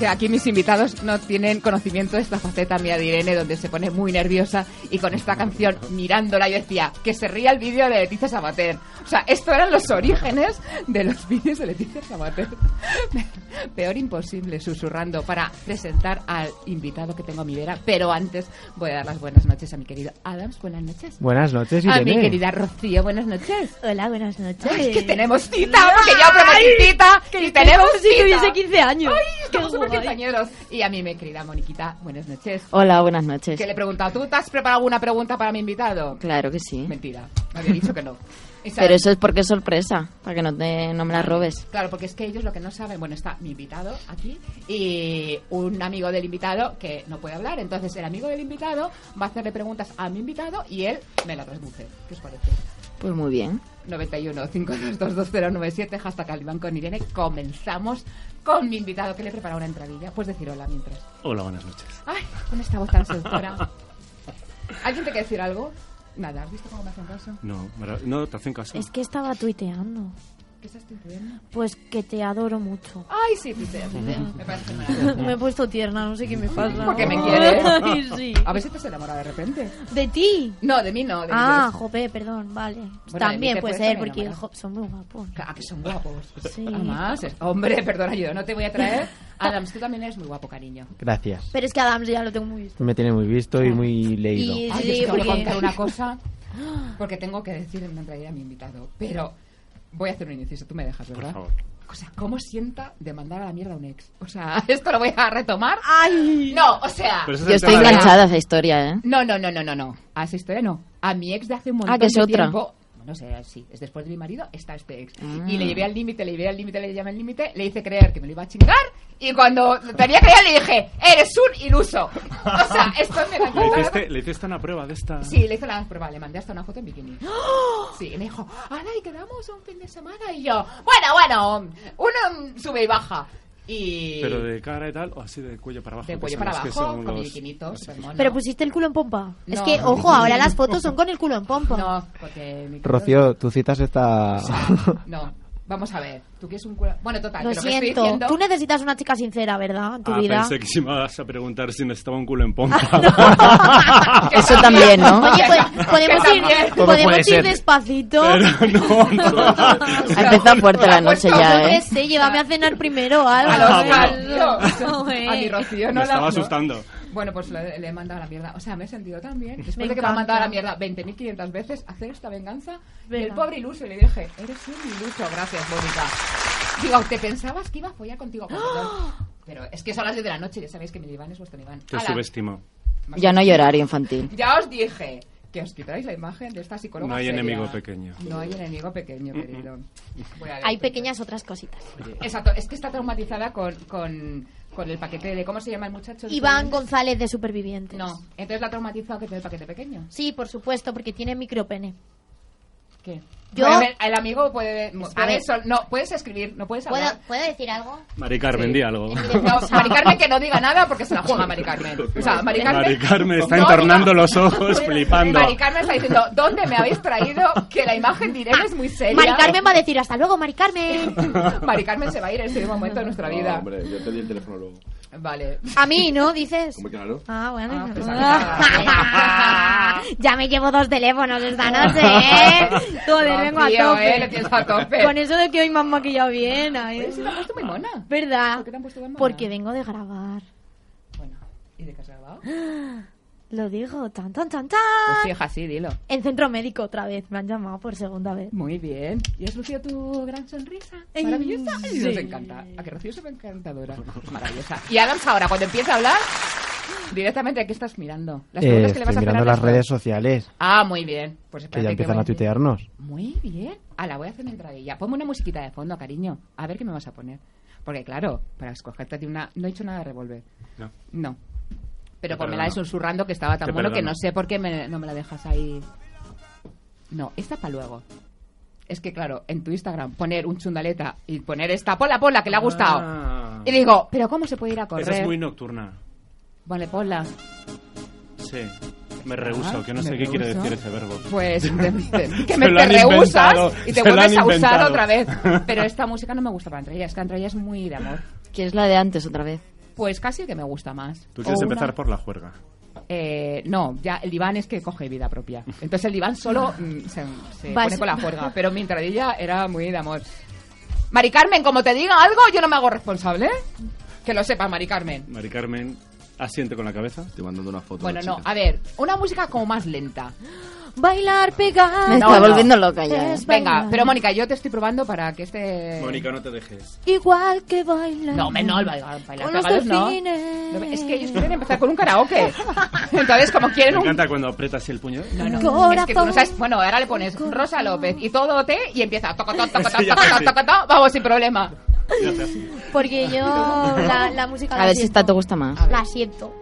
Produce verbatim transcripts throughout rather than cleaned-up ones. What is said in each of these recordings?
que aquí mis invitados no tienen conocimiento de esta faceta mía de Irene, donde se pone muy nerviosa y con esta canción mirándola yo decía que se ría el vídeo de Leticia Sabater. O sea, estos eran los orígenes de los vídeos de Leticia Sabater. Peor imposible, susurrando para presentar al invitado que tengo a mi vera, pero antes voy a dar las buenas noches a mi querido Adams. Buenas noches. Buenas noches, Irene. A mi querida Rocío, buenas noches. Hola, buenas noches. Ay, que tenemos cita, porque ya prometí cita y tenemos como si cita. tuviese quince años. Ay, Qué estamos súper guay. quinceañeros. Y a mí, mi querida Moniquita, buenas noches. Hola, buenas noches. Que le he preguntado, ¿tú te has preparado alguna pregunta para mi invitado? Claro que sí. Mentira, me había dicho que no. Y sabe- Pero eso es porque es sorpresa, para que no, te, no me la robes. Claro, porque es que ellos lo que no saben, bueno, está mi invitado aquí y un amigo del invitado que no puede hablar. Entonces, el amigo del invitado va a hacerle preguntas a mi invitado y él me la traduce. ¿Qué os parece? Pues muy bien. noventa y uno, cinco dos dos, dos cero nueve siete, hashtag Calibán con Irene. Comenzamos con mi invitado que le he preparado una entradilla. Puedes decir hola mientras. Hola, buenas noches. Ay, con esta voz tan seductora. ¿Alguien te quiere decir algo? Nada, ¿has visto cómo me hacen caso? No, mara- no te hacen caso. Es que estaba tuiteando. ¿Qué estás diciendo? Pues que te adoro mucho. Ay, sí, tuitea, tuitea. Me parece fenomenal. Me he puesto tierna, no sé qué me pasa. Porque me quiere. Ay, sí. A ver si te se enamora de repente. ¿De ti? No, de mí no. De Ah, ellos. jope, perdón, vale. de También mí te puede puedes ser, también porque enamorar. jo, son muy guapos. Ah, que son guapos. Sí. Además, es- hombre, perdona, yo no te voy a traer. Adams, tú también eres muy guapo, cariño. Gracias. Pero es que Adams ya lo tengo muy visto. Me tiene muy visto y muy leído. Y- Ay, Sí, es que voy a porque- contar una cosa, porque tengo que decir en realidad a mi invitado. Pero voy a hacer un inciso, tú me dejas, Por ¿verdad? favor. O sea, ¿cómo sienta de mandar a la mierda a un ex? O sea, esto lo voy a retomar. ¡Ay! No, o sea... Pero ese es Yo el estoy tema de- enganchada a esa historia, ¿eh? No, no, no, no, no, no. A esa historia no. A mi ex de hace un montón Ah, que es de otra. tiempo. No sé, sí, es después de mi marido, está este ex. Ah. Y le llevé al límite, le llevé al límite, le llevé al límite, le hice creer que me lo iba a chingar. Y cuando tenía que ir, le dije, eres un iluso. O sea, esto me da ¿Le hiciste, ¿Le hiciste una prueba de esta? Sí, le hice la prueba, le mandé hasta una foto en bikini. Sí, y me dijo, ¡hala, y quedamos un fin de semana! Y yo, bueno, bueno, uno sube y baja. Y... ¿Pero de cara y tal o así de cuello para abajo? de que cuello son para los que abajo, son con los- bikinitos. así. hermano. Pero pusiste el culo en pompa. Es No. que, ojo, ahora las fotos son con el culo en pompa. No, porque... mi- Rocío, tu cita se está... No, vamos a ver. ¿Tú quieres un culo? Bueno, total, Lo que lo que estoy siento. diciendo... Tú necesitas una chica sincera, ¿verdad? En tu Ah, vida. pensé que si me vas a preguntar si necesitaba un culo en pompa. Que Eso también, ¿no? Oye, pues podemos Que ir, también. Todo podemos puede ir ser. despacito. Pero no, no. Ha empezado fuerte la noche Yo ya, qué ¿eh? sé, llévame a cenar primero, algo. A los Ah, gallos. Joder. A mi Rocío no Me la... estaba no. asustando. Bueno, pues le, le he mandado a la mierda. O sea, me he sentido tan bien. Después Me de que me ha encanta. mandado a la mierda veinte mil quinientas veces, hacer esta venganza. Y el Venga. pobre iluso, y le dije, eres un iluso. Gracias, Mónica. Digo, ¿te pensabas que iba a follar contigo? Pues, perdón. Pero es que son las diez de la noche, ya sabéis que mi diván es vuestro diván. Te Ala, subestimo. Ya no hay horario infantil. Ya os dije que os quitáis la imagen de esta psicóloga. No hay seria. enemigo pequeño. No hay enemigo pequeño, querido. Voy a Hay leer. pequeñas otras cositas. Exacto, es que está traumatizada con, con, con el paquete de... ¿Cómo se llama el muchacho? Iván González de Supervivientes. No, entonces la ha traumatizado que tiene el paquete pequeño. Sí, por supuesto, porque tiene micropene. ¿Qué? Yo- Bueno, el amigo puede... A Espera. ver, sol- no, puedes escribir, no puedes ¿Puedo, hablar. ¿Puedo decir algo? Mari Carmen, Sí. di algo. No, Mari Carmen que no diga nada porque se la juega Mari Carmen. O sea, Mari Carmen... Mari Carmen está No, entornando diga- los ojos, flipando. Mari Carmen está diciendo, ¿dónde me habéis traído? Que la imagen de Irene es muy seria. Mari Carmen va a decir hasta luego, Mari Carmen. Mari Carmen se va a ir en ese momento de nuestra vida. No, hombre, yo te di el teléfono luego. Vale. A mí, ¿no? Dices. Muy claro. Ah, bueno. Ah, pues Ah. Ya me llevo dos teléfonos esta noche, ¿eh? Joder, vengo a Confío, tope. eh, le tienes a tope. Con eso de que hoy me han maquillado bien, ¿eh? Oye, sí, te has puesto muy mona. ¿Verdad? ¿Por qué te han puesto tan mona? Porque vengo de grabar. Bueno, ¿y de qué has grabado? Lo digo, tan, tan, tan, tan. Pues sí, hija, sí, dilo. En centro médico otra vez, me han llamado por segunda vez. Muy bien. ¿Y has lucido tu gran sonrisa? Ay, Maravillosa. Ay, sí. nos encanta. A que Rocío se ve encantadora. Maravillosa. Y Adams ahora, cuando empieza a hablar, directamente, ¿a qué estás mirando? Las Eh, preguntas que le vas estoy a hacer mirando a las Ernesto. redes sociales, Ah, muy bien. Pues que espérate ya que empiezan voy a tuitearnos. Muy bien. Ala, voy a hacer mi entradilla. Ponme una musiquita de fondo, cariño. A ver qué me vas a poner. Porque claro, para escogerte de una... No he hecho nada de revólver. No. No. Pero Te por me la de perdono. susurrando que estaba tan Te bueno que perdono. no sé por qué me- no me la dejas ahí. No, esta para luego. Es que claro, en tu Instagram poner un chundaleta y poner esta, ponla, ponla, que le ha gustado. Ah. Y digo, ¿pero cómo se puede ir a correr? Esa es muy nocturna. Vale, ponla. Sí. Me rehuso, que no Ah, sé me qué quiere rehuso. decir ese verbo. Pues de- de- que Se me lo te han rehusas inventado, y te se lo vuelves han a usar inventado. otra vez. Pero esta música no me gusta para entrallas, es que entrallas es muy de amor. ¿Quieres la de antes otra vez? Pues casi que me gusta más. Tú quieres O empezar una- por la juerga. Eh, no, ya el diván es que coge vida propia. Entonces el diván solo mm, se, se Vas- pone con la juerga. Pero mi entradilla era muy de amor. Mari Carmen, como te diga algo, yo no me hago responsable. Que lo sepa, Mari Carmen. Mari Carmen asiente con la cabeza. Estoy mandando una foto. Bueno, a la no, chica. a ver, una música como más lenta. Bailar pegado. Me No, está no. volviendo loca ya. Es ¿eh? Venga, bailar. pero Mónica, yo te estoy probando para que este... Mónica, no te dejes. Igual que bailar. No, me no, el bailar, bailar Con los pegados no. delfines. No, es que ellos quieren empezar con un karaoke. Entonces, como quieren Me un... encanta cuando aprietas el puño. No, no, Corazón. es que tú no sabes... Bueno, ahora le pones Rosa López y todo té y empieza... Toco, toco, toco, Sí, ya toco, sé, toco, sí. toco, toco, vamos, sin problema. Ya te hace. Porque yo la, la música la A ver si siento. esta te gusta más. A ver. La siento.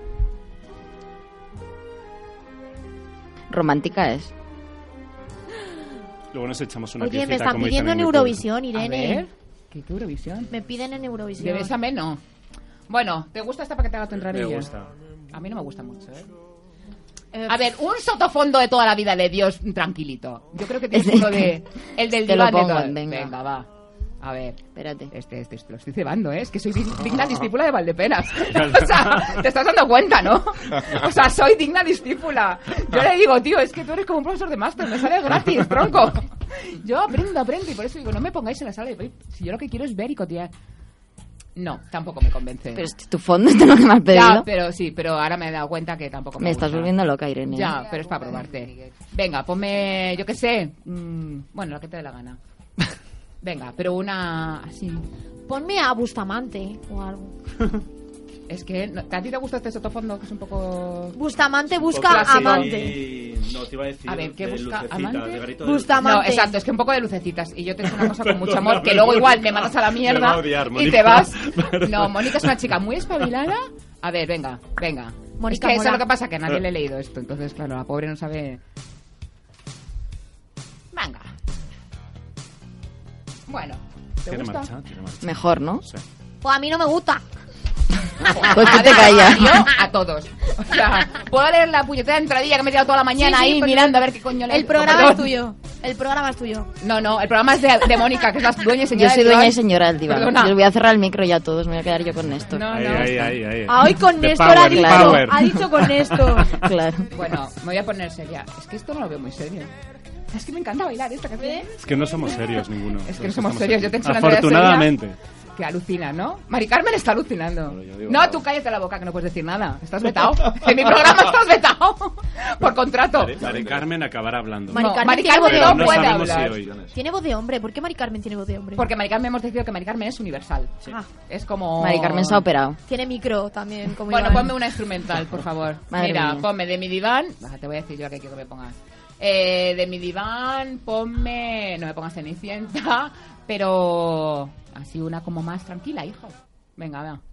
Romántica es. Luego nos echamos una Oye, me piecita, están como dicen pidiendo en mi pueblo. Eurovisión, A Irene. ver... ¿Qué, qué Eurovisión? Me piden en Eurovisión. De Bésame, no. Bueno, ¿te gusta esta para que te haga tu Me entradilla? gusta. A mí no me gusta mucho, ¿eh? Eh, A ver, un sotofondo de toda la vida de Dios tranquilito. Yo creo que tienes uno de... El del Te lo diván de pongo, todo. venga. va. A ver. Espérate. Este, este, lo estoy cebando, ¿eh? Es que soy dig- digna discípula de Valdepenas. O sea, te estás dando cuenta, ¿no? O sea, soy digna discípula. Yo le digo, tío, es que tú eres como un profesor de máster, me sale gratis, tronco. Yo aprendo, aprendo, y por eso digo, no me pongáis en la sala de paper. Si yo lo que quiero es ver y cotear. No, tampoco me convence. Pero es que tu fondo es de lo que me has pedido. Ya, pero sí, pero ahora me he dado cuenta que tampoco me Me estás gusta. volviendo loca, Irene. Ya, pero es para probarte. Venga, ponme, yo qué sé. mm, bueno, lo que te dé la gana. Venga, pero una así. Ponme a Bustamante o algo. Es que, no- ¿a ti te gusta este sotofondo que es un poco... Bustamante busca clásico. amante. No, te iba a decir. A ver, ¿qué de busca? lucecita, ¿Amante? de garito de Bustamante. No, exacto, es que un poco de lucecitas. Y yo te he hecho una cosa con mucho Perdona, amor, que luego perdona. igual me mandas a la Me mierda va a odiar, y Mónica. te vas. Perdona. No, Mónica es una chica muy espabilada. A ver, venga, venga. Mónica es que eso es mola. lo que pasa, que a nadie le he leído esto. Entonces, claro, la pobre no sabe... Venga. Bueno, ¿te Tiene gusta? marcha, tiene marcha. Mejor, ¿no? Sí. Pues a mí no me gusta. Pues tú A te ver, callas. yo a todos. O sea, puedo leer la puñetera entradilla que me he tirado toda la mañana Sí, sí, ahí pues mirando a ver qué coño le El programa es tuyo. El programa es tuyo. No, no, el programa es de, de Mónica, que es la dueña y Yo señora soy del dueña diván. y señora del diván. Perdona. Les voy a cerrar el micro ya a todos, me voy a quedar yo con Néstor. No, Ahí, no. ahí, ahí, ahí. Ay, con The Néstor power, ha the dicho. power. Ha dicho con esto. Claro. Bueno, me voy a poner seria. Es que esto no lo veo muy serio. Es que me encanta bailar esta canción. Es que no somos serios ninguno. Es que no Todos somos estamos serios, aquí. yo te he hecho una entradilla Afortunadamente. Que alucina, ¿no? Mari Carmen está alucinando. Bueno, yo digo No, nada. tú cállate la boca, que no puedes decir nada. Estás vetado. En mi programa estás vetado. Por contrato. Mari- Mari Carmen acabará hablando. Mari No, Carmen Mari tiene Carmen voz de no hombre. puede sabemos si hablar. hoy. Tiene voz de hombre. ¿Por qué Mari Carmen tiene voz de hombre? Porque Mari Carmen hemos decidido que Mari Carmen es universal. Ah, Es como... Mari Carmen se ha operado. tiene micro también, como Bueno, Iván. ponme una instrumental, por favor. Madre Mira, mía. ponme de mi diván. Ah, te voy a decir yo a qué quiero que me pongas. Eh, de mi diván, ponme. No me pongas Cenicienta, pero. Así una como más tranquila, hijo. Venga, venga.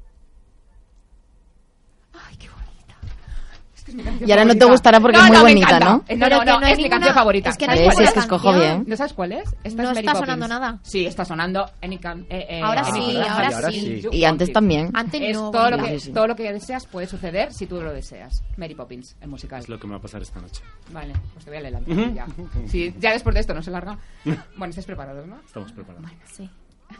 Ay, qué bonita. Es que es mi canción Y ahora no te favorita. gustará porque es muy me bonita, encanta. ¿no? Eh, No, Pero no, que no, no hay es mi ninguna- canción favorita. es que no ¿Sabes hay ¿Ves? cuál Es que canción. escojo bien. ¿No sabes cuál es? Esta No es Mary está Poppins. sonando nada. Sí, está sonando. Any can- eh, eh, Ahora Any sí, can- ahora ahora sí. sí. You Y want antes it. también. Antes Es no. todo lo, Mira. que, Sí, sí. todo lo que deseas puede suceder si tú lo deseas. Mary Poppins, el musical. Es lo que me va a pasar esta noche. Vale, pues te voy a leer la entradilla. Sí, ya después de esto no se larga. Bueno, estáis preparados, ¿no? Estamos preparados. Sí.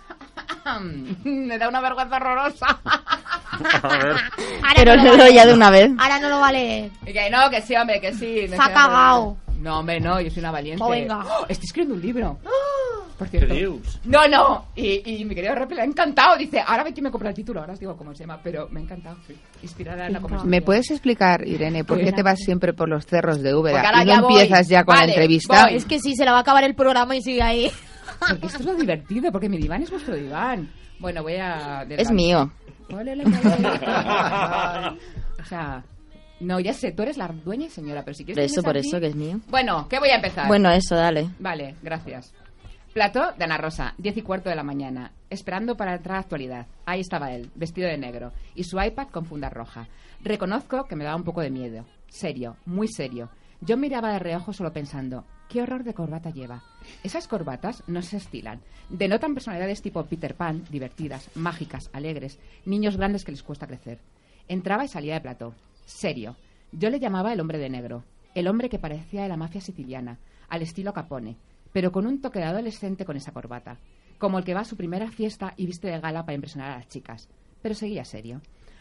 Me da una vergüenza horrorosa. Ahora Pero no lo no va a ya leer. de una vez. Ahora no lo va a leer. Y que no, que sí, hombre, que sí. Se ha cagao. No, hombre, no, yo soy una valiente. Oh, venga. ¡Oh! Estoy escribiendo un libro. Por ¡Qué cierto. Dios! No, no. Y, y mi querido Repe le ha encantado. Dice, ahora ve quién me compra el título. Ahora os digo cómo se llama, pero me ha encantado. Inspirada en la conversación. ¿Me puedes explicar, Irene, por qué te vas siempre por los cerros de Porque Úbeda ahora y ya no voy. empiezas ya con Vale, la entrevista? voy. Es que sí, se le va a acabar el programa y sigue ahí. Porque esto es lo divertido, porque mi diván es vuestro diván. Bueno, voy a... Es mío. Ole, ole, ole, ole. O sea, no, ya sé, tú eres la dueña y señora, pero si Por quieres... eso, tienes por aquí- eso que es mío. Bueno, ¿qué voy a empezar? Bueno, eso, dale. Vale, gracias. Plato de Ana Rosa, diez y cuarto de la mañana, esperando para entrar a actualidad. Ahí estaba él, vestido de negro, y su iPad con funda roja. Reconozco que me daba un poco de miedo. Serio, muy serio. Yo miraba de reojo solo pensando, ¿qué horror de corbata lleva? Esas corbatas no se estilan. Denotan personalidades tipo Peter Pan, divertidas, mágicas, alegres, niños grandes que les cuesta crecer. Entraba y salía de plató. Serio. Yo le llamaba el hombre de negro. El hombre que parecía de la mafia siciliana, al estilo Capone, pero con un toque de adolescente con esa corbata. Como el que va a su primera fiesta y viste de gala para impresionar a las chicas. Pero seguía serio.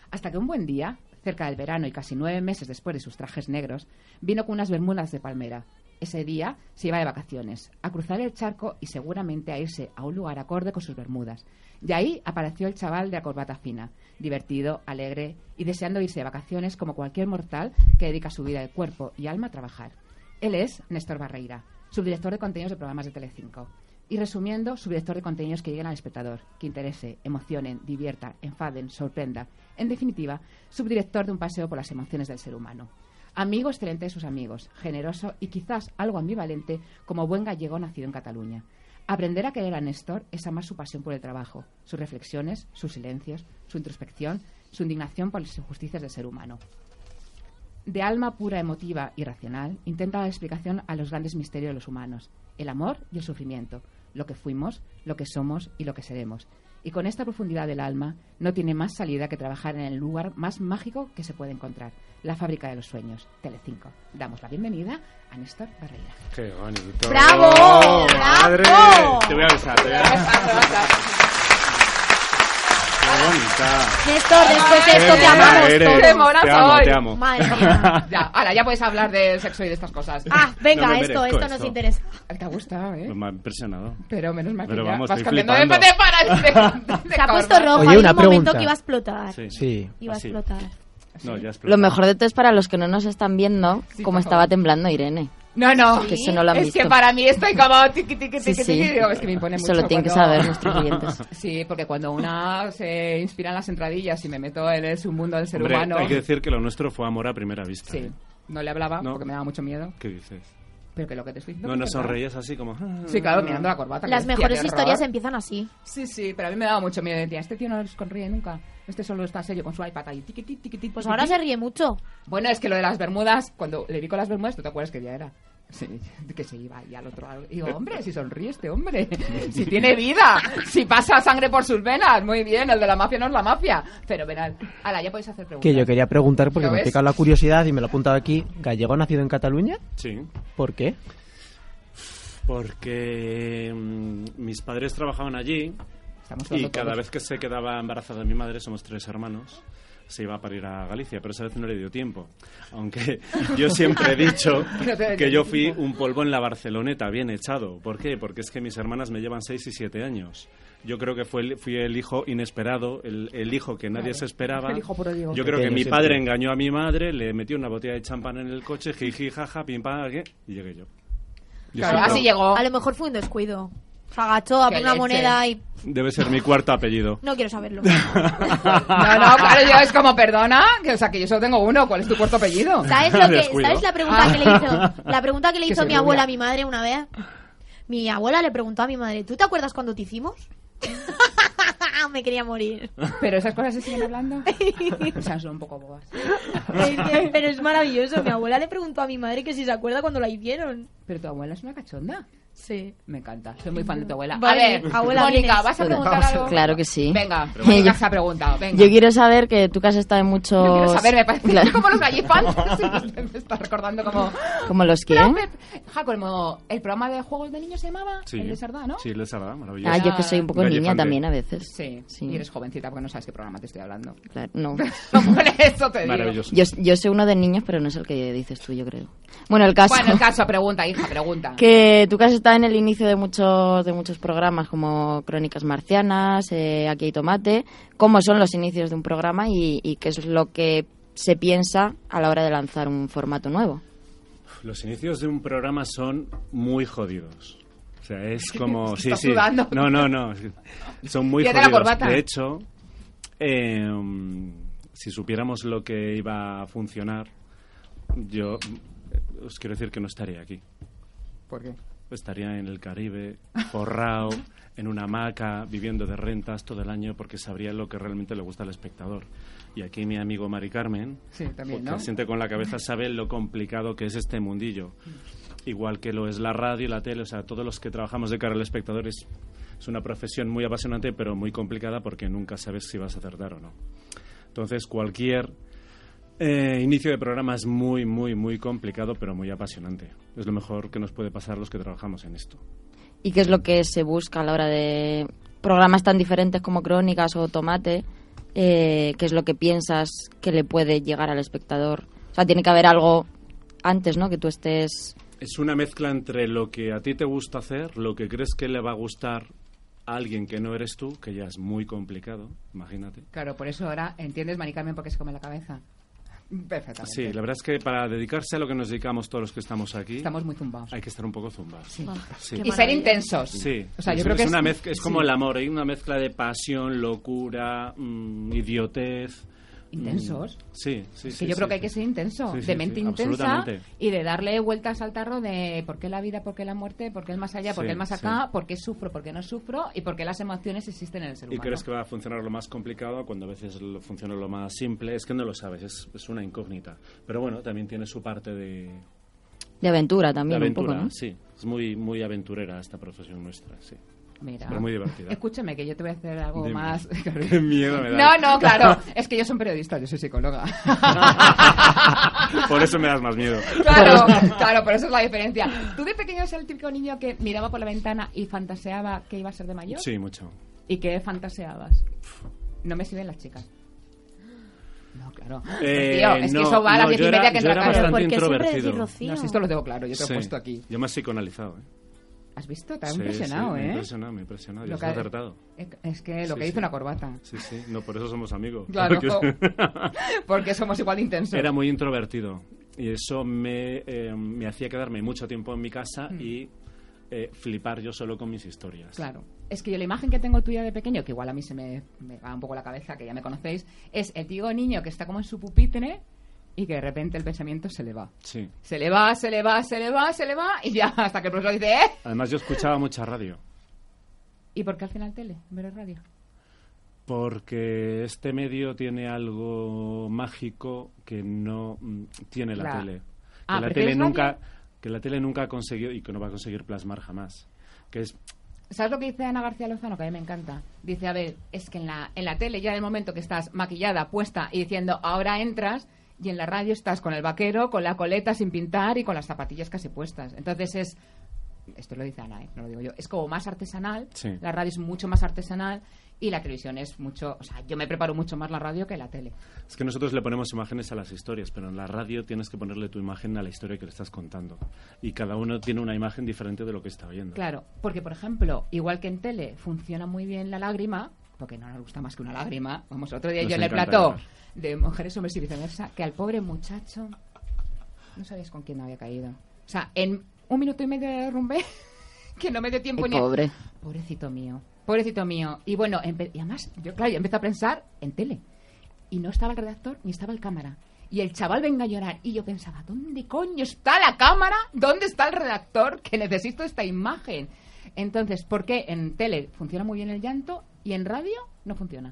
Hasta que un buen día, cerca del verano y casi nueve meses después de sus trajes negros, vino con unas bermudas de palmera. Ese día se iba de vacaciones, a cruzar el charco y seguramente a irse a un lugar acorde con sus bermudas. Y ahí apareció el chaval de la corbata fina, divertido, alegre y deseando irse de vacaciones como cualquier mortal que dedica su vida de cuerpo y alma a trabajar. Él es Néstor Barreira, subdirector de contenidos de programas de Telecinco. Y resumiendo, subdirector de contenidos que lleguen al espectador, que interese, emocionen, divierta, enfaden, sorprenda. En definitiva, subdirector de un paseo por las emociones del ser humano. Amigo excelente de sus amigos, generoso y quizás algo ambivalente como buen gallego nacido en Cataluña. Aprender a querer a Néstor es amar su pasión por el trabajo, sus reflexiones, sus silencios, su introspección, su indignación por las injusticias del ser humano. De alma pura, emotiva y racional, intenta dar explicación a los grandes misterios de los humanos, el amor y el sufrimiento, lo que fuimos, lo que somos y lo que seremos. Y con esta profundidad del alma no tiene más salida que trabajar en el lugar más mágico que se puede encontrar, la fábrica de los sueños, Telecinco. Damos la bienvenida a Néstor Barreira. ¡Qué bonito! ¡Bravo! ¡Madre! ¡Bravo! Te voy a avisar, te voy a avisar. ¡Qué bonita! Néstor, después de esto Qué te amamos mona eres. todos. ¡Qué mona Te amo, soy! te amo. Madre mía. Ya, ahora ya puedes hablar de sexo y de estas cosas. Ah, venga, No me esto, merezco esto esto. nos interesa. Te ha gustado, ¿eh? Pues me ha impresionado. Pero menos mal que Pero ya vamos, vas estoy cambiando de, flipando. de para de, de Se ha puesto corva. rojo, Oye, hay una un momento pregunta. que iba a explotar. Sí. Sí. Iba a Así. explotar. No, ya es Lo mejor de todo es para los que no nos están viendo, Sí, cómo por estaba favor. temblando Irene. No, no. Que eso no lo han es visto. que para mí estoy como tiqui, tiqui, Sí, tiqui, sí. tiqui. Digo, es que me impone mucho. Eso lo tienen que cuando- saber nuestros oyentes. Sí, porque cuando una se inspira en las entradillas y me meto en el submundo del ser Hombre, humano... hay que decir que lo nuestro fue amor a primera vista. Sí, ¿eh? no le hablaba No. porque me daba mucho miedo. ¿Qué dices? Pero que lo que te estoy diciendo... No, es no verdad. sonreías así como... "Ah". Sí, claro, mirando la corbata. que Las decía, mejores qué historias horror. empiezan así. Sí, sí, pero a mí me daba mucho miedo. Decía, este tío no sonríe nunca. Este solo está serio con su iPad ahí. Tiqui, tiqui, tiqui, tiqui, Pues tiqui. ahora se ríe mucho. Bueno, es que lo de las bermudas, cuando le vi con las bermudas, ¿tú te acuerdas qué día era? Sí, que se iba ahí al otro lado. Y digo, hombre, si sonríe este hombre, si tiene vida, si pasa sangre por sus venas, muy bien, el de la mafia no es la mafia. Fenomenal. Ahora, ya podéis hacer preguntas. Que yo quería preguntar porque ¿Lo me ves? pica la curiosidad y me lo he apuntado aquí. ¿Gallego nacido en Cataluña? Sí. ¿Por qué? Porque mm, mis padres trabajaban allí Estamos y sudando cada todos. vez que se quedaba embarazada mi madre, somos tres hermanos, se iba para ir a Galicia, pero esa vez no le dio tiempo. Aunque yo siempre he dicho No te dio que yo tiempo. fui un polvo en la Barceloneta, bien echado. ¿Por qué? Porque es que mis hermanas me llevan seis y siete años. Yo creo que fue el- fui el hijo inesperado, el, el hijo que nadie Claro, se esperaba. el hijo pródigo. Yo creo que Pequeño mi siempre. padre engañó a mi madre, le metió una botella de champán en el coche, jiji, jaja, pim, pam, ¿qué? Y llegué yo. Yo Claro, siempre- así llegó. A lo mejor fue un descuido. Se agachó a Qué poner una leche. moneda y... Debe ser mi cuarto apellido. No quiero saberlo. No, no, claro, yo es como, perdona, que, o sea, que yo solo tengo uno. ¿Cuál es tu cuarto apellido? ¿Sabes lo que, Descuido. ¿sabes la pregunta Ah. que le hizo? La pregunta que le Que hizo soy mi abuela rubia. a mi madre una vez. Mi abuela le preguntó a mi madre, ¿tú te acuerdas cuando te hicimos? Me quería morir. Pero esas cosas se siguen hablando. O sea, son un poco bobas. Es que- pero es maravilloso. Mi abuela le preguntó a mi madre que si se acuerda cuando la hicieron. Pero tu abuela es una cachonda. Sí. Me encanta, soy muy fan de tu abuela. Vale, a ver, abuela, Mónica, vienes. ¿vas a Bueno, preguntar vamos, algo? claro que sí. Venga, Yo- Mónica se ha preguntado, venga. Yo quiero saber que tú que has estado en muchos... Yo quiero saber, me parece Claro. como los gallifans. Me está recordando como... ¿Como los que? Ja, como el programa de juegos de niños se llamaba, Sí. el de Sardá, ¿no? Sí, el de Sardá, maravilloso. Ah, yo que soy un poco Gallifante. niña también a veces. Sí, Sí. y eres jovencita porque no sabes qué programa te estoy hablando. Claro, no. Por eso te digo. Maravilloso. Yo, yo sé uno de niños, pero no es el que dices tú, yo creo. Bueno, el caso... Bueno, el caso, pregunta, hija, pregunta. Que tú que has estado en el inicio de muchos de muchos programas como Crónicas Marcianas, eh, Aquí hay tomate, ¿cómo son los inicios de un programa y, y qué es lo que se piensa a la hora de lanzar un formato nuevo? Los inicios de un programa son muy jodidos. O sea, es como... Es que sí, estás sí. sudando. No, no, no. Son muy Quítate la jodidos. corbata. De hecho, eh, si supiéramos lo que iba a funcionar, yo eh, os quiero decir que no estaría aquí. ¿Por qué? Estaría en el Caribe, forrado, en una hamaca, viviendo de rentas todo el año porque sabría lo que realmente le gusta al espectador. Y aquí mi amigo Mari Carmen, Sí, también, porque ¿no? siente con la cabeza, sabe lo complicado que es este mundillo. Igual que lo es la radio y la tele, o sea, todos los que trabajamos de cara al espectador es, es una profesión muy apasionante pero muy complicada porque nunca sabes si vas a acertar o no. Entonces, cualquier eh, inicio de programa es muy, muy, muy complicado pero muy apasionante. Es lo mejor que nos puede pasar a los que trabajamos en esto. ¿Y qué es lo que se busca a la hora de programas tan diferentes como Crónicas o Tomate? eh, qué es lo que piensas que le puede llegar al espectador. O sea, tiene que haber algo antes, ¿no? Que tú estés... Es una mezcla entre lo que a ti te gusta hacer, lo que crees que le va a gustar a alguien que no eres tú, que ya es muy complicado, imagínate. Claro, por eso ahora entiendes, Mari Carmen, por qué se come la cabeza. Perfectamente. Sí, la verdad es que para dedicarse a lo que nos dedicamos todos los que estamos aquí... Estamos muy zumbados. Hay que estar un poco zumbados. Sí. Oh, Sí. qué Y ser maravilla. intensos. Sí, O sea, yo es, creo que es es, una mezcla, es como sí. el amor, hay una mezcla de pasión, locura, mmm, idiotez. Intensos. Mm, sí, sí, Es sí. que yo sí, creo que hay sí. que ser intenso, Sí, sí, de sí, mente intensa absolutamente. y de darle vueltas al tarro de por qué la vida, por qué la muerte, por qué el más allá, por qué Sí, el más sí. acá, por qué sufro, por qué no sufro y por qué las emociones existen en el ser Y humano. crees que va a funcionar lo más complicado cuando a veces lo- funciona lo más simple. Es que no lo sabes, es, es una incógnita. Pero bueno, también tiene su parte de, De aventura de también, aventura. un poco, ¿no? Sí, es muy, muy aventurera esta profesión nuestra, sí. Mira. Pero muy divertida. Escúchame, que yo te voy a hacer algo Dime. más... Qué miedo me da. No, no, claro. Es que yo soy periodista, yo soy psicóloga. Por eso me das más miedo. Claro, claro, por eso es la diferencia. ¿Tú de pequeño eres el típico niño que miraba por la ventana y fantaseaba que iba a ser de mayor? Sí, mucho. ¿Y qué fantaseabas? No me sirven las chicas. No, claro. Eh, Tío, es que no, eso va a las no, diez yo y media era- que yo entra era a casa. Pero bastante ¿por qué siempre introvertido. decís Rocío? No, si esto lo tengo claro, yo te lo Sí. he puesto aquí. Yo me has psicoanalizado, ¿eh? ¿Has visto? Te ha Sí, impresionado, sí, me ha ¿eh? impresionado, me ha impresionado. Y Lo has que- acertado. Es que lo Sí, que dice sí. una corbata. Sí, sí. No, por eso somos amigos. Claro, Porque- porque somos igual de intensos. Era muy introvertido. Y eso me, eh, me hacía quedarme mucho tiempo en mi casa Mm. y eh, flipar yo solo con mis historias. Claro. Es que yo la imagen que tengo tuya de pequeño, que igual a mí se me, me va un poco la cabeza, que ya me conocéis, es el tío niño que está como en su pupitre y que de repente el pensamiento se le va. Sí. Se le va, se le va, se le va, se le va y ya hasta que el profesor dice, ¿eh? Además, yo escuchaba mucha radio. ¿Y por qué al final tele, en vez de radio? Porque este medio tiene algo mágico que no mm, tiene la Claro. tele. Que Ah, la ¿prefieres tele nunca radio? que la tele nunca ha conseguido y que no va a conseguir plasmar jamás. Que es ¿Sabes lo que dice Ana García Lozano? Que a mí me encanta. Dice, a ver, es que en la, en la tele ya en el momento que estás maquillada, puesta y diciendo, ahora entras, y en la radio estás con el vaquero, con la coleta sin pintar y con las zapatillas casi puestas. Entonces es... Esto lo dice Ana, ¿eh? No lo digo yo. Es como más artesanal. Sí. La radio es mucho más artesanal y la televisión es mucho... O sea, yo me preparo mucho más la radio que la tele. Es que nosotros le ponemos imágenes a las historias, pero en la radio tienes que ponerle tu imagen a la historia que le estás contando. Y cada uno tiene una imagen diferente de lo que está oyendo. Claro, porque por ejemplo, igual que en tele funciona muy bien la lágrima, porque no nos gusta más que una lágrima. Vamos, otro día Nos yo en el encanta plató llorar. de Mujeres, Hombres y Viceversa, que al pobre muchacho no sabías con quién había caído. O sea, en un minuto y medio de derrumbe, que no me dio tiempo Ay, ni a... pobre. Pobrecito mío, pobrecito mío. Y bueno, empe- y además, yo claro, yo empecé a pensar en tele. Y no estaba el redactor ni estaba el cámara. Y el chaval venga a llorar. Y yo pensaba, ¿dónde coño está la cámara? ¿Dónde está el redactor? Que necesito esta imagen. Entonces, ¿por qué en tele funciona muy bien el llanto y en radio no funciona?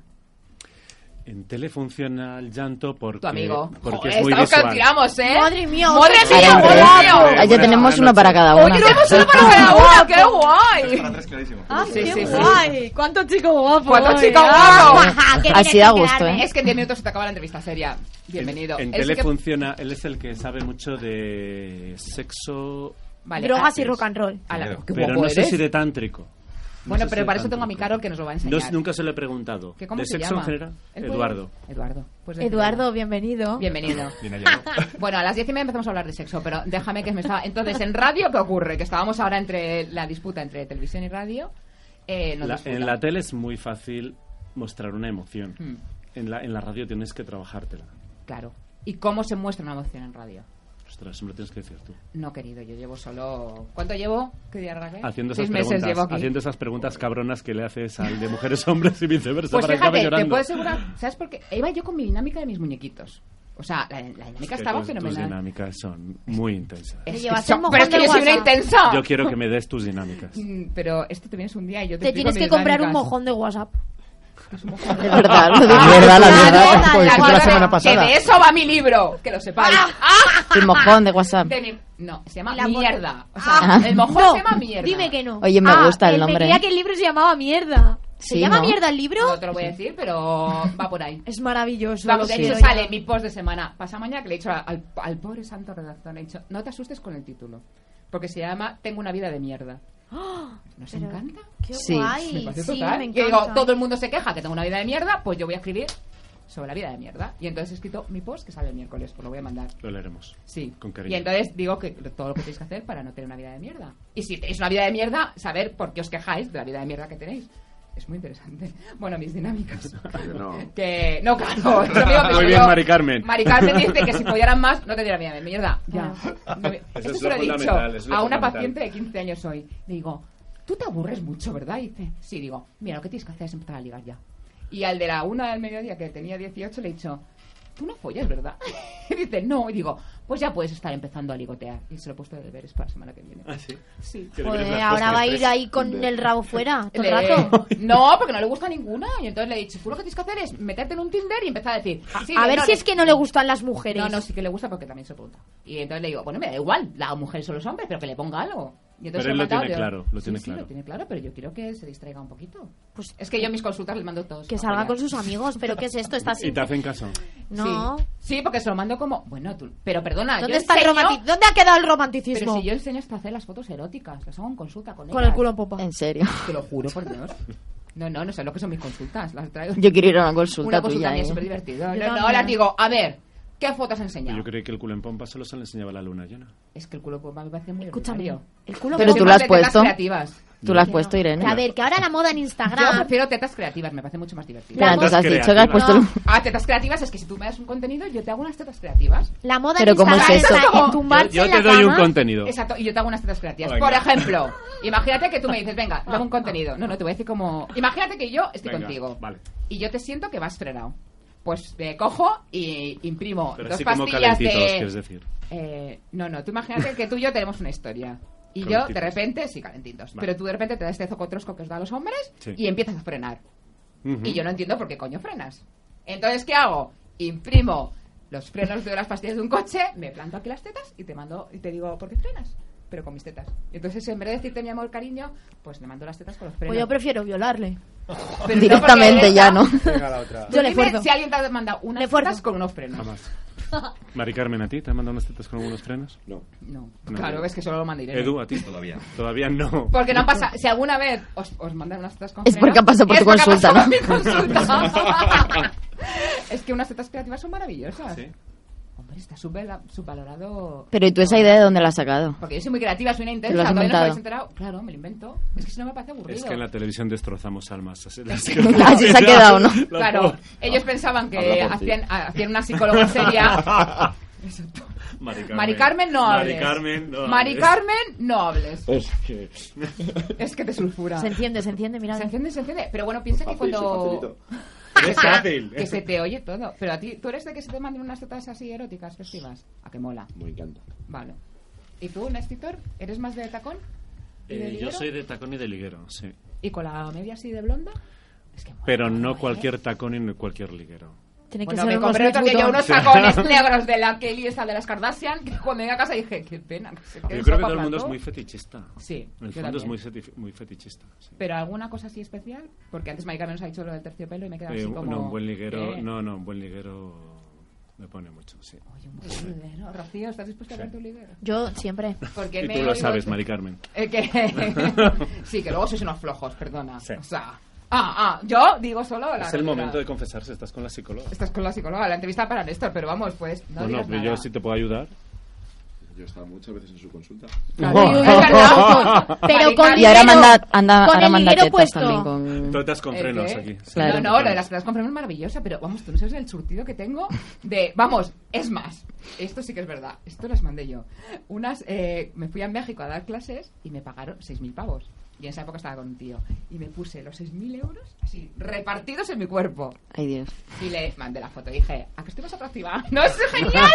En tele funciona el llanto porque, Tu amigo. porque Joder, es muy estamos que visual. tiramos, ¿eh? Madre mía, ¡Madre otra mía, vez. Dios mío! Ah, ya tenemos Buenas uno para cada ¡Hoy una. tenemos uno para cada uno! ¡Qué guay! Para tres clarísimo. Ah, Sí, qué sí, sí. guay. ¿Cuánto chico guapo? ¿Cuánto hoy, chico ah. guapo? Qué Así bien da hay que gusto, quedarme. ¿eh? Es que en diez minutos se te acaba la entrevista seria. Bienvenido. En Él sí tele que- funciona, él es el que sabe mucho de sexo, Vale, Drogas ah, y rock and roll. ala, qué pero guapo no sé eres. si de tántrico. No Bueno, sé pero si para de eso tengo a mi tántrico. Carol que nos lo va a No, enseñar. nunca se lo he preguntado. ¿Que cómo ¿De se sexo llama? en general? ¿Él puede? Eduardo. Eduardo. Pues decirlo. Eduardo, bienvenido. Bienvenido. Bien hallado. Bueno, a las diez y media empezamos a hablar de sexo, pero déjame que me estaba... Entonces, ¿en radio qué ocurre? Que estábamos ahora entre la disputa entre televisión y radio. Eh, nos La- disputan. en la tele es muy fácil mostrar una emoción. Hmm, En la, en la radio tienes que trabajártela. claro. ¿Y cómo se muestra una emoción en radio? Ostras, siempre tienes que decir tú. No, querido, yo llevo solo... ¿Cuánto llevo? ¿Qué día Raquel? Haciendo esas, Seis meses preguntas, llevo aquí. haciendo esas preguntas cabronas que le haces al de mujeres hombres y viceversa Pues para que acabe fíjate, te llorando. puedo asegurar... ¿Sabes por qué? Iba yo con mi dinámica de mis muñequitos. O sea, la, la dinámica Es que estaba tus, tus fenomenal. dinámicas son muy intensas. Es Te que llevas son- el mojón pero es que del yo soy una WhatsApp. intensa. Yo quiero que me des tus dinámicas. Mm, Pero esto te vienes un día y yo te Te explico tienes mis que comprar un dinámicas. mojón de WhatsApp. Es verdad, lo digo. Ah, verdad, la claro, verdad. la Pues fue la verdad, semana pasada. Que de eso va mi libro, que lo sepáis. El mojón de WhatsApp. De mi- No, se llama Y la mierda. O sea, Ah, el mojón no, se llama mierda. Dime que no. Oye, me Ah, gusta el él nombre. Me creía que el libro se llamaba Mierda. ¿Se Sí, llama ¿no? Mierda el libro? No te lo voy a decir, pero va por ahí. Es maravilloso. Vamos, lo de hecho quiero sale ya. mi post de semana. Pasa mañana que le he dicho al, al pobre santo redactor, le he dicho, no te asustes con el título, porque se llama Tengo una vida de mierda. ¿Nos Pero- encanta? Qué Sí. Me guay. parece Sí, total. me Que encanta. digo, todo el mundo se queja que tengo una vida de mierda, pues yo voy a escribir sobre la vida de mierda. Y entonces he escrito mi post que sale el miércoles, pues lo voy a mandar. Lo leeremos. Sí. Con cariño. Y entonces digo que todo lo que tenéis que hacer para no tener una vida de mierda. Y si tenéis una vida de mierda, saber por qué os quejáis de la vida de mierda que tenéis. Es muy interesante. Bueno, mis dinámicas. Que no. Que, no, claro. Eso digo que Muy yo- bien, Mari Carmen. Mari Carmen dice que si follaran más, no tendría vida de mierda. Ya. No, Eso eso es se lo lo he dicho fundamental, es lo a una fundamental. paciente de quince años hoy. Le digo, tú te aburres mucho, ¿verdad? Y dice, sí, digo, mira, lo que tienes que hacer es empezar a ligar ya. Y al de la una del mediodía, que tenía dieciocho, le he dicho, tú no follas, ¿verdad? Y dice, no. Y digo, pues ya puedes estar empezando a ligotear. Y se lo he puesto de deberes para la semana que viene. Ah, sí. Sí. ¿Qué deberes le Joder, has ahora puesto? va a ir Tres. ahí con el rabo fuera todo el Le- rato. No, porque no le gusta ninguna. Y entonces le he dicho, tú lo que tienes que hacer es meterte en un Tinder y empezar a decir... sí, A ver no, si no, es que no le gustan las mujeres. No, no, sí que le gusta porque también se pregunta. Y entonces le digo, bueno, me da igual, las mujeres son los hombres, pero que le ponga algo. Y entonces Pero él le he lo tiene mandado, le- claro, lo sí, tiene sí, claro. lo tiene claro, pero yo quiero que se distraiga un poquito. Pues Es que yo mis consultas les mando todos. que a salga follar. con sus amigos. ¿Pero qué es esto? Está ¿Y sin... te hacen caso? No. Sí. Sí, porque se lo mando como... Bueno, tú... Pero perdona, ¿Dónde yo está el enseño- romanticismo? ¿Dónde ha quedado el Pero romanticismo? si yo enseño hasta hacer las fotos eróticas, las hago en consulta con Con ellas. el culo en popa. En serio. Te lo juro, por Dios. No, no, no sé lo que son mis consultas. Las traigo... Yo quiero ir a una consulta Una consulta tuya. mía ¿eh? súper divertida. Yo No, no, también. ahora digo, a ver, ¿qué fotos has enseñado? Yo creí que el culo en pompa solo se le enseñaba la luna llena. Es que el culo pompa me parece muy Escúchame. ordinario. El culo Pero en tú popa. lo has Soy más de tetas puesto. creativas. Tú lo has Que puesto, no. Irene. Que a ver, que ahora la moda en Yo Instagram... prefiero tetas creativas, me parece mucho más divertido. Pero La antes moda has dicho que has puesto... No. el- Ah, tetas creativas es que si tú me das un contenido, yo te hago unas tetas creativas. La moda Pero en ¿cómo es Instagram eso? está Yo- en tumbarse Yo en te la doy un cama. contenido. Exacto, y yo te hago unas tetas creativas. Venga. Por ejemplo, imagínate que tú me dices, venga, dame un contenido. No, no, te voy a decir como... Imagínate que yo estoy Venga, contigo. vale. Y yo te siento que vas frenado. Pues me cojo y imprimo Pero dos así como pastillas calentitos, de... quieres decir. Eh, no, no, tú imagínate que tú y yo tenemos una historia. Y yo, de Calentitos. repente, sí, calentitos. Vale. Pero tú de repente te das este zocotrosco que os da a los hombres Sí. y empiezas a frenar. Ujú. Y yo no entiendo por qué coño frenas. Entonces, ¿qué hago? Imprimo los frenos de las pastillas de un coche, me planto aquí las tetas y te mando y te digo, ¿por qué frenas? Pero con mis tetas. Entonces, en vez de decirte mi amor, cariño, pues le mando las tetas con los frenos. Pues yo prefiero violarle. Pero no Directamente porque ya, esta- ¿no? Venga, la otra. Yo le Dime esfuerzo. si alguien te ha mandado unas Le esfuerzo. tetas con unos frenos. Jamás. Mari Carmen, ¿a ti te han mandado unas tetas con algunos frenos? No. No, No. claro, es que solo lo manda Irene. Edu, ¿a ti? Todavía. Todavía no. Porque no pasa, si alguna vez os, os mandan unas tetas con Es frenos, porque ha pasado por es tu porque ha consulta, pasado ¿no? por mi consulta. Es que unas tetas creativas son maravillosas. ¿Sí? Hombre, está súper subvalorado. Pero ¿y tú esa idea de dónde la has sacado? Porque yo soy muy creativa, soy una intensa. ¿Te lo has ¿todavía no os inventado? habéis enterado? Claro, me lo invento. Es que si no me parece aburrido. Es que en la televisión destrozamos almas. Así, las Así se ha quedado, ¿no? La Claro, pobre. ellos pensaban que Habla por ti. hacían, hacían una psicóloga seria. Mari Carmen, Mari Carmen, no hables. Mari Carmen, no Mari hables. Carmen, no hables. Es que... Es que te sulfura. Se enciende, se enciende, mira. Se enciende, se enciende. Pero bueno, piensa que Fácil, cuando... facilito. Es fácil. Que se te oye todo. Pero a ti, ¿tú eres de que se te manden unas tetas así eróticas, festivas? ¿A que mola? Me encanta. Vale. ¿Y tú, Néstor? ¿Eres más de tacón? ¿Y de Eh, yo liguero? soy de tacón y de liguero, sí. ¿Y con la media así de blonda? Es que mola, Pero no ¿eh? cualquier tacón y no cualquier liguero. Tiene que Bueno, ser me unos compré otro día yo Louis unos Vuitton. tacones negros de la Kelly, esta de las Kardashian, que cuando llegué a casa dije, qué pena. que se quede Yo creo que sopa todo el mundo es plato. muy fetichista. Sí, En el yo fondo es también. muy, seti- muy fetichista. sí. ¿Pero alguna cosa así especial? Porque antes Maica nos ha dicho lo del terciopelo y me queda Eh, así como... No, un buen liguero. ¿qué? No, no, un buen liguero me pone mucho, sí. Oye, un buen liguero. Rocío, ¿estás dispuesta a ver tu liguero? Yo siempre. Porque Y me tú he lo oído- sabes, Mari Carmen. Eh, que... sí, que luego sois unos flojos, perdona. Sí. O sea... Ah, ah, yo digo solo la Es el realidad. momento de confesarse, estás con la psicóloga. Estás con la psicóloga, la entrevista para Néstor, pero vamos, pues no Bueno, digas pero nada. yo sí te puedo ayudar. Yo he estado muchas veces en su consulta. Claro, Uy, uy, uy, es verdad. Pero Mari con Carmen- Y ahora Liguero, manda, anda, con ahora el manda liguero tetas puesto. también con... Todas con ¿El frenos qué? aquí. Claro. No, no, lo de las tetas con frenos es maravillosa, pero vamos, tú no sabes el surtido que tengo de... Vamos, es más, esto sí que es verdad, esto las mandé yo. Unas, eh, me fui a México a dar clases y me pagaron seis mil pavos. Y en esa época estaba con un tío. Y me puse los seis mil euros así, repartidos en mi cuerpo. Ay, Dios. Y le mandé la foto y dije, ¿a que estoy más atractiva? ¿No es genial?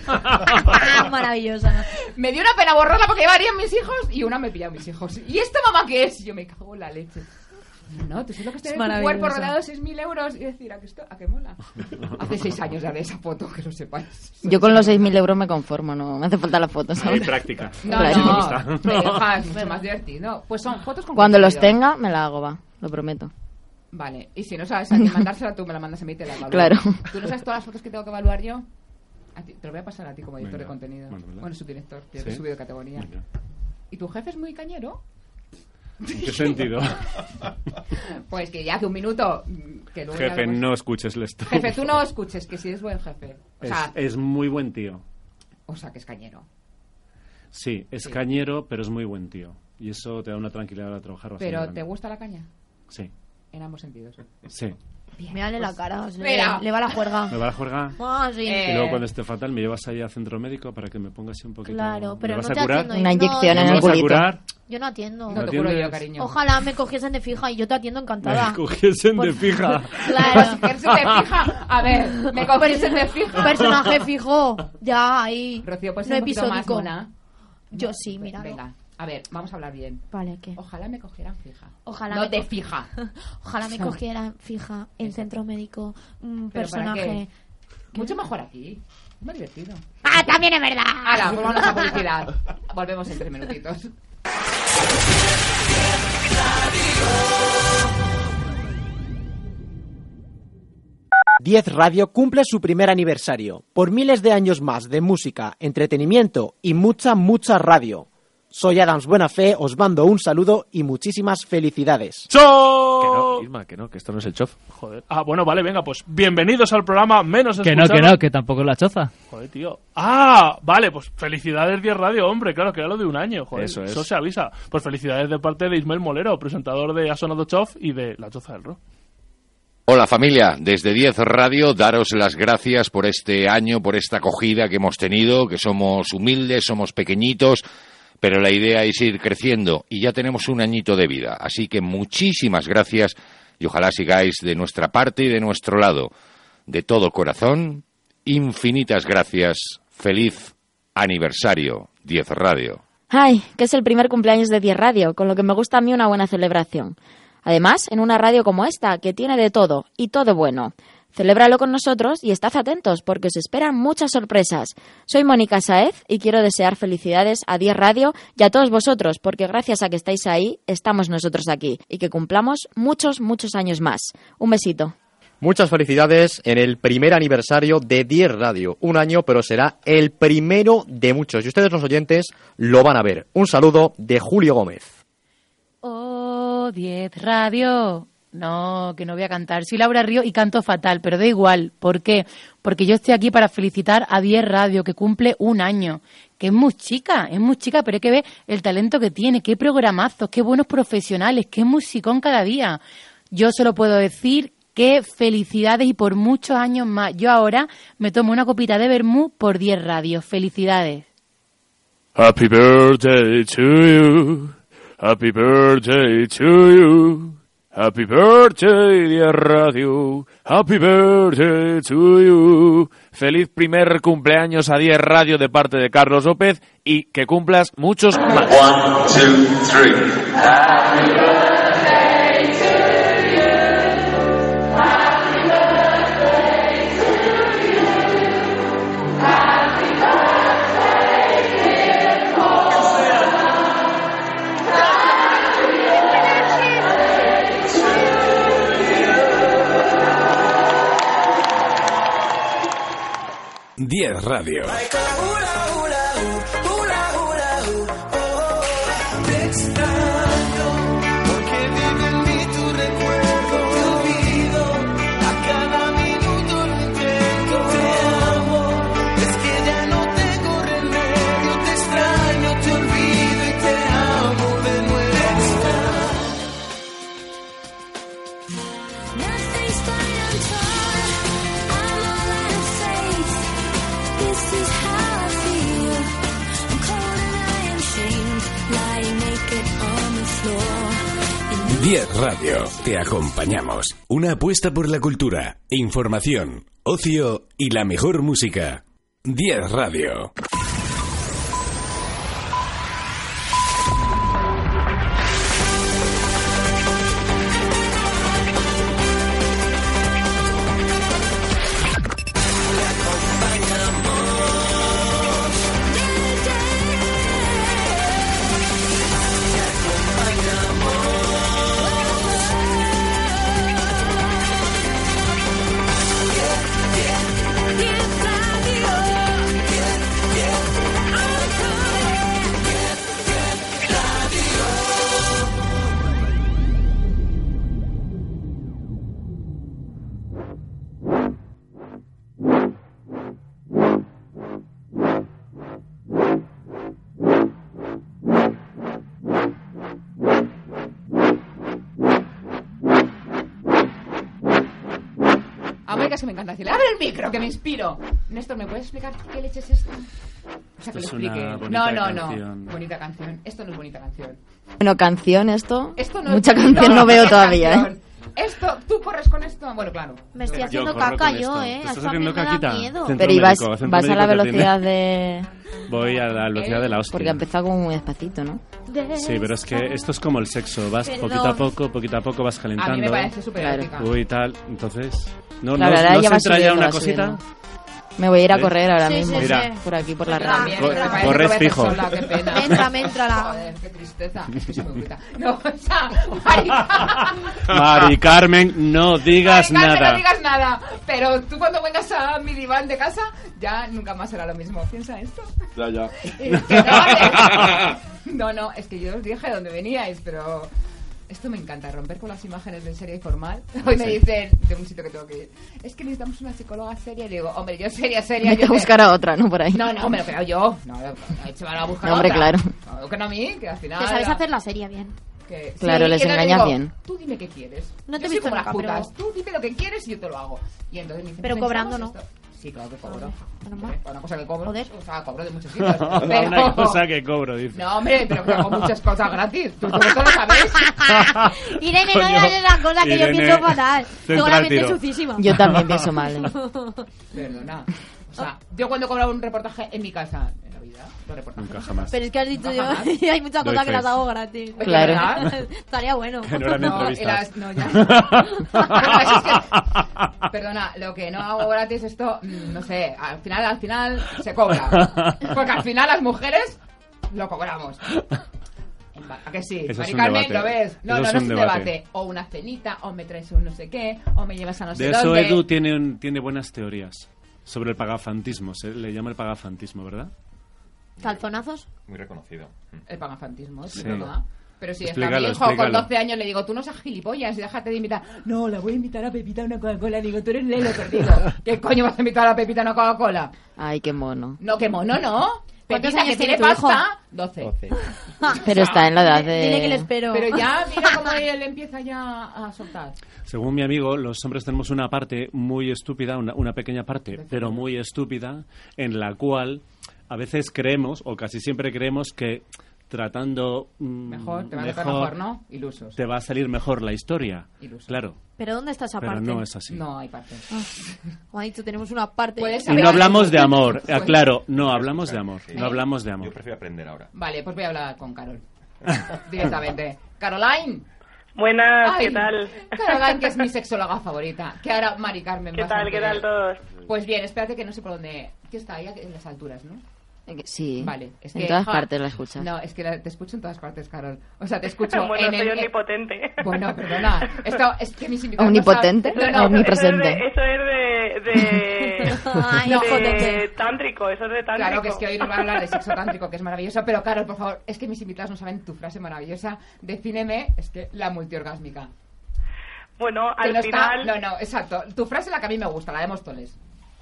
Maravillosa. Me dio una pena borrarla porque llevarían mis hijos y una me pillaba mis hijos. ¿Y esto, mamá, qué es? Y yo me cago en la leche. No, tú sabes lo que es tener Es tu cuerpo maravilloso. rodeado de seis mil euros y decir, ¿a que esto? ¿A qué mola? Hace seis años ya de esa foto, que lo sepáis. Yo con los seis mil euros me conformo, no me hace falta la foto, Hay ¿sabes? práctica. No, Claro. no, Me gusta. me dejas mucho más divertido. Pues son fotos con Cuando los contenido. tenga, me la hago, va, lo prometo. Vale, y si no sabes a quién mandársela, tú me la mandas a mí y te la evalúo. Claro. ¿Tú no sabes todas las fotos que tengo que evaluar yo? A ti- te lo voy a pasar a ti como editor Venga, de contenido. mándamela. Bueno, subdirector, que ¿Sí? te he subido de categoría. Venga. ¿Y tu jefe es muy cañero? ¿En qué sentido? Pues que ya hace un minuto mm, Que luego Jefe, ya vemos- no escuches esto. Jefe, tú no escuches, que si es buen jefe. O Es, sea, es muy buen tío. o sea, que es cañero. Sí, es Sí. cañero, pero es muy buen tío. Y eso te da una tranquilidad a trabajar bastante Pero, grande. ¿te gusta la caña? Sí, En ambos sentidos. sí. Mírale la cara, le, Mira. le va la juerga. ¿Me va a juerga? Ah, sí. Eh, Y luego cuando esté fatal me llevas ahí al centro médico para que me pongas un poquito... Claro, pero ¿Me vas no a te curar? atiendo. Una No, inyección no, en ¿Me el vas a culito. curar? Yo no atiendo. No ¿No te curo yo, atiendes? cariño. Ojalá me cogiesen de fija y yo te atiendo encantada. Me cogiesen de Por- fija. Claro. Cogerse de fija. A ver, me cogiesen de fija. Personaje fijo. Ya, ahí. Rocío, pues no un poquito más episódico. mona. Yo sí, mira. Venga, a ver, vamos a hablar bien. Vale, ¿qué? Ojalá me cogieran fija. Ojalá No me de co- fija. Ojalá me ¿Sabes? cogieran fija en centro médico un ¿Pero para personaje. qué? Mucho mejor aquí. Más divertido. ¡Ah, también es verdad! Ahora, pues vamos a publicidad. Volvemos en tres minutitos. diez Radio cumple su primer aniversario, por miles de años más de música, entretenimiento y mucha, mucha radio. Soy Adams Buenafé, os mando un saludo y muchísimas felicidades. Que no, Isma, que no, que esto no es el chof. Joder. Ah, bueno, vale, venga, pues bienvenidos al programa menos Que no, escuchado. que no, que tampoco es la choza. Joder, tío. Ah, vale, pues felicidades diez Radio, hombre, claro, que era lo de un año, joder. Eso es. Eso se avisa. Pues felicidades de parte de Ismael Molero, presentador de Ha Sonado Chof y de La Choza del Rock. Hola familia, desde diez Radio daros las gracias por este año, por esta acogida que hemos tenido, que somos humildes, somos pequeñitos, pero la idea es ir creciendo y ya tenemos un añito de vida, así que muchísimas gracias y ojalá sigáis de nuestra parte y de nuestro lado. De todo corazón, infinitas gracias, feliz aniversario diez Radio. Ay, que es el primer cumpleaños de diez Radio, con lo que me gusta a mí una buena celebración. Además, en una radio como esta, que tiene de todo, y todo bueno. Celébralo con nosotros y estad atentos, porque os esperan muchas sorpresas. Soy Mónica Saez y quiero desear felicidades a diez Radio y a todos vosotros, porque gracias a que estáis ahí, estamos nosotros aquí, y que cumplamos muchos, muchos años más. Un besito. Muchas felicidades en el primer aniversario de diez Radio. Un año, pero será el primero de muchos. Y ustedes, los oyentes, lo van a ver. Un saludo de Julio Gómez. Oh, diez Radio. No, que no voy a cantar. Soy Laura Río y canto fatal, pero da igual. ¿Por qué? Porque yo estoy aquí para felicitar a diez Radio, que cumple un año. Que es muy chica, es muy chica, pero hay que ver el talento que tiene. Qué programazos, qué buenos profesionales, qué musicón cada día. Yo solo puedo decir que felicidades y por muchos años más. Yo ahora me tomo una copita de vermú por diez Radio. Felicidades. Happy birthday to you. Happy birthday to you. Happy birthday, diez Radio. Happy birthday to you. Feliz primer cumpleaños a diez Radio de parte de Carlos López y que cumplas muchos más. One, two, three. Happy birthday to you. Happy birthday to you. Happy birthday, dear Paul. diez Radio. Porque vive en mí tu recuerdo. Te olvido, a cada minuto lo intento. Te amo, es que ya no tengo remedio. Te extraño, te olvido y te amo de nuevo. Nothing's fine, I'm torn. I'm all out of faith. This is how I feel. I'm cold and I am shamed, lying naked on the floor. diez Radio. Te acompañamos. Una apuesta por la cultura, información, ocio y la mejor música. diez Radio. diez Radio. Ay, que es que me encanta decirle, abre el micro, que me inspiro. Néstor, ¿me puedes explicar qué leche es esto? O sea, que Esto lo es una explique. bonita No, no, canción. no. Bonita canción. Esto no es bonita canción. Bueno, canción esto. Esto no Mucha es bonito, canción no veo es todavía, canción. ¿eh? Esto, ¿tú corres con esto? Bueno, claro. Me estoy Yo haciendo corro caca con yo, esto. ¿eh? ¿Te estás Eso a mí haciendo me da caquita? miedo. Centro Pero y vas, médico, centro vas a la médico te velocidad atiende. de... Voy a la velocidad de la hostia. Porque ha empezado como muy despacito, ¿no? Sí, pero es que esto es como el sexo. Vas Perdón. poquito a poco, poquito a poco vas calentando. A mí me parece súper erótica. Uy, tal. Entonces, ¿no, Claro, no, ahora no ya se va entra ya subiendo, una va cosita? subiendo. Me voy a ir a ¿Sí? correr ahora Sí, mismo. sí, Mira. sí. Por aquí, por la Yo radio. también, Co- pero me parece corres que voy a hacer fijo. sola, qué pena. Me entra, me entra la... Joder, qué tristeza. Es que soy muy puta. No, o sea, marica. Mari Carmen, no digas Mari Carmen, nada. no digas nada. Pero tú cuando vengas a mi diván de casa, ya nunca más será lo mismo. Piensa esto. Ya, ya. Y que no, eh. No, no, es que yo os dije de dónde veníais, pero esto me encanta, romper con las imágenes de seria y formal. Hoy me Sí. dicen, de un sitio que tengo que ir, es que necesitamos una psicóloga seria. Y digo, hombre, yo seria, seria. Vete yo a te- buscar a otra, ¿no? Por ahí. No, no, me lo creo yo. No, no, se van a buscar No, hombre, otra. claro. No, que no a mí, que al final... Que sabes hacer la serie bien. que- Claro, sí, les y entonces engañas digo, bien. Tú dime qué quieres. No te Yo he soy visto como las nunca, pero- putas. Tú dime lo que quieres y yo te lo hago. Y entonces me dicen, Pero "¿Pensamos cobrando, ¿no?" esto?". Sí, claro que cobro. Menos mal. Hombre, una cosa que cobro. Joder. O sea, cobro de muchos sitios. Una pero... cosa que cobro, dice. No, hombre, pero que hago muchas cosas gratis. Tú sobre todo lo sabes. Irene, no Coño, digas esa cosa que yo Irene, pienso fatal. centra Tengo la el mente tiro. sucísima. Yo también pienso mal, ¿eh? Perdona. O sea, yo cuando cobraba un reportaje en mi casa, en la vida, los reportajes. Nunca jamás. Pero es que has dicho Nunca yo, jamás. hay muchas Doy cosas que fe. las hago gratis. Claro. ¿Verdad? Estaría bueno. Que no eran No, y entrevistas. las- no, ya. Bueno, eso es que- perdona, lo que no hago gratis, esto, mm, no sé, al final, al final se cobra. Porque al final las mujeres lo cobramos. ¿A que sí? Eso Mari es un Carmen, debate. ¿lo ves? No, Eso no, es no un es un debate. debate. O una cenita, o me traes un no sé qué, o me llevas a no sé De eso dónde. Edu tiene, un- tiene buenas teorías sobre el pagafantismo. Se le llama el pagafantismo, ¿verdad? ¿Calzonazos? Muy reconocido. El pagafantismo, sí, Sí. ¿verdad? Pero si está mi Explícalo, hijo con explícalo. doce años, le digo, tú no seas gilipollas y déjate de invitar. No, la voy a invitar a Pepita a una Coca-Cola. Digo, tú eres Lelo perdido. ¿Qué coño vas a invitar a Pepita a una Coca-Cola? Ay, qué mono. No, que mono, ¿no? ¿Cuántos Pepita, años que tiene tiene tu hijo? pasta, doce. Pero está en la edad de... Dile que le espero. Pero ya, mira cómo él empieza ya a soltar. Según mi amigo, los hombres tenemos una parte muy estúpida, una, una pequeña parte, pero muy estúpida, en la cual a veces creemos, o casi siempre creemos, que tratando mm, Mejor, te va a tocar mejor, ¿no? Ilusos. te va a salir mejor la historia. Ilusos. Claro, ¿Pero dónde está esa pero parte? no es así. No hay parte. Como ha dicho, tenemos una parte. Puedes Y saber- no hablamos de amor, Pues- aclaro, no hablamos de amor, Sí. no hablamos de amor. Yo prefiero aprender ahora. Vale, pues voy a hablar con Carol. Directamente. Caroline. Buenas, Ay, ¿qué tal? Caroline, que es mi sexóloga favorita. Que ahora Mari Carmen ¿Qué vas a tal, qué querer. tal todos? Pues bien, espérate que no sé por dónde... ¿Qué está ahí? En las alturas, ¿no? Sí. Vale. Es En que, todas ja, partes la escuchas. No, es que la- te escucho en todas partes, Carol. O sea, te escucho Bueno, en soy el... omnipotente. Bueno, perdona. Esto es que mis invitados... ¿Omnipotente? No, no, Omnipresente. Eso es de... Eso es de, Ay, No, de, potente. tántrico, eso es de tántrico. Claro, que es que hoy nos van a hablar de sexo tántrico, que es maravilloso. Pero, Carol, por favor, es que mis invitados no saben tu frase maravillosa. Defíneme, es que la multiorgásmica. Bueno, Que al no está- final... No, no, exacto. Tu frase es la que a mí me gusta, la de Móstoles.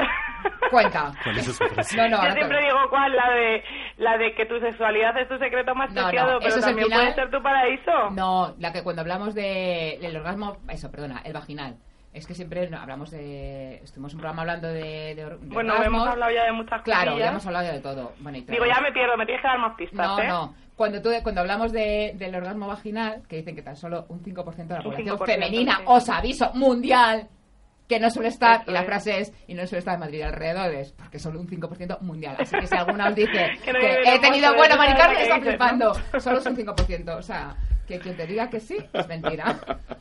Cuenta. ¿Cuál es esa frase? No, no, Yo ahora siempre te- digo cuál, la de la de que tu sexualidad es tu secreto más No, no, preciado, eso pero es el también final. puede ser tu paraíso. No, la que cuando hablamos de- del orgasmo, eso, perdona, el vaginal. Es que siempre no, hablamos de... Estuvimos en un programa hablando de, de, or- de Bueno, orgasmos. hemos hablado ya de muchas Claro, cosillas. ya hemos hablado de todo. Bueno, y Digo, claro. ya me pierdo, me tienes que dar más pistas, No, ¿eh? no. Cuando, tú, cuando hablamos de, del orgasmo vaginal, que dicen que tan solo un cinco por ciento de la Un población cinco por ciento, femenina, sí. os aviso, mundial, que no suele estar, Eso y la es. frase es, y no suele estar en Madrid alrededores, porque solo un cinco por ciento mundial. Así que si alguna os dice Que no que vive en he el tenido, monstruo, bueno, eso Mari es Carmen lo que está dices, flipando, ¿no? solo es un cinco por ciento. O sea, que quien te diga que sí, es mentira.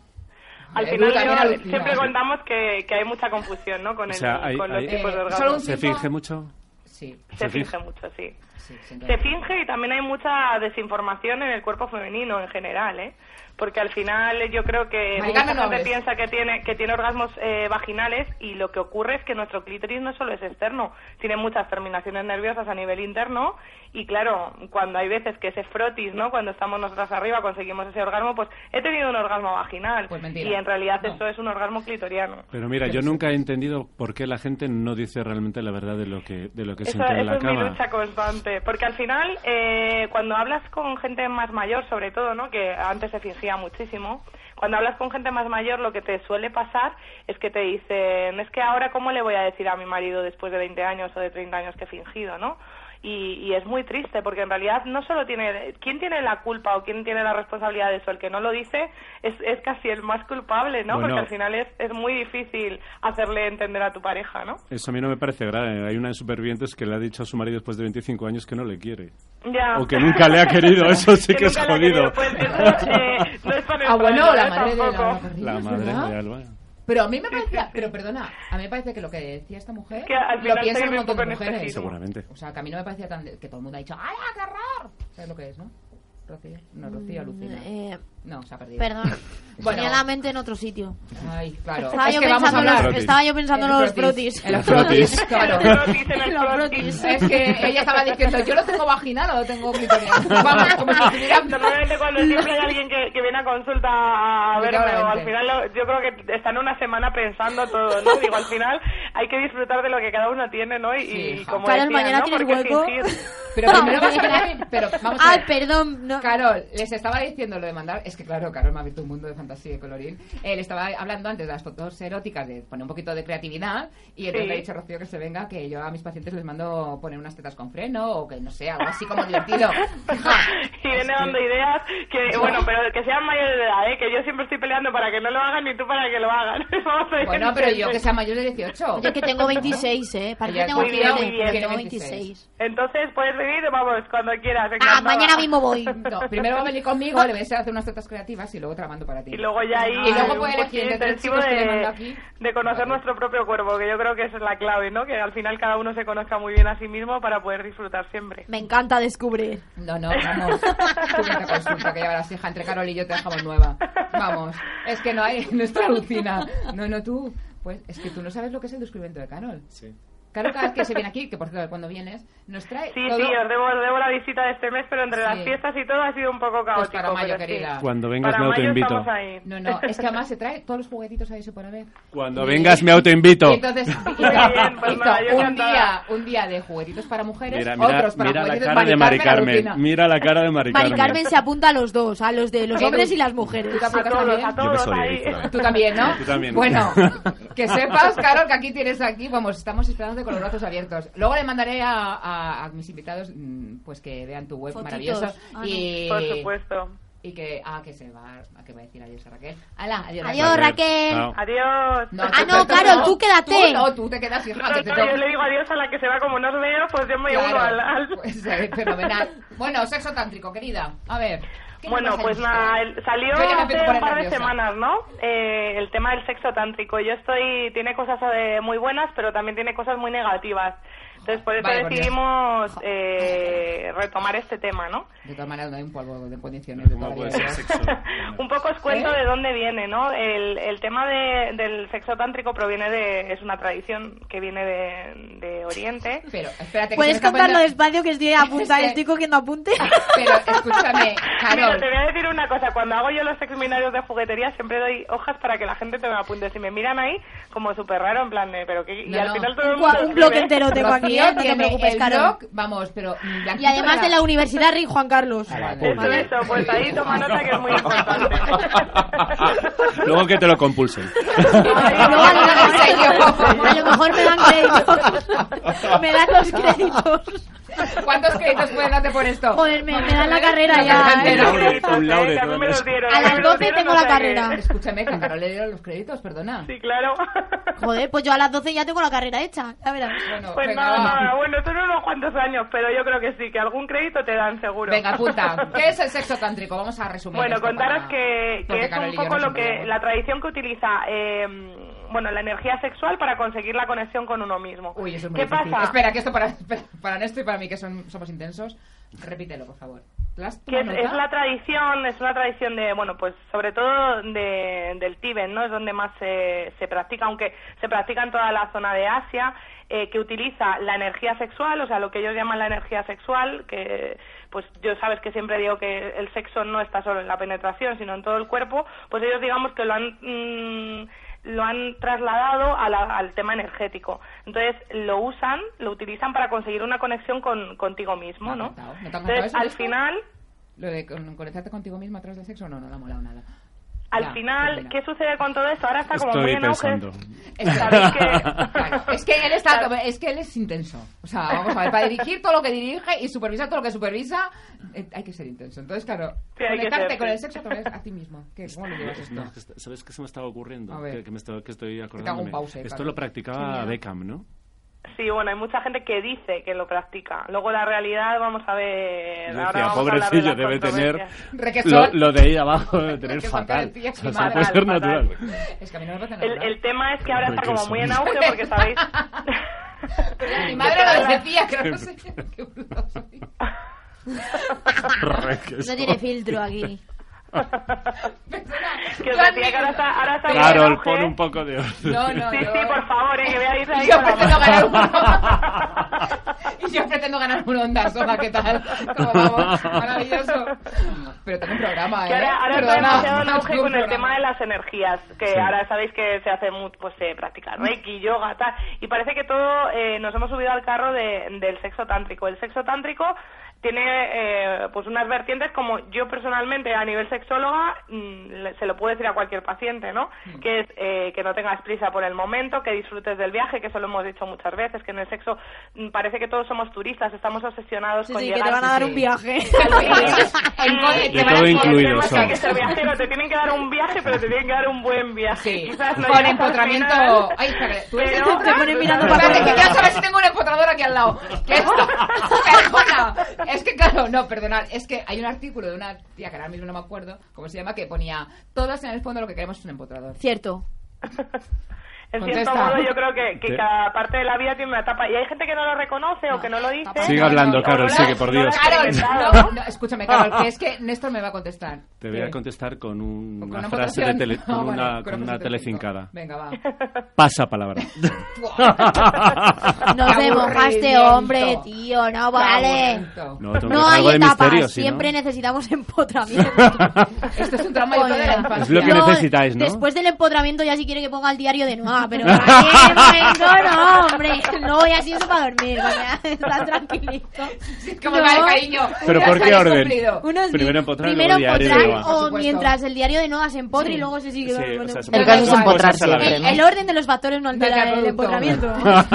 Al Edu final también yo alucina. siempre contamos que, que hay mucha confusión, ¿no? Con, O el, sea, hay- con los hay- tipos de Eh, orgasmo. solo un ¿Se cinco- finge mucho? Sí. Se Se finge finge. mucho, sí. Sí, sin duda. Se finge y también hay mucha desinformación en el cuerpo femenino en general, ¿eh? Porque al final yo creo que Mari mucha Carmen, no gente hables. piensa que tiene que tiene orgasmos eh, vaginales y lo que ocurre es que nuestro clítoris no solo es externo, tiene muchas terminaciones nerviosas a nivel interno y claro, cuando hay veces que ese frotis, ¿no? Cuando estamos nosotras arriba conseguimos ese orgasmo, pues he tenido un orgasmo vaginal Pues mentira. y en realidad No. eso es un orgasmo clitoriano. Pero mira, yo nunca he entendido por qué la gente no dice realmente la verdad de lo que de lo que Eso, siente en eso la es mi cama. lucha constante, porque al final, eh, cuando hablas con gente más mayor, sobre todo, ¿no? Que antes se fingía muchísimo, cuando hablas con gente más mayor, lo que te suele pasar es que te dicen, es que ahora cómo le voy a decir a mi marido después de veinte años o de treinta años que he fingido, ¿no? Y, y es muy triste porque en realidad no solo tiene... ¿Quién tiene la culpa o quién tiene la responsabilidad de eso? El que no lo dice es, es casi el más culpable, ¿no? Bueno, porque al final es, es muy difícil hacerle entender a tu pareja, ¿no? Eso a mí no me parece grave. Hay una de Supervivientes que le ha dicho a su marido después de veinticinco años que no le quiere. Ya. O que nunca le ha querido. Eso sí que, que es nunca le ha jodido. querido. Pues eso eh, no es para Ah, bueno, nuestra la vida madre de tampoco. Alba Carrillo, La ¿es madre verdad? de Alba. Pero a mí me parecía, pero perdona, a mí me parece que lo que decía esta mujer Que al lo final piensan se un ve un montón poco de en mujeres. espejismo. Seguramente. O sea, que a mí no me parecía tan... que todo el mundo ha dicho ¡ay, qué horror! ¿Sabes lo que es, no? Rocío, no, Rocío alucina. Eh, No, se ha perdido. Perdón. Bueno. Tenía la mente en otro sitio. Ay, claro. Estaba, Es yo que vamos a pensando, en hablar. los, estaba yo pensando en los frotis. frotis. En los frotis, claro. En los frotis, en el En los frotis. frotis. Es que ella estaba diciendo, yo lo tengo vaginal o lo tengo clitoriano. Vamos, como si estuviera... Normalmente cuando siempre hay alguien que, que viene a consulta a verme, o al Claramente. final lo- yo creo que están una semana pensando todo, ¿no? Digo, al final hay que disfrutar de lo que cada uno tiene, ¿no? Y, Sí, y hija. como Carol, decía, mañana ¿no? tienes ¿Por qué hueco? fingir? Pero primero vamos a ver, pero vamos a Ay, ver. perdón. No. Carol, les estaba diciendo lo de mandar... Es que claro, Carol me ha abierto un mundo de fantasía y colorín. Eh, le estaba hablando antes de las fotos eróticas, de poner un poquito de creatividad, y entonces Sí. le he dicho a Rocío que se venga, que yo a mis pacientes les mando poner unas tetas con freno, o que no sé, algo así como divertido. Y viene dando ideas que, bueno, pero que sean mayores de edad, ¿eh? Que yo siempre estoy peleando para que no lo hagan ni tú para que lo hagan. Vamos a ver. Bueno, pero yo que sea mayor de dieciocho. Yo que tengo veintiséis, ¿eh? Parece que Ella- tengo muy bien, muy cien, bien. pero tengo Tiene veintiséis. Entonces puedes venir, vamos, cuando quieras. Ah, encantada. mañana mismo voy. No, primero va a venir conmigo, le voy a enseñar a hacer unas tetas creativas y luego te la mando para ti. Y luego ya ahí Y luego un puede elegir poquito entre tres intensivo chicos que le mando de, aquí. de conocer nuestro propio cuerpo, que yo creo que esa es la clave, ¿no? Que al final cada uno se conozca muy bien a sí mismo para poder disfrutar siempre. Me encanta descubrir. No, no, vamos. Tú vente a consulta, que ya verás, hija, entre Carol y yo te dejamos nueva. Vamos. Es que no hay nuestra alucina. No, no, tú. Pues es que tú no sabes lo que es el descubrimiento de Carol. Sí. Carol, cada vez que se viene aquí, que por cierto, cuando vienes, nos trae Sí, todo... sí, os debo, os debo la visita de este mes, pero entre Sí. las fiestas y todo ha sido un poco caótico. Pues para mayo, pero sí. querida. Cuando vengas Para me mayo autoinvito. estamos ahí. No, no, es que además se trae todos los juguetitos ahí se por haber. Cuando Y- vengas me autoinvito. Y entonces hizo, Muy bien, pues hizo nada, yo un encantada. día, un día de juguetitos para mujeres, Mira, mira, otros para mira la juguetitos. cara de Mari Carmen. alucina. Mira la cara de Mari Mari Carmen. Carmen se apunta a los dos, a los de los Sí, hombres tú- y las mujeres. ¿Tú te A apuntas todos, también? a todos ahí. Tú también, ¿no? Tú también. Bueno, que sepas, Carol, que aquí tienes aquí, vamos, estamos esperándote con los brazos abiertos. Luego le mandaré a, a, a mis invitados mm, pues que vean tu web Fotitos. maravillosa Ah, no. y Por supuesto. y que ah que se va a que va a decir adiós a Raquel. Hala, adiós. Adiós, Raquel. Chao. Adiós. No, Ah, tú- no, tú- Carol, tú quédate. Tú no, tú te quedas, hija, No, que te no, tengo- yo le digo adiós a la que se va, como no os veo, pues yo me Claro, uno al... al- pues, eh, fenomenal. Bueno, sexo tántrico, querida. A ver. ¿qué Bueno, nos pues vas a nada, decir? el- salió Yo ya me hace empiezo a un poner par de nerviosa. semanas, ¿no? Eh, el tema del sexo tántrico. Yo estoy, tiene cosas eh, muy buenas, pero también tiene cosas muy negativas. Entonces, por eso Vale, por Dios. decidimos eh, retomar este tema, ¿no? De todas maneras, no hay un polvo de condiciones de ¿Cómo toda puede la ser vida. sexo? Un poco os cuento ¿Eh? de dónde viene, ¿no? El, el tema de, del sexo tántrico proviene de... es una tradición que viene de, de Oriente. Pero, espérate, que ¿Puedes se me está contarlo poniendo- despacio que estoy apunta, Es que- estoy cogiendo apuntes? Pero, escúchame, Mira, Carol. te voy a decir una cosa. Cuando hago yo los seminarios de juguetería siempre doy hojas para que la gente te me apunte. Si me miran ahí, como súper raro, en plan de... Pero que, y No, al no. final todo el Un, mundo un escribe. bloque entero tengo aquí, Rocío ¿eh? No te tiene preocupes, el Carol. blog, vamos, pero mm, blanquito Y además de la la- Universidad Rey Juan Carlos. Eso, eso, pues ahí toma nota que es muy importante. Luego que te lo compulsen. Luego a, lo, a lo mejor me dan créditos. Me dan los créditos. ¿Cuántos créditos pueden darte por esto? Joder, me, me dan la carrera ya. Un ¿eh? laude, un laude, Que a mí me los dieron, A mí las me los doce dieron, tengo o la sea que- carrera. Escúchame, que a Carol le dieron los créditos, perdona. Sí, claro. Joder, pues yo a las doce ya tengo la carrera hecha. Ya verás. Bueno, Pues venga, nada, va. nada, bueno, son unos cuantos años, pero yo creo que sí, que algún crédito te dan seguro. Venga, apunta. ¿Qué es el sexo tántrico? Vamos a resumir. Bueno, esto contaros para- que, porque que es Carol un y yo poco nos lo que entendemos. la tradición que utiliza eh, bueno, la energía sexual para conseguir la conexión con uno mismo. Uy, eso es muy ¿Qué difícil. pasa? Espera, que esto para, para Néstor y para mí, que son, somos intensos, repítelo, por favor. ¿Las Que es, nota? es la tradición, es una tradición de, bueno, pues sobre todo de, del Tíbet, ¿no? Es donde más se, se practica, aunque se practica en toda la zona de Asia, eh, que utiliza la energía sexual, o sea, lo que ellos llaman la energía sexual, que pues yo sabes que siempre digo que el sexo no está solo en la penetración, sino en todo el cuerpo, pues ellos digamos que lo han... Mmm, lo han trasladado a la, al tema energético. Entonces, lo usan, lo utilizan para conseguir una conexión con, contigo mismo, ¿no? ¿No te ha encantado Entonces, eso, al Néstor? final... ¿Lo de con- conectarte contigo mismo a través del sexo? No, no le ha molado nada. al Ya, final, ¿qué sucede con todo eso? Ahora está como Estoy muy en auge. pensando. ¿Sabéis que- Claro, es que él está, es que él es intenso. O sea, vamos a ver, para dirigir todo lo que dirige y supervisar todo lo que supervisa, eh, hay que ser intenso. Entonces, claro, Sí, hay que conectarte ser, con sí. el sexo otra vez a ti mismo. ¿Qué? ¿Cómo lo llevas esto? No, que está- ¿Sabes qué se me estaba ocurriendo? A ver. Que, que me estoy, que estoy hago un acordándome. pause, Esto claro. lo practicaba Genial. Beckham, ¿no? Sí, bueno, hay mucha gente que dice que lo practica. Luego la realidad, vamos a ver... Yo ahora decía, vamos a hablar de pobrecillo, las debe tener controversias. Requesón. lo, lo de ahí abajo debe tener Que fatal. decía, O sea, sí, eso no puede fatal, ser fatal. natural. Es que a mí no me parece El, natural. el tema es que ahora está como Requesón. muy en auge porque, ¿sabéis? Mi madre lo decía, que no sé qué bruto soy. No tiene filtro aquí. Que os decía que ahora está, ahora está muy en Carol, auge. pon un poco de orden. No, no, Sí, no. sí, por favor, eh, que veáis ahí Yo con la pretendo mano. ganar uno. Y yo pretendo ganar un Onda Soja, ¿qué tal? ¿Cómo vamos? Maravilloso. Pero tengo un programa, ¿eh? Que ahora, ahora está Perdona, demasiado en tengo auge un con el programa. tema de las energías, que Sí. ahora sabéis que se hace mu- pues se practica reiki, yoga, tal, y parece que todo eh, nos hemos subido al carro de- del sexo tántrico. El sexo tántrico tiene eh, pues unas vertientes como yo personalmente a nivel sexóloga mm, le- se lo puedo decir a cualquier paciente, ¿no? Que es eh, que no tengas prisa por el momento, que disfrutes del viaje, que eso lo hemos dicho muchas veces, que en el sexo mm, parece que todos somos turistas, estamos obsesionados Sí, con sí, que llegar... te van a dar Sí. un viaje. En co- Y te todo van a- incluido, el tema son. es que ser viajero, te tienen que dar un viaje, pero te tienen que dar un buen viaje. Sí, Quizás no con llegas al empotramiento. final, Ay, espera, tú eres pero- Te ponen mirando para Espérate, que afuera. quiero saber si tengo un empotrador aquí al lado. ¿Qué esto? Perdona. Es que, claro, no, perdonad. Es que hay un artículo de una tía que ahora mismo no me acuerdo cómo se llama, que ponía: todos en el fondo lo que queremos es un empotrador. Cierto. En Contesta. cierto modo, yo creo que, que Sí. cada parte de la vida tiene una etapa. Y hay gente que no lo reconoce o que no lo dice. Sigue hablando, Carol, no, sigue, por no lo Dios. ha Carol, experimentado. no, no, escúchame, Carol, que es que Néstor me va a contestar. Te voy a ¿Qué? contestar con un- ¿Con una una frase de votación? tele, Ah, con vale, una, con con una una frase telefincada. Venga, va. Pasa palabra. No Qué se moja este aburrimiento. hombre, tío, no vale. aburrimiento. No, tengo que No hacer hay algo de etapas, misterio, ¿sí, no? siempre necesitamos empotramiento. Esto es un trauma yo creo, de la Coño. infancia. Es lo que No, necesitáis, ¿no? Después del empotramiento ya si quiere que ponga el diario de Noah, pero en aquel momento no, hombre. No voy así eso para dormir, coño, está tranquilito. Como No. vale, cariño. Pero ya ¿por qué está orden? cumplido. Unos Primero di- empotrar y primero luego diario de empotrar Noah. Por o supuesto. mientras el diario de Noah se empotre Sí. y luego se sigue. Sí, bueno, o sea, bueno. El caso es Igual, empotrar cosas a la siempre, vez. ¿no? El orden de los factores no altera Venga, el producto. empotramiento.